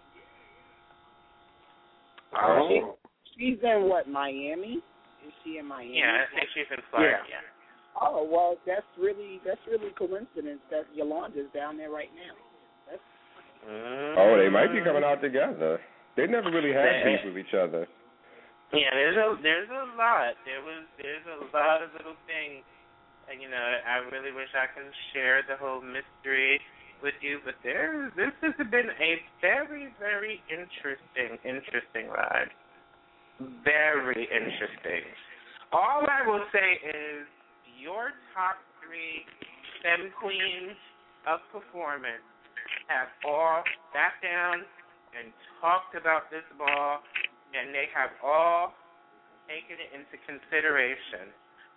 O: Oh. She, she's in what, Miami? Is she in Miami?
H: Yeah, I think she's in Florida. Yeah.
O: yeah. Oh well, that's really that's really coincidence that Yolanda's down there right now. That's.
H: Mm-hmm.
Q: Oh, they might be coming out together. They never really had
H: They-
Q: beef with each other.
H: Yeah, there's a there's a lot. There was there's a lot of little things. And, you know, I really wish I could share the whole mystery with you, but there this has been a very very interesting interesting ride. Very interesting. All I will say is your top three femme queens of performance have all sat down and talked about this ball, and they have all taken it into consideration.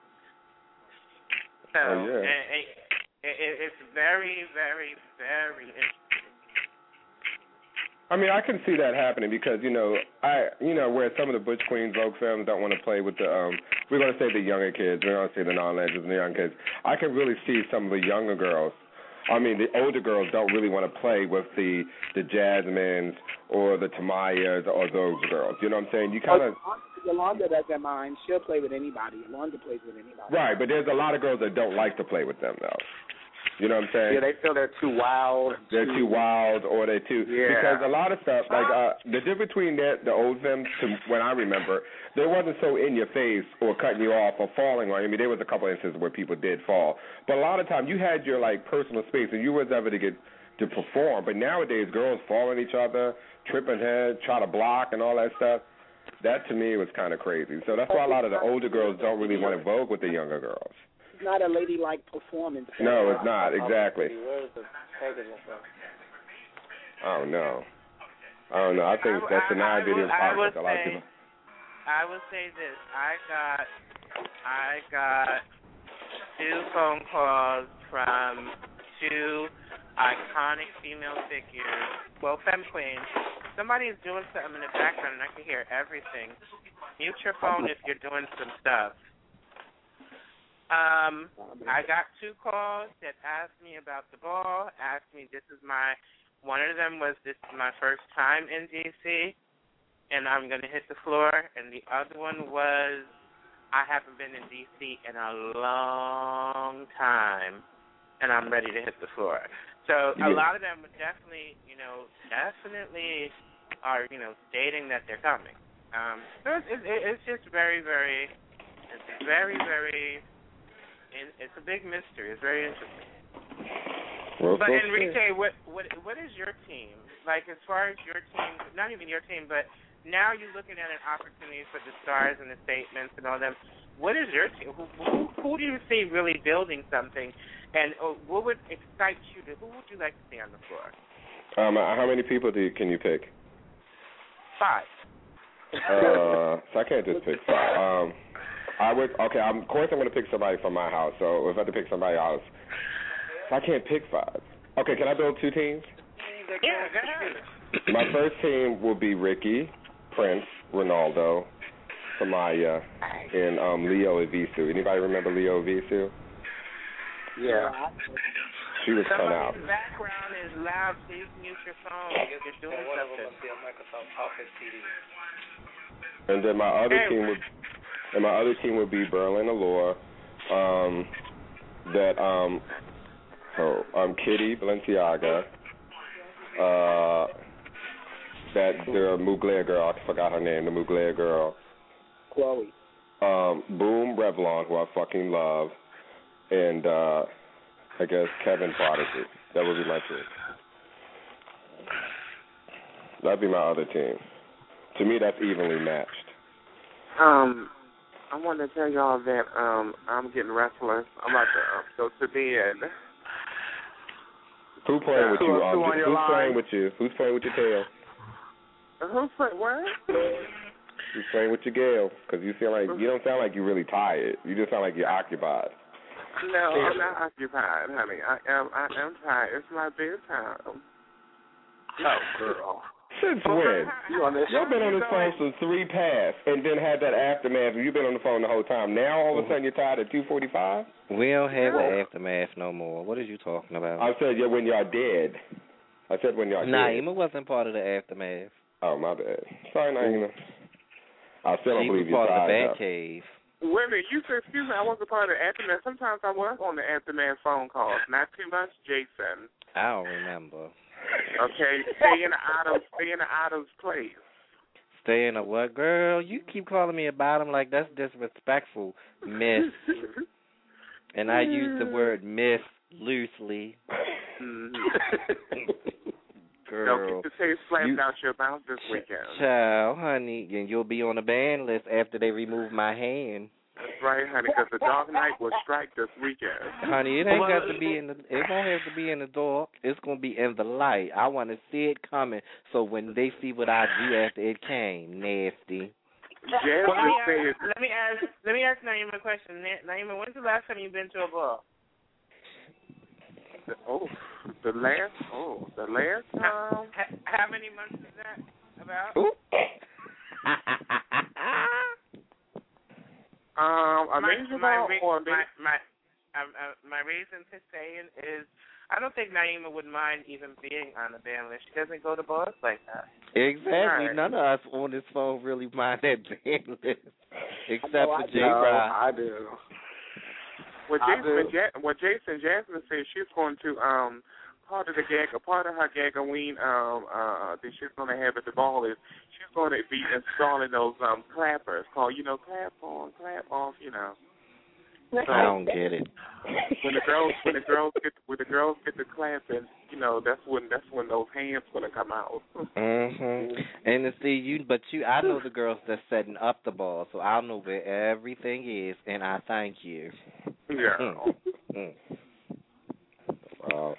H: So
Q: Oh, yeah.
H: it, it, it, it's very, very, very interesting.
Q: I mean, I can see that happening because, you know, I, you know, where some of the Butch Queens Vogue films don't want to play with the, um, we're going to say the younger kids, we're going to say the non-legends and the young kids. I can really see some of the younger girls, I mean, the older girls don't really want to play with the, the Jasmines or the Tamayas or those girls. You know what I'm saying? You kind of...
O: Yolanda doesn't mind. She'll play with anybody. Yolanda plays with anybody.
Q: Right, but there's a lot of girls that don't like to play with them, though. You know what I'm saying?
L: Yeah, they feel they're too wild.
Q: They're too wild, or they're too
L: Yeah.
Q: because a lot of stuff like uh, the difference between that the old them to when I remember, they wasn't so in your face or cutting you off or falling on you. I mean, there was a couple of instances where people did fall, but a lot of times you had your like personal space and you was ever to get to perform. But nowadays, girls fall on each other, tripping heads, try to block and all that stuff. That to me was kind of crazy. So that's why a lot of the older girls don't really want to vogue with the younger girls.
O: It's not a ladylike performance.
Q: No, it's not exactly.
T: Where's the packaging from?
Q: I don't know. I don't know. I think
H: I,
Q: that's an
H: I,
Q: idea.
H: I, I would
Q: A lot of
H: say,
Q: people.
H: I would say this. I got, I got two phone calls from two iconic female figures. Well, femme queens. Somebody is doing something in the background, and I can hear everything. Mute your phone if you're doing some stuff. Um, I got two calls that asked me about the ball, asked me this is my, one of them was this is my first time in D C, and I'm going to hit the floor. And the other one was I haven't been in D C in a long time, and I'm ready to hit the floor. So a
Q: Yeah.
H: lot of them would definitely, you know, definitely are, you know, stating that they're coming. Um, so it's, it's, it's just very, very, it's very, very, it's a big mystery. It's very interesting.
Q: Well,
H: But
Q: so
H: Enrique, what, what, what is your team? Like as far as your team, not even your team, but now you're looking at an opportunity for the stars and the statements and all them. What is your team? Who, who, who do you see really building something? And uh, what would excite you? To, who would you like to see on the floor?
Q: Um, uh, how many people do you, can you pick?
H: Five.
Q: Uh, so I can't just pick five. Um, I would. Okay, I'm, of course I'm going to pick somebody from my house. So if I had to pick somebody else, I can't pick five. Okay, can I build two teams?
H: Yeah, go ahead.
Q: My first team will be Ricky, Prince, Ronaldo, Samaya, and um, Leo Evisu. Anybody remember Leo Evisu?
L: Yeah.
Q: She was cut out.
H: Somebody's background is loud. Please mute your phone. You're doing something.
Q: And then my other
H: Hey.
Q: team would, and my other team would be Berlin Allure, um, that um, oh, um, Kitty Balenciaga, uh, that the Mugler girl. I forgot her name. The Mugler girl.
L: Chloe.
Q: Um, Boom Revlon, who I fucking love, and uh, I guess Kevin Prodigy. That would be my team. That'd be my other team. To me, that's evenly matched.
R: Um, I want to tell y'all that um I'm getting restless. I'm about to um, go to bed.
Q: Who playing with
R: Who-
Q: you?
R: who
Q: Um,
R: on your
Q: who's
R: line?
Q: playing with you? Who's playing with your tail?
R: Who's playing what?
Q: Who's playing with your gal? Because you feel like you don't sound like you're really tired. You just sound like you're occupied.
R: No, I'm not occupied, honey. I am. I am tired. It's my bedtime.
L: Oh, girl.
Q: Since when?
L: You on this?
Q: Y'all been on this phone since three past, and then had that aftermath. You've been on the phone the whole time. Now all of a sudden you're tired at two forty-five.
M: We don't have the aftermath no more. What are you talking about?
Q: I said yeah, when y'all dead. I said when y'all dead.
M: Naima wasn't part of the aftermath.
Q: Oh my bad. Sorry, Naima. I still don't
M: She
Q: believe
M: was
Q: you're
M: part of the
Q: tired.
M: Bat Cave.
R: Wait a minute. You said, excuse me, I wasn't part of the aftermath. Sometimes I was on the aftermath phone calls. Not too much, Jason.
M: I don't remember.
R: Okay, stay in the Adams, stay in the Adams place.
M: Stay in a what, girl? You keep calling me a bottom like that's disrespectful, miss. And I use the word miss loosely. Girl.
R: Don't get the taste slapped
M: you-
R: out your mouth this weekend.
M: Child, honey, and you'll be on the ban list after they remove my hand.
R: That's right, honey, because the Dark Knight will strike this weekend.
M: Honey, it ain't got to be in the. It don't have to be in the dark. It's gonna be in the light. I want to see it coming, so when they see what I do after it came, nasty.
R: Jasmine
H: Well, let, me
R: said,
H: ask, let me ask. Let me ask Naima a question. Na- Naima, when's the last time you've been to a ball?
R: oh, the last, oh, the last time.
H: How, how many months is that? About?
R: Um, I
H: my,
R: mean,
H: my,
R: about,
H: re-
R: or
H: my, my, uh, uh, my reason for saying is I don't think Naima would mind even being on the ban list. She doesn't go to bars like that.
M: Exactly.
H: Right.
M: None of us on this phone really mind that ban list, except
L: No,
M: for
L: I
M: J.
L: do.
M: Rock.
L: I do.
R: What
L: I
R: Jason,
L: do.
R: ja- what Jason Jasmine said she's going to um part of the gag, a part of her gagaween um uh that she's going to have at the ball is she's going to be installing those um clappers called you know clap on, clap off, you know.
M: I don't get it.
R: When the girls when the girls get when the girls get the clapping, you know that's when that's when those hands going to come out.
M: Mhm. And to see you, but you, I know the girls that's setting up the ball, so I know where everything is, and I thank you.
R: Yeah.
M: Mm.
Q: Wow.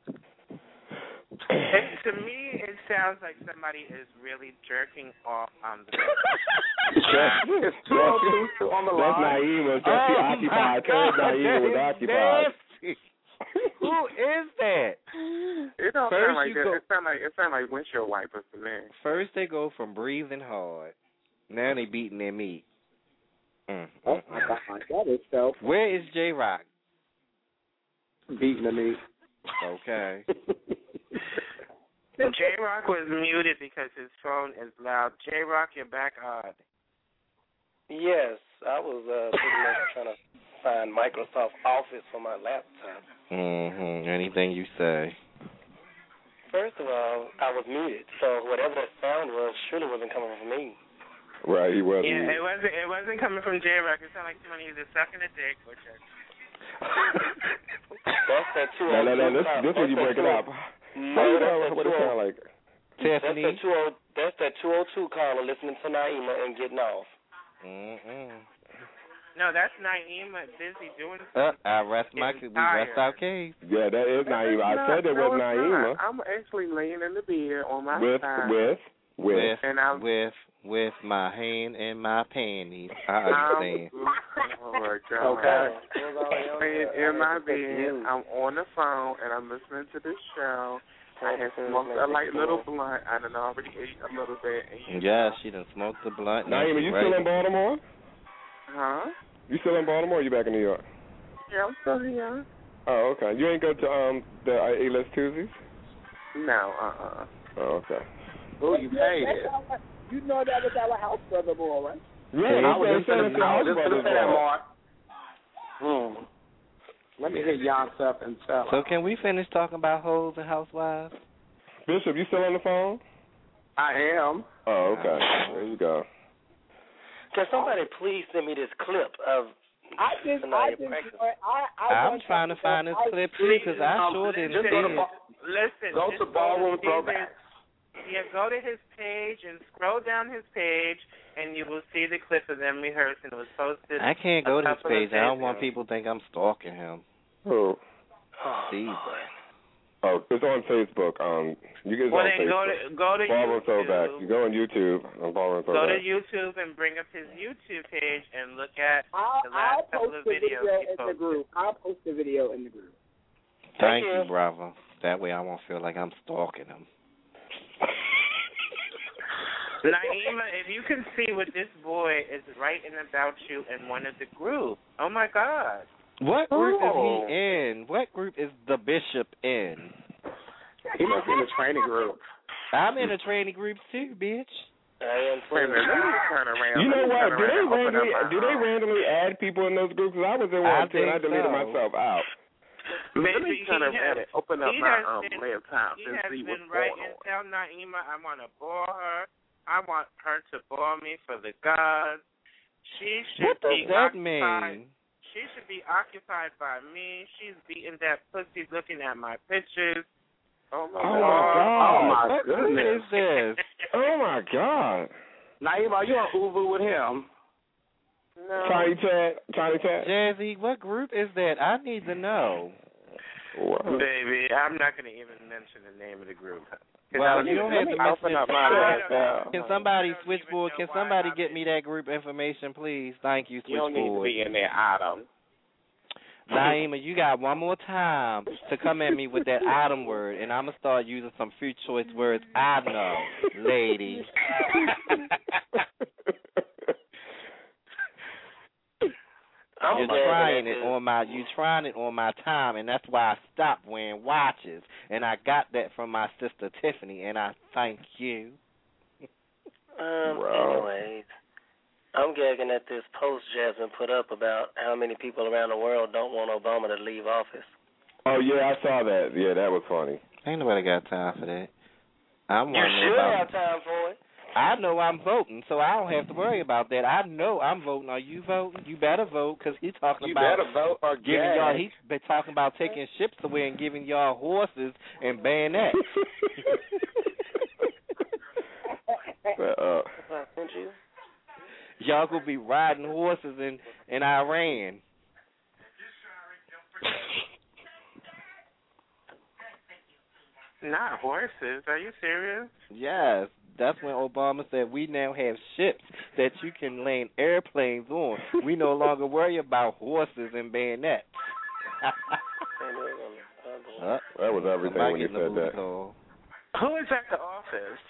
H: And to me, it sounds like somebody is really jerking off on the.
L: It's two oh two on the
Q: That's
L: line.
Q: Naima. That's
M: Oh,
Q: she
M: my
Q: occupied.
M: God,
Q: Tell Naima was
M: that is
Q: occupied.
M: nasty. Who is that?
R: It don't
M: First
R: sound like
M: you
R: that.
M: go-
R: It sound like it sound like windshield wipers to me.
M: First they go from breathing hard. Now they beating their meat. Mm,
L: Oh
M: mm,
L: my
M: mm.
L: God, that is so
M: Where is J Rock?
L: beating the knee.
M: Okay.
H: J-Rock was muted because his phone is loud. J-Rock, you're back on.
T: Yes, I was uh, pretty much trying to find Microsoft Office for my laptop.
M: Mm-hmm. Anything you say.
T: First of all, I was muted, so whatever that sound was surely wasn't coming from me.
Q: Right, he wasn't.
H: Yeah, it wasn't. It wasn't coming from J-Rock. It sounded like somebody either sucking a dick or just.
T: That's that two oh two.
Q: No, no, no. This, this is you breaking up.
T: No, that's
Q: what it sound like.
M: Tiffany.
T: That's that two oh. That's that two oh two caller listening to Naima and getting off.
M: Mm-mm.
H: No, that's Naima busy doing
M: Uh,
H: something.
M: I rest my we rest our case.
Q: Yeah, that is Naima. I said it was Naima.
R: I'm actually laying in the bed on my
Q: with,
R: side.
Q: With, with,
M: with,
R: and I'm,
M: with, with my hand in my panties. I understand.
R: Oh my God. Okay. Laying in my bed, I'm on the phone and I'm listening to this show. I had smoked a light little blunt. I done already ate a little bit. And
M: Yeah, she done smoked the blunt.
Q: Naima, you still in Baltimore?
R: Huh?
Q: You still in Baltimore or you back in New York?
R: Yeah, I'm still here.
Q: Oh, okay. You ain't go to um the uh, A-List Tuesdays?
R: No, uh-uh.
Q: Oh, okay.
R: Oh, you paid it.
A: You know that was our house brother boy, right?
Q: Yeah, I was just going to
L: say that, Mark. Hmm. Let me hear y'all stuff and tell.
M: So can we finish talking about hoes and housewives?
Q: Bishop, you still on the phone?
L: I am.
Q: Oh, okay. There you go.
T: Can somebody please send me this clip of
A: I just, I just, I, I
M: I'm trying to find this clip too because I sure didn't see it.
H: Listen,
L: go to Ballroom Throwback.
H: Yeah, go to his page and scroll down his page, and you will see the clip of them rehearsing. It was posted.
M: I can't go to his page. I don't want people to think I'm stalking him.
Q: Who?
M: Steve.
Q: Oh, it's on Facebook. Um, you get it
H: well,
Q: on
H: then
Q: Facebook.
H: go to go to
Q: Ballroom
H: YouTube.
Q: Throwback. You go on YouTube on Ballroom
H: Go
Q: Throwback.
H: to YouTube and bring up his YouTube page and look at
A: I'll,
H: the last
A: I'll
H: couple
A: post
H: of
A: the
H: videos
A: video
H: he
A: in
H: posted.
A: the group. I'll post the video in the group.
M: Thank you, Bravo. That way I won't feel like I'm stalking him.
H: Naima, if you can see what this boy is writing about you in one of the groups. Oh, my God.
M: What group
H: Oh.
M: is he in? What group is the bishop in?
L: He must be in the training group.
M: I'm in a training group too, bitch.
T: I am
R: Wait a minute, let me turn around.
Q: You know what? Do they
R: Open up
Q: randomly
R: my
Q: do they randomly add people in those groups? 'Cause I was in
M: I
Q: one too, and I
M: think
Q: deleted
M: so.
Q: myself out.
R: Let me
H: Baby,
R: turn
H: he
R: around
H: has-
R: and open up
H: he
R: my
H: has
R: um,
H: been-
R: laptop
H: He
R: and
H: has
R: see what's
H: been
R: going
H: writing,
R: on.
H: tell Naima I want to bore her. I want her to bore me for the gods. She should
M: What does
H: be
M: that
H: occupied.
M: mean?
H: She should be occupied by me. She's beating that pussy looking at my pictures.
R: Oh, my
Q: Oh
R: God.
Q: my God!
L: Oh, my
M: What group
L: goodness.
M: is this?
Q: Oh my God!
L: Naima, are you on Uvu with him?
H: No.
Q: Tiny Chat, Tiny Chat.
M: Jazzy, what group is that? I need to know.
Q: What?
H: Baby, I'm not going to even mention the name of the group. 'Cause
M: Well,
H: I was
M: you don't
H: just-
M: have to
R: Let me open
M: mention
R: up my
M: it.
R: laptop.
M: Can somebody, Switchboard, can somebody get me that group information, please? Thank you,
R: You don't need to
M: Switchboard.
R: be in there, Adam.
M: Naima, you got one more time to come at me with that item word, and I'm going to start using some few choice words I know, lady. You're trying it on my you trying it on my time, and that's why I stopped wearing watches. And I got that from my sister Tiffany, and I thank you.
T: Um,
Q: Wow.
T: anyways, I'm gagging at this post Jasmine put up about how many people around the world don't want Obama to leave office.
Q: Oh yeah, I saw that. Yeah, that was funny.
M: Ain't nobody got time for that. I'm
T: You
M: wondering
T: should
M: about.
T: have time for it.
M: I know I'm voting, so I don't have to worry about that. I know I'm voting. Are you voting? You better vote, because he's talking
L: You
M: about
L: better vote or
M: giving
L: gag.
M: y'all. He's been talking about taking ships away and giving y'all horses and bayonets.
Q: uh,
T: you?
M: Y'all gonna be riding horses in in Iran.
H: Not horses. Are you serious?
M: Yes, that's when Obama said we now have ships that you can land airplanes on. We no longer worry about horses and bayonets.
Q: uh, that was everything when you said that.
M: Call.
H: Who is at the office?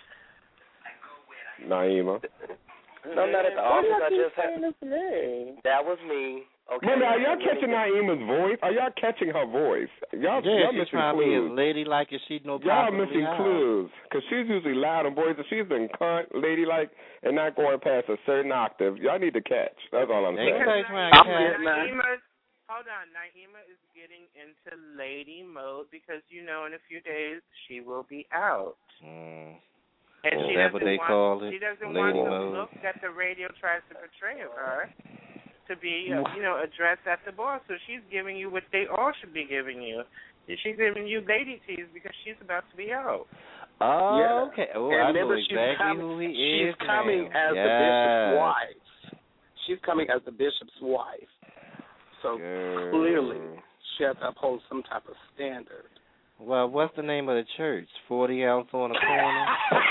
Q: Naima.
T: No, not at the office. I just had.
R: me.
T: That was me. Okay.
Q: Wait, are y'all catching Naima's voice? Are y'all catching her voice? Y'all,
M: yeah,
Q: y'all
M: she's
Q: missing
M: trying to be
Q: clues.
M: as ladylike as she know
Q: Y'all
M: possibly
Q: missing
M: how.
Q: clues, because she's usually loud and boys, and she's been cunt, ladylike, and not going past a certain octave. Y'all need to catch. That's all I'm saying.
H: Naima, hold on, Naima is getting into lady mode because, you know, in a few days she will be out.
M: Mm.
H: And
M: Is
H: she
M: that
H: doesn't
M: what they
H: want,
M: call it?
H: She doesn't
M: Lady
H: want
M: mode.
H: the look that the radio tries to portray of her to be, uh, you know, addressed at the bar. So she's giving you what they all should be giving you. She's giving you lady tease because she's about to be out.
M: Oh,
L: Yeah.
M: okay. Oh,
L: and
M: I know
L: remember, she's
M: exactly
L: coming,
M: who he
L: she's
M: is
L: coming
M: now.
L: as
M: yes.
L: the bishop's wife. She's coming as the bishop's wife. So
M: Girl.
L: clearly, she has to uphold some type of standard.
M: Well, what's the name of the church? Forty ounce on the corner.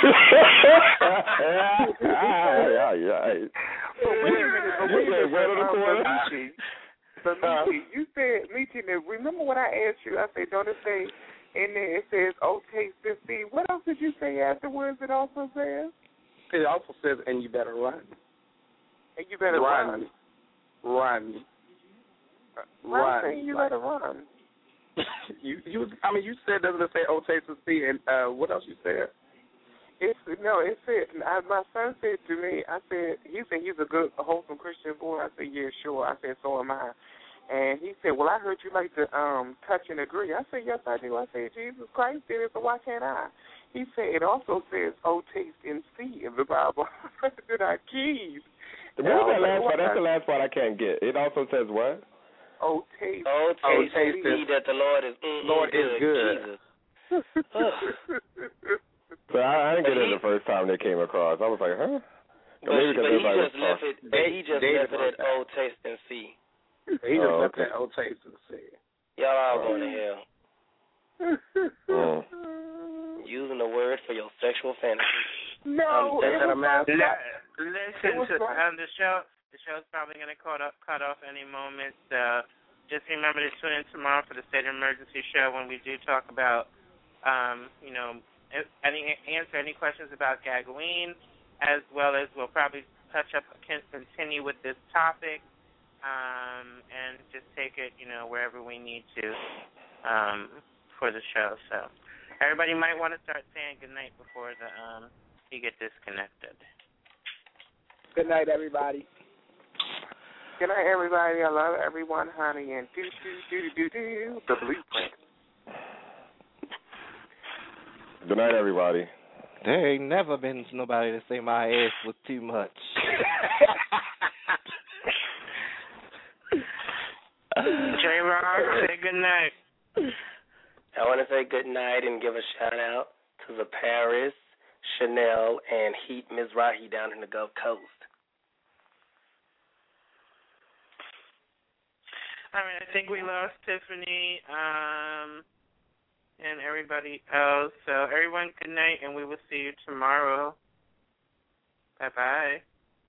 Q: yeah, yeah.
R: But wait a minute, but wait a minute,
Q: Where on the
R: um,
Q: corner?
R: Michi, but Michi, you said, Michi, remember what I asked you? I said, don't it say in there, it says, oh, taste and see. What else did you say afterwards it also says?
L: It also says, and you better run.
R: And you better run.
L: Run. Run.
R: Run. Run. You
L: like,
R: better run.
L: you, you, I mean, you said, doesn't it say, oh, taste and see, and uh, what else you said?
R: It's, no, it said, I, my son said to me, I said, he said he's a good, a wholesome Christian boy. I said, yeah, sure. I said, so am I. And he said, well, I heard you like to um, touch and agree. I said, yes, I do. I said, Jesus Christ did it, so why can't I? He said, it also says, oh, taste and see in the Bible. Did I keys?
Q: What was that last part? That's the last part I can't get. It also says what?
R: Oh, taste.
T: Oh, taste,
L: oh,
T: taste and see that the Lord is mm,
L: Lord
T: good.
L: is good.
T: Jesus.
Q: So I, I didn't get it the first time they came across. I was like, huh?
T: But,
Q: Maybe
T: but he
Q: everybody
T: just
Q: was
T: left it. But he just
L: they
T: left it at oh, taste and see.
L: He just
Q: oh,
L: left
Q: okay.
L: that old taste and see.
T: Y'all all going to hell.
Q: Mm.
T: Using the word for your sexual fantasy.
R: No,
T: um, that's
R: it
T: not a matter.
H: Listen to um, the show. The show's probably going to cut off, cut off any moment. Uh, just remember to tune in tomorrow for the State of Emergency show when we do talk about, um, you know, any answer any questions about Gagaween, as well as we'll probably touch up, continue with this topic, um, and just take it, you know, wherever we need to um, for the show. So everybody might want to start saying goodnight before the um, you get disconnected.
A: Good night, everybody.
R: Good night, everybody. I love everyone, honey, and do, do, do, do, do, the blueprint.
Q: Good night, everybody.
M: There ain't never been nobody to say my ass was too much.
H: J-Rock, say good night.
T: I want to say good night and give a shout-out to the Paris, Chanel, and Heat Mizrahi down in the Gulf Coast.
H: I mean, I think we lost Tiffany um, and everybody else. So, everyone, good night, and we will see you tomorrow. Bye-bye.